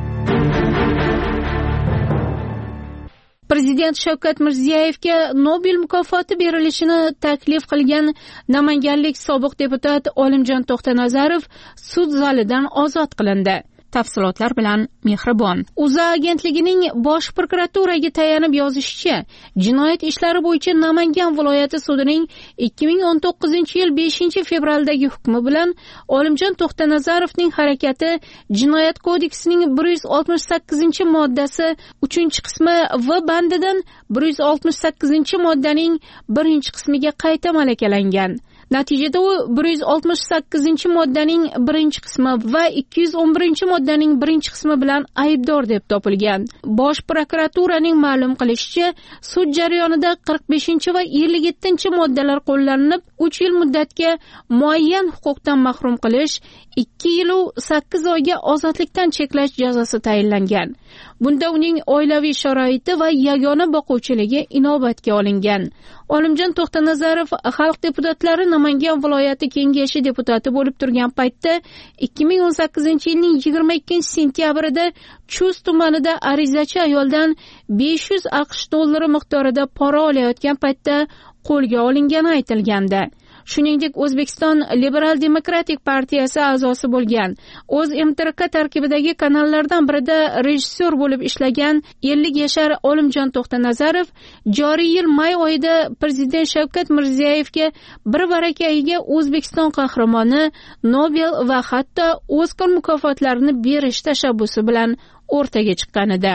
Prezident Shavkat Mirziyoyevga Nobel mukofoti berilishini taklif qilgan namanganlik sobiq deputat Olimjon To'xtanazarov sud zalidan ozod qilindi. Tafsilotlar bilan Mehribon. O'zA agentligining bosh prokuraturaga tayanib yozishicha, jinoyat ishlari bo'yicha Namangan viloyati sudining 2019-yil 5-fevraldagi hukmi bilan Olimjon To'xtanazarovning harakati Jinoyat kodeksining 168-moddasi 3-qismi V bandidan 168-moddaning 1-qismiga qayta malakalangan. Natijada u 168-moddaning 1-qismi va 211-moddaning 1-qismi bilan aybdor deb topilgan. Bosh prokuraturaning ma'lum qilishicha, sud jarayonida 45 va 57-moddalar qo'llanilib, 3 yil muddatga muayyan huquqdan mahrum qilish, 2 yil u 8 oyga ozodlikdan cheklash jazosi tayinlangan. Bunda uning oilaviy sharoiti va yagona boquvchiligi inobatga olingan. Olimjon To'xtanazarov xalq deputatlari Namangan viloyati kengashi deputati bo'lib turgan paytda 2018-yilning 22-sentyabrida Chust tumanida arizachi ayoldan 500 AQSh dollari miqdorida pora olayotgan paytda qo'lga olingani aytilgandi. shuningdek O'zbekiston Liberal demokratik partiyasi a'zosi bo'lgan. O'zMTRK tarkibidagi kanallardan birida rejissyor bo'lib ishlagan 50 yashar Olimjon To'xtanazarov joriy yil may oyida prezident Shavkat Mirziyoyevga bir barakayiga O'zbekiston qahramoni, Nobel va hatto Oskar mukofotlarini berish tashabbusi bilan o'rtaga chiqqan edi.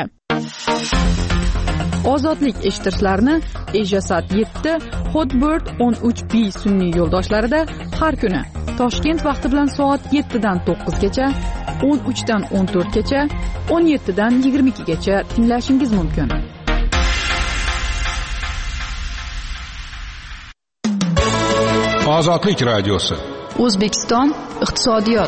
Ozodlik eshittirishlarni Ejasat 7, Hotbird 13B sun'iy yo'ldoshlarida har kuni Toshkent vaqti bilan soat 7 dan 9 gacha, 13 dan 14 gacha, 17 dan 22 gacha tinglashingiz mumkin. Ozodlik radiosi. O'zbekiston iqtisodiyot.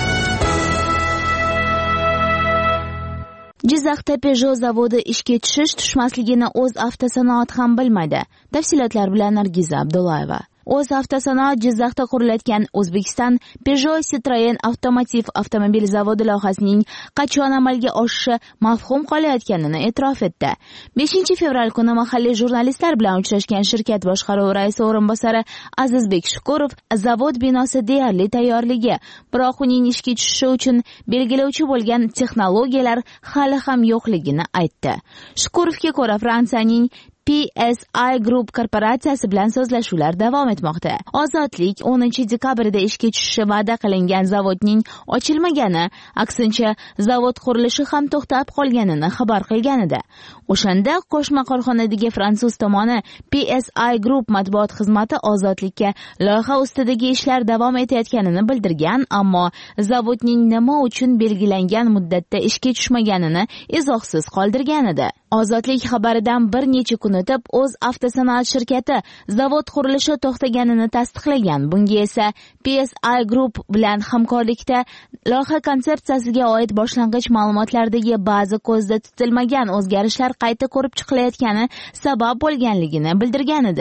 Jizzaxda Peugeot zavodi ishga tushmasligini o'z avtosanoat ham bilmaydi. Tafsilotlar bilan Nargiza Abdullayeva. O'z avtosanoat Jizzaxda qurilayotgan O'zbekiston Peugeot Citroen avtomotiv avtomobil zavodi loyihasining qachon amalga oshishi mavhum qolayotganini e'tirof etdi. 5 fevral kuni mahalliy jurnalistlar bilan uchrashgan shirkat boshqaruvi raisi o'rinbosari Azizbek Shukurov zavod binosi deyarli tayyorligi, biroq uning ishga tushishi uchun belgilovchi bo'lgan texnologiyalar hali ham yo'qligini aytdi. Shukurovga ko'ra, Fransiyaning PSI Group korporatsiyasi bilan so'zlashuvlar davom etmoqda. Ozodlik 10 dekabrda ishga tushishi va'da qilingan zavodning ochilmagani, aksincha zavod qurilishi ham to'xtab qolganini xabar qilgan edi. O'shanda qo'shma korxonadagi fransuz tomoni PSI Group matbuot xizmati ozodlikka loyiha ustidagi ishlar davom etayotganini bildirgan, ammo zavodning nima uchun belgilangan muddatda ishga tushmaganini izohsiz qoldirgan edi. Ozodlik xabaridan bir necha kun o'tib, o'z avtosanoat shirkati zavod qurilishi to'xtaganini tasdiqlagan. Bunga esa PSI Group bilan hamkorlikda loyiha konsepsiyasiga oid boshlang'ich ma'lumotlardagi ba'zi ko'zda tutilmagan o'zgarishlar qayta ko'rib chiqilayotgani sabab bo'lganligini bildirgan edi.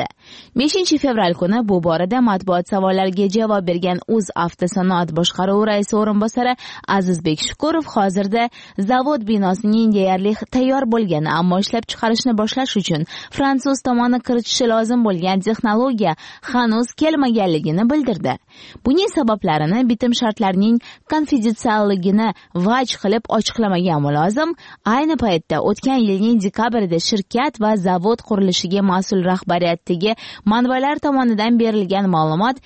5 fevral kuni bu borada matbuot savollariga javob bergan o'z avtosanoat boshqaruvi raisi o'rinbosari Azizbek Shukurov hozirda zavod binosining deyarli tayyor bo'lgani, ammo ishlab chiqarishni boshlash uchun fransuz tomoni kiritishi lozim bo'lgan texnologiya hanuz kelmaganligini bildirdi. Buning sabablarini bitim shartlarining konfidensialligini vaj qilib ochiqlamagan mulozim, ayni paytda o'tgan yilning dekabrida shirkat va zavod qurilishiga mas'ul rahbariyatdagi manbalar tomonidan berilgan ma'lumot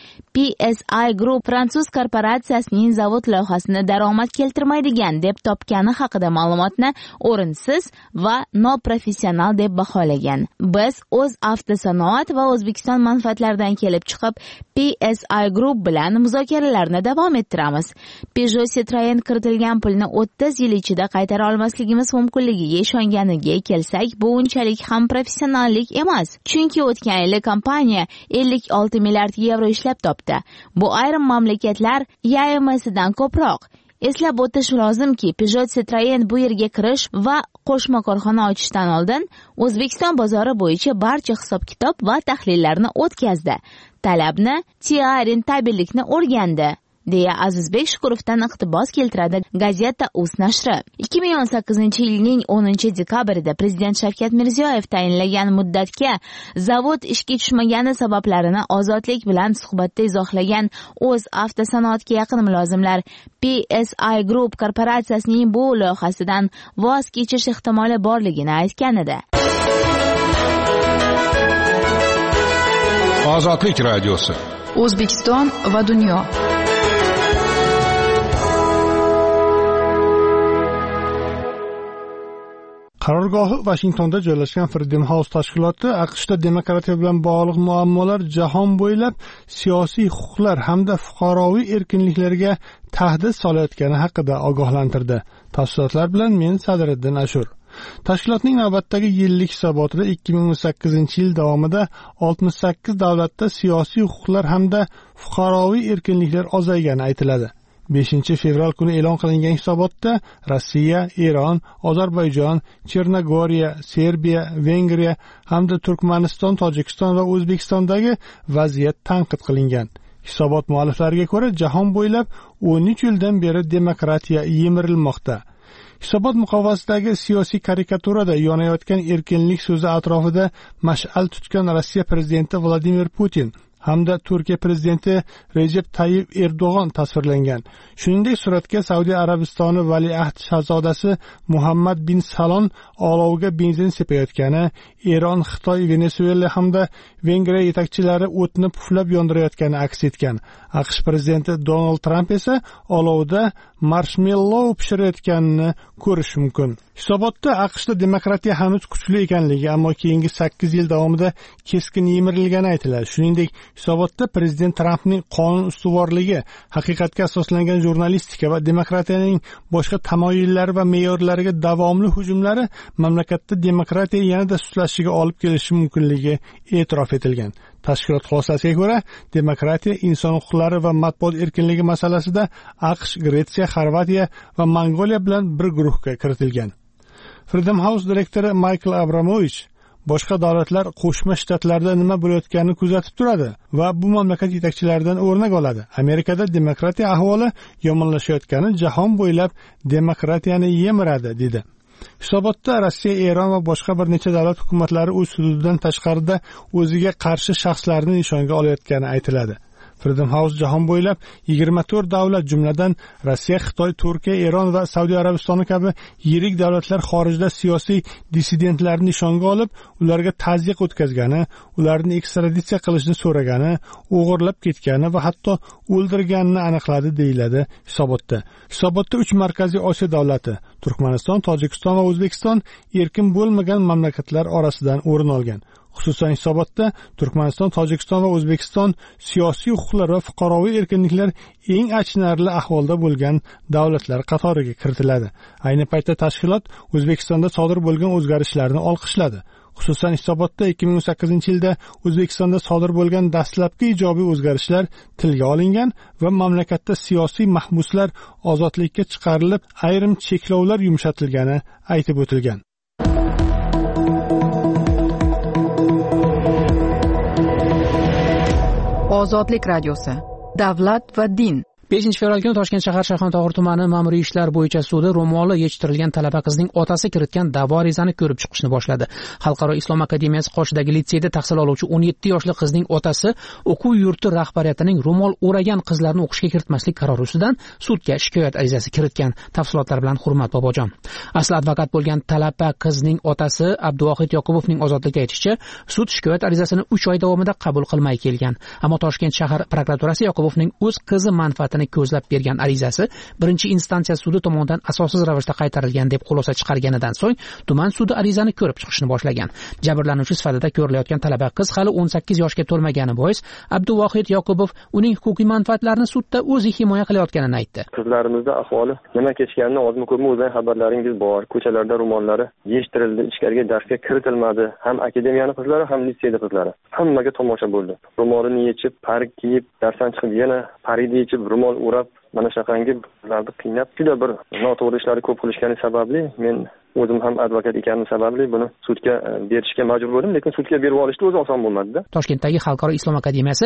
PSI Group fransuz korporatsiyasining zavod loyihasini daromad keltirmaydigan deb topgani haqida ma'lumotni o'rinsiz va noprofessional deb baholagan. Biz o'z avtosanoat va O'zbekiston manfaatlaridan kelib chiqib, PSI Group bilan muzokaralarni davom ettiramiz. Peugeot Citroen kiritilgan pulni 30 yil ichida qaytara olmasligimiz mumkinligiga ishonganiga kelsak, bu unchalik ham professionallik emas. Chunki o'tgan yili kompaniya 56 milliard yevro ishlab topdi. Bu ayrim mamlakatlar YMSdan ko'proq. Eslab o'tish lozimki, Peugeot Citroen bu yerga kirish va qo'shma korxona ochishdan oldin O'zbekiston bozori bo'yicha barcha hisob-kitob va tahlillarni o'tkazdi. Talabni, rentabellikni o'rgandi, deya Azizbek Shukurovdan iqtibos keltiradi gazeta Uz nashri. 2018-yilning 10 dekabrida prezident Shavkat Mirziyoyev tayinlagan muddatga zavod ishga tushmagani sabablarini Ozodlik bilan suhbatda izohlagan o'z avtosanoatga yaqin mulozimlar PSI Group korporatsiyasining bu loyihasidan voz kechish ehtimoli borligini aytgan edi. Ozodlik radiosi. O'zbekiston va dunyo. Qarorgohi Washingtonda joylashgan Freedom House tashkiloti AQShda demokratiya bilan bog'liq muammolar jahon bo'ylab siyosiy huquqlar hamda fuqaroviy erkinliklarga tahdid solayotgani haqida ogohlantirdi. Tafsilotlar bilan men Sadriddin Ashur. Tashkilotning navbatdagi yillik hisobotida 2018-yil davomida 68 davlatda siyosiy huquqlar hamda fuqaroviy erkinliklar ozaygani aytiladi. 5 fevral kuni e'lon qilingan hisobotda Rossiya, Eron, Ozarbayjon, Chernogoriya, Serbiya, Vengriya hamda Turkmaniston, Tojikiston va O'zbekistondagi vaziyat tanqid qilingan. Hisobot mualliflariga ko'ra, jahon bo'ylab 13 yildan beri demokratiya yemirilmoqda. Hisobot muqovasidagi siyosiy karikaturada yonayotgan erkinlik so'zi atrofida mash'al tutgan Rossiya prezidenti Vladimir Putin hamda Turkiya prezidenti Recep Tayyip Erdo'g'on tasvirlangan. Shuningdek, suratga Saudiya Arabistoni valiahd shahzodasi Muhammad bin Salon olovga benzin sepayotgani, Eron, Xitoy, Venesuela hamda Vengriya yetakchilari o'tni puflab yondirayotgani aks etgan. AQSh prezidenti Donald Tramp esa olovda marshmellow pishirayotganini ko'rish mumkin. Hisobotda AQShda demokratiya hanuz kuchli ekanligi, ammo keyingi 8 yil davomida keskin yemirilgani aytiladi. Shuningdek, hisobotda prezident Trampning qonun ustuvorligi, haqiqatga asoslangan jurnalistika va demokratiyaning boshqa tamoyillari va me'yorlariga davomli hujumlari mamlakatda demokratiya yanada sustlashishiga olib kelishi mumkinligi e'tirof etilgan. Tashkilot xulosasiga ko'ra, demokratiya, inson huquqlari va matbuot erkinligi masalasida AQSh, Gretsiya, Xorvatiya va Mongoliya bilan bir guruhga kiritilgan. Freedom House direktori Michael Abramovich boshqa davlatlar Qo'shma Shtatlarda nima bo'layotganini kuzatib turadi va bu mamlakat yetakchilaridan o'rnak oladi. Amerikada demokratiya ahvoli yomonlashayotgani jahon bo'ylab demokratiyani yemiradi, dedi. Hisobotda Rossiya, Eron va boshqa bir necha davlat hukumatlari o'z hududidan tashqarida o'ziga qarshi shaxslarni nishonga olayotgani aytiladi. Freedom House jahon bo'ylab 24 davlat, jumladan Rossiya, Xitoy, Turkiya, Eron va Saudiya Arabistoni kabi yirik davlatlar xorijda siyosiy dissidentlarni nishonga olib, ularga tazyiq o'tkazgani, ularni ekstraditsiya qilishni so'ragani, o'g'irlab ketgani va hatto o'ldirganini aniqladi, deyiladi hisobotda. Hisobotda 3 markaziy Osiyo davlati, Turkmaniston, Tojikiston va O'zbekiston erkin bo'lmagan mamlakatlar orasidan o'rin olgan. Xususan hisobotda Turkmaniston, Tojikiston va O'zbekiston siyosiy huquqlar va fuqaroviy erkinliklar eng achinarli ahvolda bo'lgan davlatlar qatoriga kiritiladi. Ayni paytda tashkilot O'zbekistonda sodir bo'lgan o'zgarishlarni olqishladi. Xususan hisobotda 2018-yilda O'zbekistonda sodir bo'lgan dastlabki ijobiy o'zgarishlar tilga olingan va mamlakatda siyosiy mahbuslar ozodlikka chiqarilib, ayrim cheklovlar yumshatilgani aytib o'tilgan. Ozodlik radiosi. Davlat va din. 5-fevral kuni Toshkent shahar Shayxontohur tumani ma'muriy ishlar bo'yicha sudi ro'moli yechtirilgan talaba qizning otasi kiritgan da'vo arizani ko'rib chiqishni boshladi. Xalqaro islom akademiyasi qoshidagi litseyda tahsil oluvchi 17 yoshli qizning otasi o'quv yurti rahbariyatining ro'mol o'ragan qizlarni o'qishga kiritmaslik qarori ustidan sudga shikoyat arizasi kiritgan. Tafsilotlar bilan Hurmat Bobojon. Asli advokat bo'lgan talaba qizning otasi Abduvohid Yoqubovning ozodlikda aytishicha, sud shikoyat arizasini 3 oy davomida qabul qilmay kelgan. Ammo Toshkent shahar prokuraturasi Yoqubovning o'z qizi manfaatini ko'zlab bergan arizasi birinchi instansiya sudi tomonidan asossiz ravishda qaytarilgan deb xulosa chiqarganidan so'ng tuman sudi arizani ko'rib chiqishni boshlagan. Jabrlanuvchi sifatida ko'rilayotgan talaba qiz hali 18 yoshga to'lmagani bois Abduvohid Yoqubov uning huquqiy manfaatlarini sudda o'zi himoya qilayotganini aytdi. Qizlarimizda ahvoli nima kechganini ozmi-ko'pmi o'zdan xabarlaringiz bor. Ko'chalarda ro'mollari yechtirildi, ichkariga darsga kiritilmadi. Ham akademiyani qizlari, ham litseyda qizlari. Hammaga tomosha bo'ldi. Ro'molini yechib, parik kiyib, darsdan chiqib yana parida yechib, ro'mol o'rab, mana shaqangi ularni qiynab, juda bir noto'g'ri ishlarni ko'p qilishgani sababli men o'zim ham advokat ekanim sababli buni sudga berishga majbur bo'ldim, lekin sudga berib olishni o'zi oson bo'lmadi-da. Toshkentdagi Xalqaro islom akademiyasi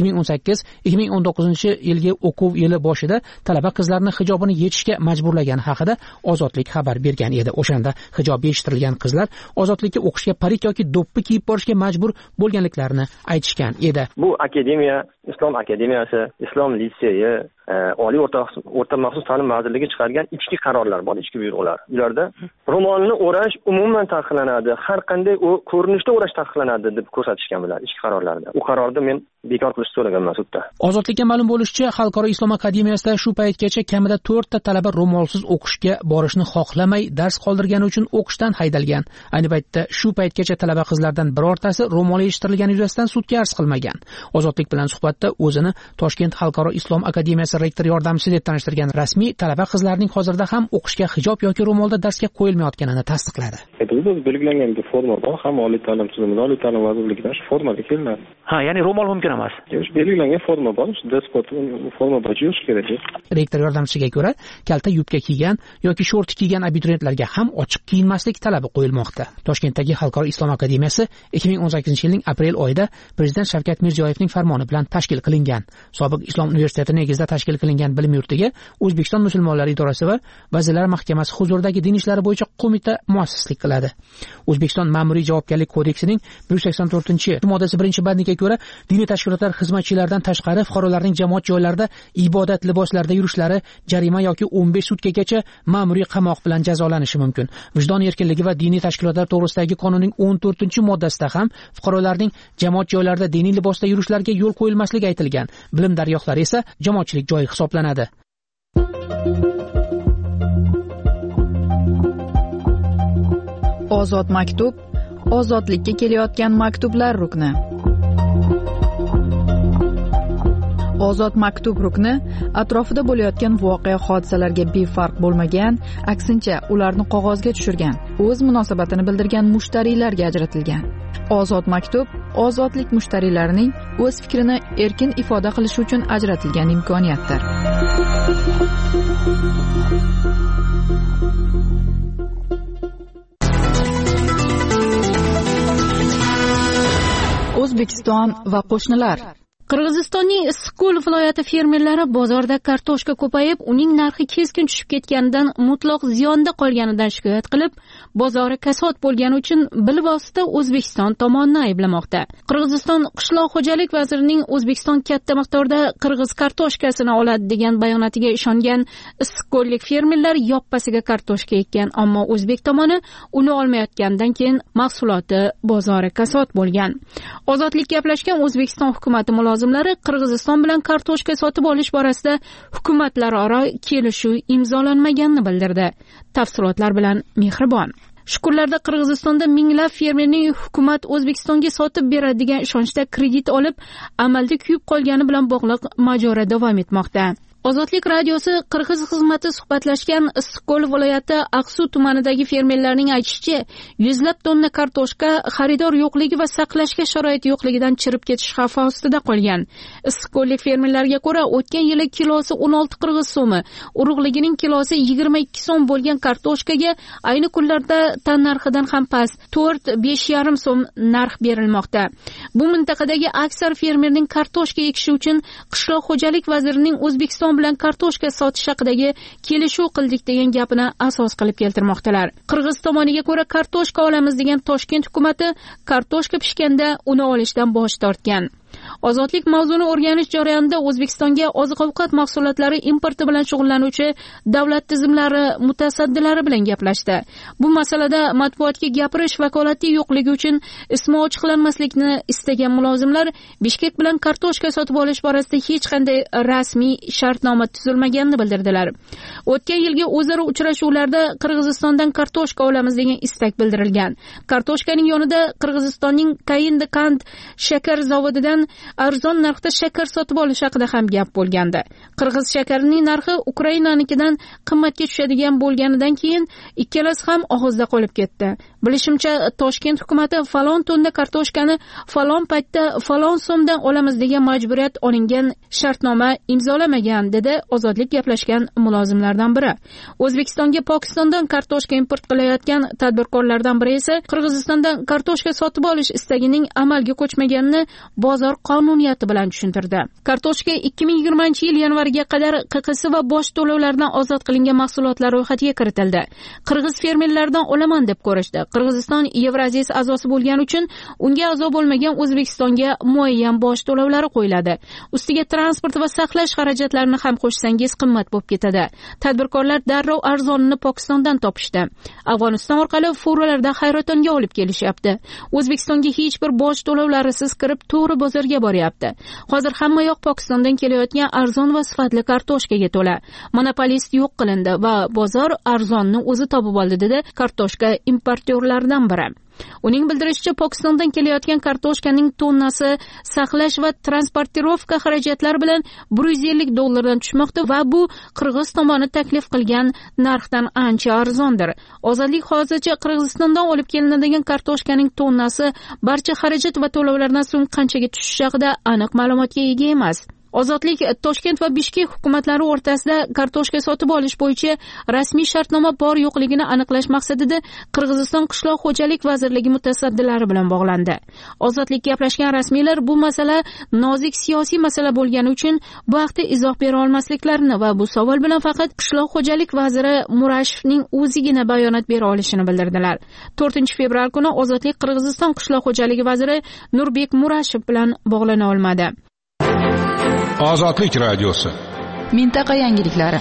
2018-2019 yilgi o'quv yili boshida talaba qizlarni hijobini yechishga majburlagani haqida Ozodlik xabar bergan edi. O'shanda hijob yechtirilgan qizlar ozodlikka o'qishga parik yoki do'ppi kiyib borishga majbur bo'lganliklarini aytishgan edi. Bu akademiya, Islom akademiyasi, Islom litseyi, Oliy o'rta maxsus ta'lim vazirligi chiqargan ichki qarorlar bor, ichki buyruqlar. Ularda ro'molni o'rash umuman taqiqlanadi, har qanday ko'rinishda o'rash taqiqlanadi deb ko'rsatishgan bular ichki qarorlarda. U qarorni men bekor qilishni so'raganman sudda. Ozodlikka ma'lum bo'lishicha, Xalqaro islom akademiyasida shu paytgacha kamida 4 ta talaba ro'molsiz o'qishga borishni xohlamay, dars qoldirgani uchun o'qishdan haydalgan. Ayni paytda shu paytgacha talaba qizlardan birortasi ro'mol yechtirilgani yuzasidan sudga arz qilmagan. Ozodlik bilan suhbatda o'zini Toshkent Xalqaro islom akademiyasi rektor yordamchisi deb tanishtirgan rasmiy talaba qizlarning hozirda ham o'qishga hijob yoki ro'molda darsga qo'yilmayotganini tasdiqladi. Biz belgilangan forma bor, ham oliy ta'lim tizimida, oliy ta'lim vazirligidan shu formaga kelinadi. Ha, ya'ni ro'mol mumkin emas. Belgilangan forma bor, despot forma bo'yicha yo'q kerak. Rektor yordamchisiga ko'ra, kalta yubka kiygan yoki shorti kiygan abituriyentlarga ham ochiq kiyinmaslik talabi qo'yilmoqda. Toshkentdagi Xalqaro islom akademiyasi 2018-yilning aprel oyida prezident Shavkat Mirziyoyevning farmoni bilan tashkil qilingan. Sobiq Islom universiteti negizida tashkil qilingan bilim yurtiga O'zbekiston musulmonlari idorasi va Vazirlar Mahkamasi huzuridagi din ishlari bo'yicha qo'mita muassislik qiladi. O'zbekiston ma'muriy javobgarlik kodeksining 184-moddasi 1-bandiga ko'ra, diniy tashkilotlar tashkilotlar xizmatchilaridan tashqari fuqarolarning jamoat joylarida ibodat liboslarida yurishlari jarima yoki 15 sutkagacha ma'muriy qamoq bilan jazolanishi mumkin. Vijdon erkinligi va diniy tashkilotlar to'g'risidagi qonunning 14-moddasida ham fuqarolarning jamoat joylarida diniy libosda yurishlariga yo'l qo'yilmasligi aytilgan. Bilim dargohlari esa jamoatchilik joyi hisoblanadi. Ozod maktub, ozodlikka kelayotgan maktublar rukni. Ozod maktub rukni atrofida bo'layotgan voqea hodisalarga befarq bo'lmagan, aksincha ularni qog'ozga tushirgan, o'z munosabatini bildirgan mushtariylarga ajratilgan. Ozod maktub ozodlik mushtariylarining o'z fikrini erkin ifoda qilishi uchun ajratilgan imkoniyatdir. O'zbekiston va qo'shnilar. Qirg'izistonning Issiqko'l viloyati fermerlari bozorda kartoshka ko'payib, uning narxi keskin tushib ketganidan mutlaq ziyonda qolganidan shikoyat qilib, bozori kasod bo'lgani uchun bilvosita O'zbekiston tomonini ayblamoqda. Qirg'iziston qishloq xo'jalik vazirining O'zbekiston katta miqdorda qirg'iz kartoshkasini oladi degan bayonotiga ishongan issiqko'llik fermerlar yoppasiga kartoshka ekkan, ammo o'zbek tomoni uni olmayotganidan keyin mahsuloti bozori kasod bo'lgan. Ozodlik gaplashgan O'zbekiston hukumati mulozimlari Qirg'iziston bilan kartoshka sotib olish borasida hukumatlararo kelishuv imzolanmaganini bildirdi. Tafsilotlar bilan Mehribon. Shukurlarda Qirg'izistonda minglab fermerning hukumat O'zbekistonga sotib beradi degan ishonchda kredit olib, amalda kuyib qolgani bilan bog'liq mojaro davom etmoqda. Ozodlik radiosi Qirg'iz xizmati suhbatlashgan Issiqko'l viloyati Aqsu tumanidagi fermerlarning aytishicha, yuzlab tonna kartoshka xaridor yo'qligi va saqlashga sharoit yo'qligidan chirib ketish xavfi ostida qolgan. Issiqko'llik fermerlarga ko'ra, o'tgan yili kilosi 16 qirg'iz so'mi, urug'ligining kilosi 22 so'm bo'lgan kartoshkaga ayni kunlarda tan narxidan ham past 4-5,5 so'm narx berilmoqda. Bu mintaqadagi aksar fermerning kartoshka ekishi uchun qishloq xo'jalik vazirining O'zbekiston bilan kartoshka sotish haqidagi kelishuv qildik degan gapini asos qilib keltirmoqdalar. Qirg'iz tomoniga ko'ra, kartoshka olamiz degan Toshkent hukumati kartoshka pishganda uni olishdan bosh tortgan. Ozodlik mavzuni o'rganish jarayonida O'zbekistonga oziq-ovqat mahsulotlari importi bilan shug'ullanuvchi davlat tizimlari mutasaddilari bilan gaplashdi. Bu masalada matbuotga gapirish vakolati yo'qligi uchun ismi ochiqlanmaslikni istagan mulozimlar Bishkek bilan kartoshka sotib olish borasida hech qanday rasmiy shartnoma tuzilmaganini bildirdilar. O'tgan yilgi o'zaro uchrashuvlarda Qirg'izistondan kartoshka olamiz degan istak bildirilgan. Kartoshkaning yonida Qirg'izistonning Kayindikand shakar zavodidan arzon narxda shakar sotib olish haqida ham gap bo'lgandi. Qirg'iz shakarining narxi Ukrainanikidan qimmatga tushadigan bo'lganidan keyin ikkalasi ham og'izda qolib ketdi. Bilishimcha, Toshkent hukumati falon tonna kartoshkani falon paytda falon so'mdan olamiz degan majburiyat olingan shartnoma imzolamagan, dedi ozodlik gaplashgan mulozimlardan biri. O'zbekistonga Pokistondan kartoshka import qilayotgan tadbirkorlardan biri esa Qirg'izistondan kartoshka sotib olish istagining amalga ko'chmaganini bozor qonuniyati bilan tushuntirdi. Kartoshka 2020-yil yanvariga qadar QQS va bosh to'lovlardan ozod qilingan mahsulotlar ro'yxatiga kiritildi. Qirg'iz fermerlardan olaman deb ko'rishdi. Qirg'iziston Yevrasiya a'zosi bo'lgani uchun unga a'zo bo'lmagan O'zbekistonga muayyan bosh to'lovlari qo'yiladi. Ustiga transport va saqlash xarajatlarini ham qo'shsangiz qimmat bo'lib ketadi. Tadbirkorlar darrov arzonini Pokistondan topishdi. Afg'oniston orqali furalarda hayrotonga olib kelishyapti. O'zbekistonga hech bir bosh to'lovlarisiz kirib to'g'ri bozorga boryapti. Hozir hamma yoq Pokistondan kelayotgan arzon va sifatli kartoshkaga to'la. Monopolist yo'q qilindi va bozor arzonni o'zi topib oldi, dedi kartoshka importyorlaridan biri. Uning bildirishicha, Pokistondan kelayotgan kartoshkaning tonnasi saqlash va transportirovka xarajatlari bilan $150 tushmoqda va bu Qirg'iz tomoni taklif qilgan narxdan ancha arzondir. Ozodlik hozircha Qirg'izistondan olib kelinadigan kartoshkaning tonnasi barcha xarajat va to'lovlardan so'ng qanchaga tushishi haqida aniq ma'lumotga ega emas. Ozodlik Toshkent va Bishkek hukumatlari o'rtasida kartoshka sotib olish bo'yicha rasmiy shartnoma bor yo'qligini aniqlash maqsadida Qirg'iziston qishloq xo'jalik vazirligi mutasaddilari bilan bog'landi. Ozodlik gaplashgan rasmiylar bu masala nozik siyosiy masala bo'lgani uchun bu haqda izoh bera olmasliklarini va bu savol bilan faqat qishloq xo'jalik vaziri Murashevning o'zigina bayonot bera olishini bildirdilar. 4-fevral kuni Ozodlik Qirg'iziston qishloq xo'jaligi vaziri Nurbek Murashev bilan bog'lana olmadi. Ozodlik radiosi. Mintaqa yangiliklari.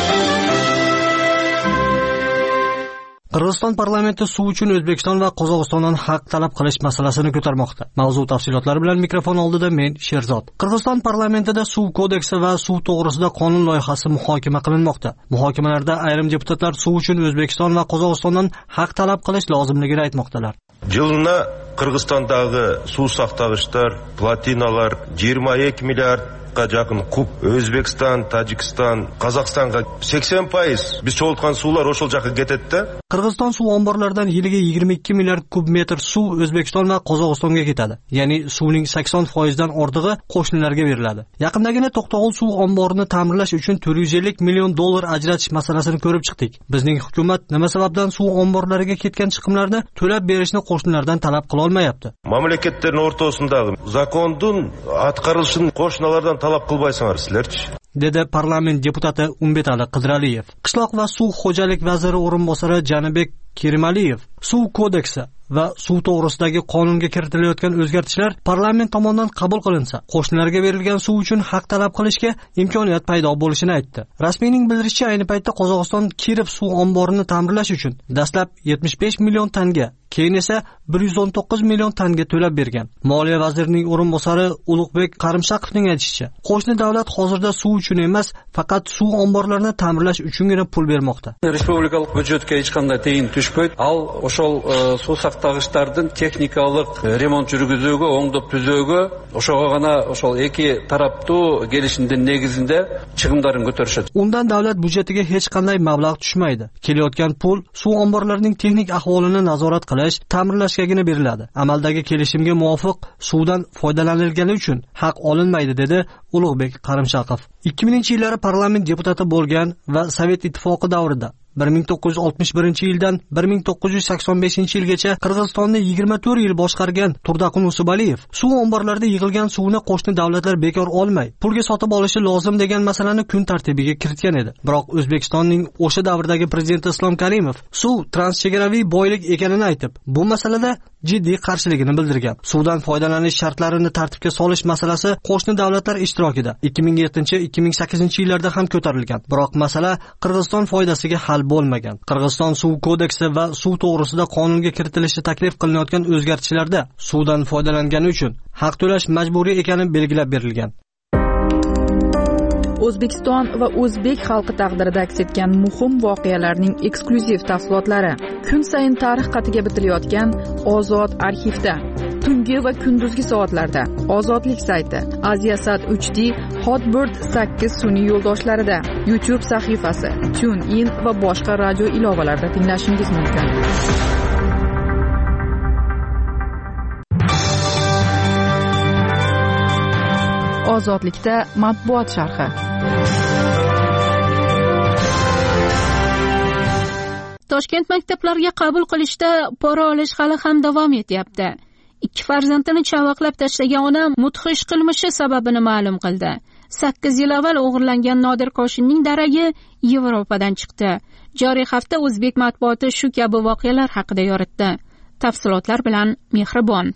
Qirg'iziston parlamenti suv uchun O'zbekiston va Qozog'istondan haq talab qilish masalasini ko'tarmoqda. Mavzu tafsilotlari bilan mikrofon oldida men Sherzod. Qirg'iziston parlamentida suv kodeksi va suv to'g'risida qonun loyihasi muhokama qilinmoqda. Muhokamalarda ayrim deputatlar suv uchun O'zbekiston va Qozog'istondan haq talab qilish lozimligini aytmoqdalar. Жылына Qirg'izistondagi suv saqtag'ichlar, platinalar 22 milliard жақын куб, Өзбекстан, Тажикстан, Қазақстанға 80% biz çoğultgan sular oşol жаққа кетеді. Qirg'iziston suv omborlaridan yiliga 22 milliard kub metr suv O'zbekiston va Qozog'istonga ketadi. Ya'ni suvning 80% dan ortig'i qo'shnilarga beriladi. Yaqindagina To'qtog'ul suv omborini ta'mirlash uchun 450 million dollar ajratish masalasini ko'rib chiqdik. Bizning hukumat nima sababdan suv omborlariga ketgan chiqimlarni to'lab berishni qo'shnilardan talab qila olmayapti? Mamlaketlerin o'rtasidagi zakondun atqarilishini qo'shnilardan talab qilmaysizlar sizlarchi? dedi parlament deputati Umbetali Qidraliyev. Qishloq va suv xo'jalik vaziri o'rinbosari Janibek Kerimaliyev suv kodeksi va suv to'g'risidagi qonunga kiritilayotgan o'zgartishlar parlament tomonidan qabul qilinsa, qo'shnilarga berilgan suv uchun haq talab qilishga imkoniyat paydo bo'lishini aytdi. Rasmiyning bildirishicha, ayni paytda Qozog'iston Kirov suv omborini ta'mirlash uchun dastlab 75 million tanga, keyin esa 119 million tanga to'lab bergan. Moliya vazirining o'rinbosari Ulug'bek Qarimshaqovning aytishicha, qo'shni davlat hozirda suv uchun emas, faqat suv omborlarini ta'mirlash uchungina pul bermoqda. Respublikalik byudjetga hech qanday tiyin tushmaydi. Al o'shol suv saqtag'ichlardan texnikalik remont жүргізуге, оңдоп түзүүгө, ошого гана ошол эки тараптуу келишимдин негизинде чыгымдарын көтөрүшөт. Undan davlat byudjetiga hech qanday mablag' tushmaydi. Kelayotgan pul suv omborlarining texnik ahvolini nazorat qilish, ta'mirlashgagina beriladi. Amaldagi kelishimga muvofiq suvdan foydalanilgani uchun haq olinmaydi, dedi Ulug'bek Qarimshaqov. 2000-yillari parlament deputati bo'lgan va Sovet ittifoqi davrida 1961-yildan 1985-yilgacha Qirg'izistonni 24 yil boshqargan Turdaqun Usubaliyev suv omborlarida yig'ilgan suvni qo'shni davlatlar bekor olmay, pulga sotib olishi lozim degan masalani kun tartibiga kiritgan edi. Biroq O'zbekistonning o'sha davrdagi prezidenti Islom Karimov suv transchegaraviy boylik ekanini aytib, bu masalada jiddiy qarshiligini bildirgan. Suvdan foydalanish shartlarini tartibga solish masalasi qo'shni davlatlar ishtirokida 2007-2008-yillarda ham ko'tarilgan. Biroq masala Qirg'iziston foydasiga hal bo'lmagan. Qirg'iziston suv kodeksi va suv to'g'risida qonunga kiritilishi taklif qilinayotgan o'zgartishlarda suvdan foydalangani uchun haq to'lash majburiy ekani belgilab berilgan. O'zbekiston va o'zbek xalqi taqdirida aks etgan muhim voqealarning eksklyuziv tafsilotlari kun sayin tarix qatiga bitilayotgan Ozod arxivda. Tungi va kunduzgi soatlarda Ozodlik sayti, Aziasat 3D, Hotbird 8 sun'iy yo'ldoshlarida, YouTube sahifasi, TuneIn va boshqa radio ilovalarida tinglashingiz mumkin. Ozodlikda matbuot sharhi. Toshkent maktablariga qabul qilishda pora olish hali ham davom etyapti. 2 farzandini chavaqlab tashlagan ona mudhish qilmishi sababini ma'lum qildi. 8 yil avval o'g'irlangan Nodir Koshinning daragi Yevropadan chiqdi. Joriy hafta o'zbek matbuoti shu kabi voqealar haqida yoritdi. Tafsilotlar bilan Mehribon.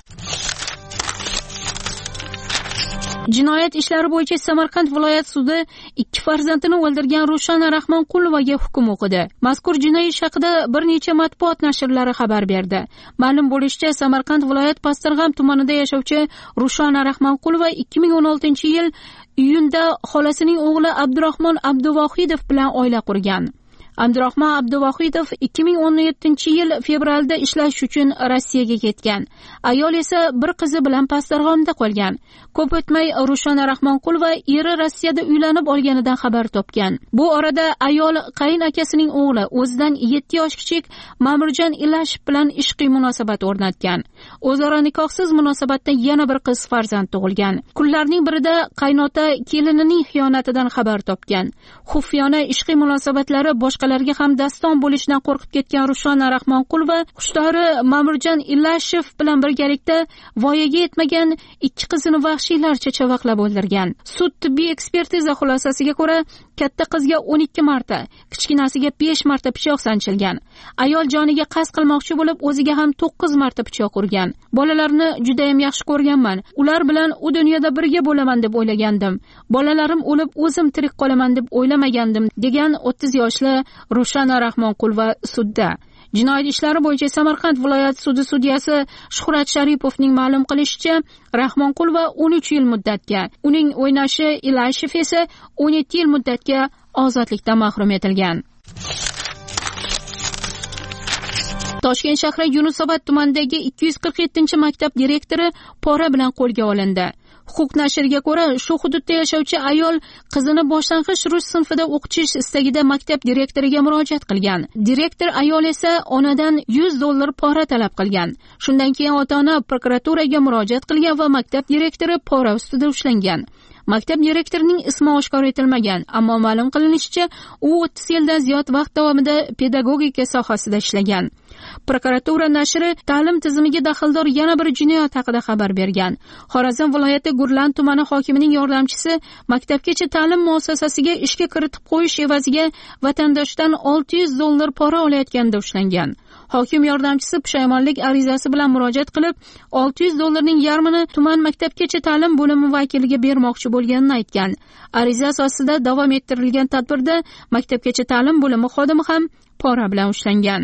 Jinoyat ishlari bo'yicha Samarqand viloyat sudi 2 farzandini o'ldirgan Rushana Rahmonqulovaga hukm o'qidi. Mazkur jinoiy ish haqida bir necha matbuot nashrlari xabar berdi. Ma'lum bo'lishicha, Samarqand viloyat Pastirg'am tumanida yashovchi Rushana Rahmonqulova 2016-yil iyunda xolasining o'g'li Abdurahmon Abduvohidov bilan oila qurgan. Abdurahmon Abduvohidov 2017-yil fevralda ishlash uchun Rossiyaga ketgan. Ayol esa bir qizi bilan Pastdarg'omda qolgan. Ko'p o'tmay Rushona Rahmonqulova eri Rossiyada uylanib olganidan xabar topgan. Bu orada ayol qayin akasining o'g'li o'zidan 7 yosh kichik Ma'murjon Ilashev bilan ishqiy munosabat o'rnatgan. O'zaro nikohsiz munosabatda yana bir qiz farzand tug'ilgan. Kunlarning birida qaynota kelinining xiyonatidan xabar topgan. Xufiyona ishqiy munosabatlari boshqalarga ham daston bo'lishidan qo'rqib ketgan Rushona Rahmonqulova qushdori Ma'murjon Ilashev bilan birgalikda voyaga yetmagan 2 qizini vahshiylarcha chavaqlab o'ldirgan. Sud tibbiy ekspertiza xulosasiga ko'ra, katta qizga 12 marta, kichkinasiga 5 marta pichoq sanchilgan. Ayol joniga qasd qilmoqchi bo'lib, o'ziga ham 9 marta pichoq urgan. Bolalarni juda ham yaxshi ko'rganman. Ular bilan u dunyoda birga bo'laman deb o'ylagandim. Bolalarim o'lib, o'zim tirik qolaman deb o'ylamagandim, degan 30 yoshli Rushona Rahmonqulova sudda. Jinoyat ishlari bo'yicha Samarqand viloyat sudi sudyasi Shuhrat Sharipovning ma'lum qilishicha, Rahmonqulova 13 yil muddatga, uning o'ynashi Ilashev esa 17 yil muddatga ozodlikdan mahrum etilgan. Toshkent shahri Yunusobod tumanidagi 247-maktab direktori pora bilan qo'lga olindi. Huquq nashriga ko'ra, shu hududda yashovchi ayol qizini boshlang'ich rus sinfida o'qitish istagida maktab direktoriga murojaat qilgan. Direktor ayol esa onadan $100 pora talab qilgan. Shundan keyin ota-ona prokuraturaga murojaat qilgan va maktab direktori pora ustida ushlangan. Maktab direktorining ismi oshkor etilmagan, ammo ma'lum qilinishicha, u 30 yildan ziyod vaqt davomida pedagogika sohasida ishlagan. Prokuratura nashri ta'lim tizimiga daxldor yana bir jinoyat haqida xabar bergan. Xorazm viloyati Gurlan tumani hokimining yordamchisi maktabgacha ta'lim muassasasiga ishga kiritib qo'yish evaziga vatandoshdan $600 pora olayotganda ushlangan. Hokim yordamchisi pushaymonlik arizasi bilan murojaat qilib, $600ning yarmini tuman maktabgacha ta'lim bo'limi vakiliga bermoqchi bo'lganini aytgan. Ariza asosida davom ettirilgan tadbirda maktabgacha ta'lim bo'limi xodimi ham pora bilan ushlangan.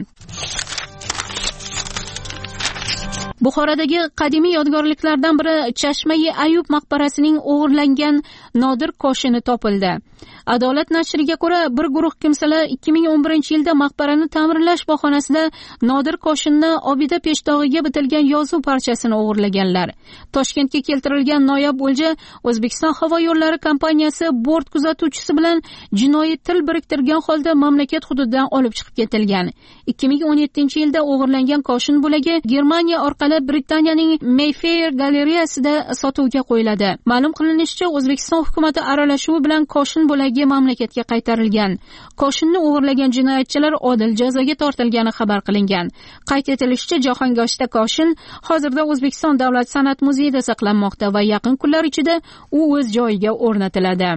Buxorodagi qadimiy yodgorliklardan biri Chashma-i Ayub maqbarasining o'g'irlangan nodir koshini topildi. Adolat nashriga ko'ra, bir guruh kimsalar 2011-yilda maqbarani ta'mirlash bahonasida nodir koshinni obida peshtig'iga bitilgan yozuv parchasini o'g'irlaganlar. Toshkentga keltirilgan noyob o'lja O'zbekiston havo yo'llari kompaniyasi bort kuzatuvchisi bilan jinoiy til biriktirgan holda mamlakat hududidan olib chiqib ketilgan. 2017-yilda o'g'irlangan koshin bo'lagi Germaniya orqali Britaniyaning Mayfair galereyasida sotuvga qo'yiladi. Ma'lum qilinishicha, O'zbekiston hukumati aralashuvi bilan koshin bo'lagi mamlakatga qaytarilgan. Koshinni o'g'irlagan jinoyatchilar odil jazoga tortilgani xabar qilingan. Qayd etilishicha, jahongoshda koshin hozirda O'zbekiston Davlat san'at muzeyida saqlanmoqda va yaqin kunlar ichida u o'z joyiga o'rnatiladi.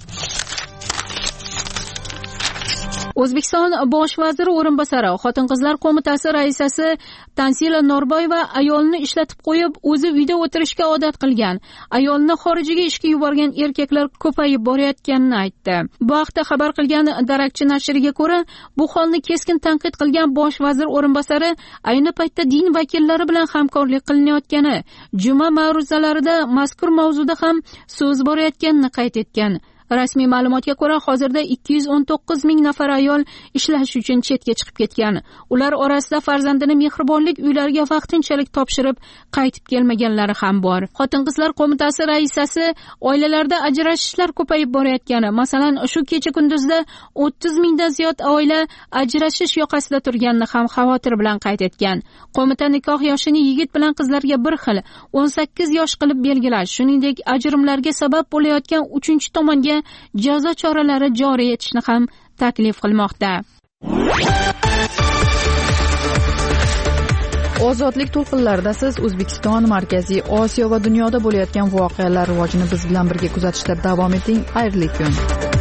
O'zbekiston bosh vaziri o'rinbosari, Xotin-qizlar qo'mitasi raisasi Tanzila Norboyeva ayolni ishlatib qo'yib, o'zi uyda o'tirishga odat qilgan, ayolni xorijiga ishga yuborgan erkaklar ko'payib borayotganini aytdi. Bu haqda xabar qilgan Darakchi nashriga ko'ra, bu holni keskin tanqid qilgan bosh vazir o'rinbosari ayni paytda din vakillari bilan hamkorlik qilinayotgani, juma ma'ruzalarida mazkur mavzuda ham so'z borayotganini qayd etgan. Rasmiy ma'lumotga ko'ra, hozirda 219 ming nafar ayol ishlash uchun chetga chiqib ketgan. Ular orasida farzandini mehribonlik uylariga vaqtinchalik topshirib, qaytib kelmaganlari ham bor. Xotin-qizlar qo'mitasi raisasi oilalarda ajrashishlar ko'payib borayotgani, masalan, shu kecha kunduzda 30 mingdan ziyod oila ajrashish yoqasida turganini ham xavotir bilan qayd etgan. Qo'mita nikoh yoshini yigit bilan qizlarga bir xil 18 yosh qilib belgilash, shuningdek ajrimlarga sabab bo'layotgan uchinchi tomonga jazo choralari joriy etishni ham taklif qilmoqda. Ozodlik to'lqinlarida siz O'zbekiston, Markaziy Osiyo va dunyoda bo'layotgan voqealar rivojini biz bilan birga kuzatishda davom eting. Xayrli kun.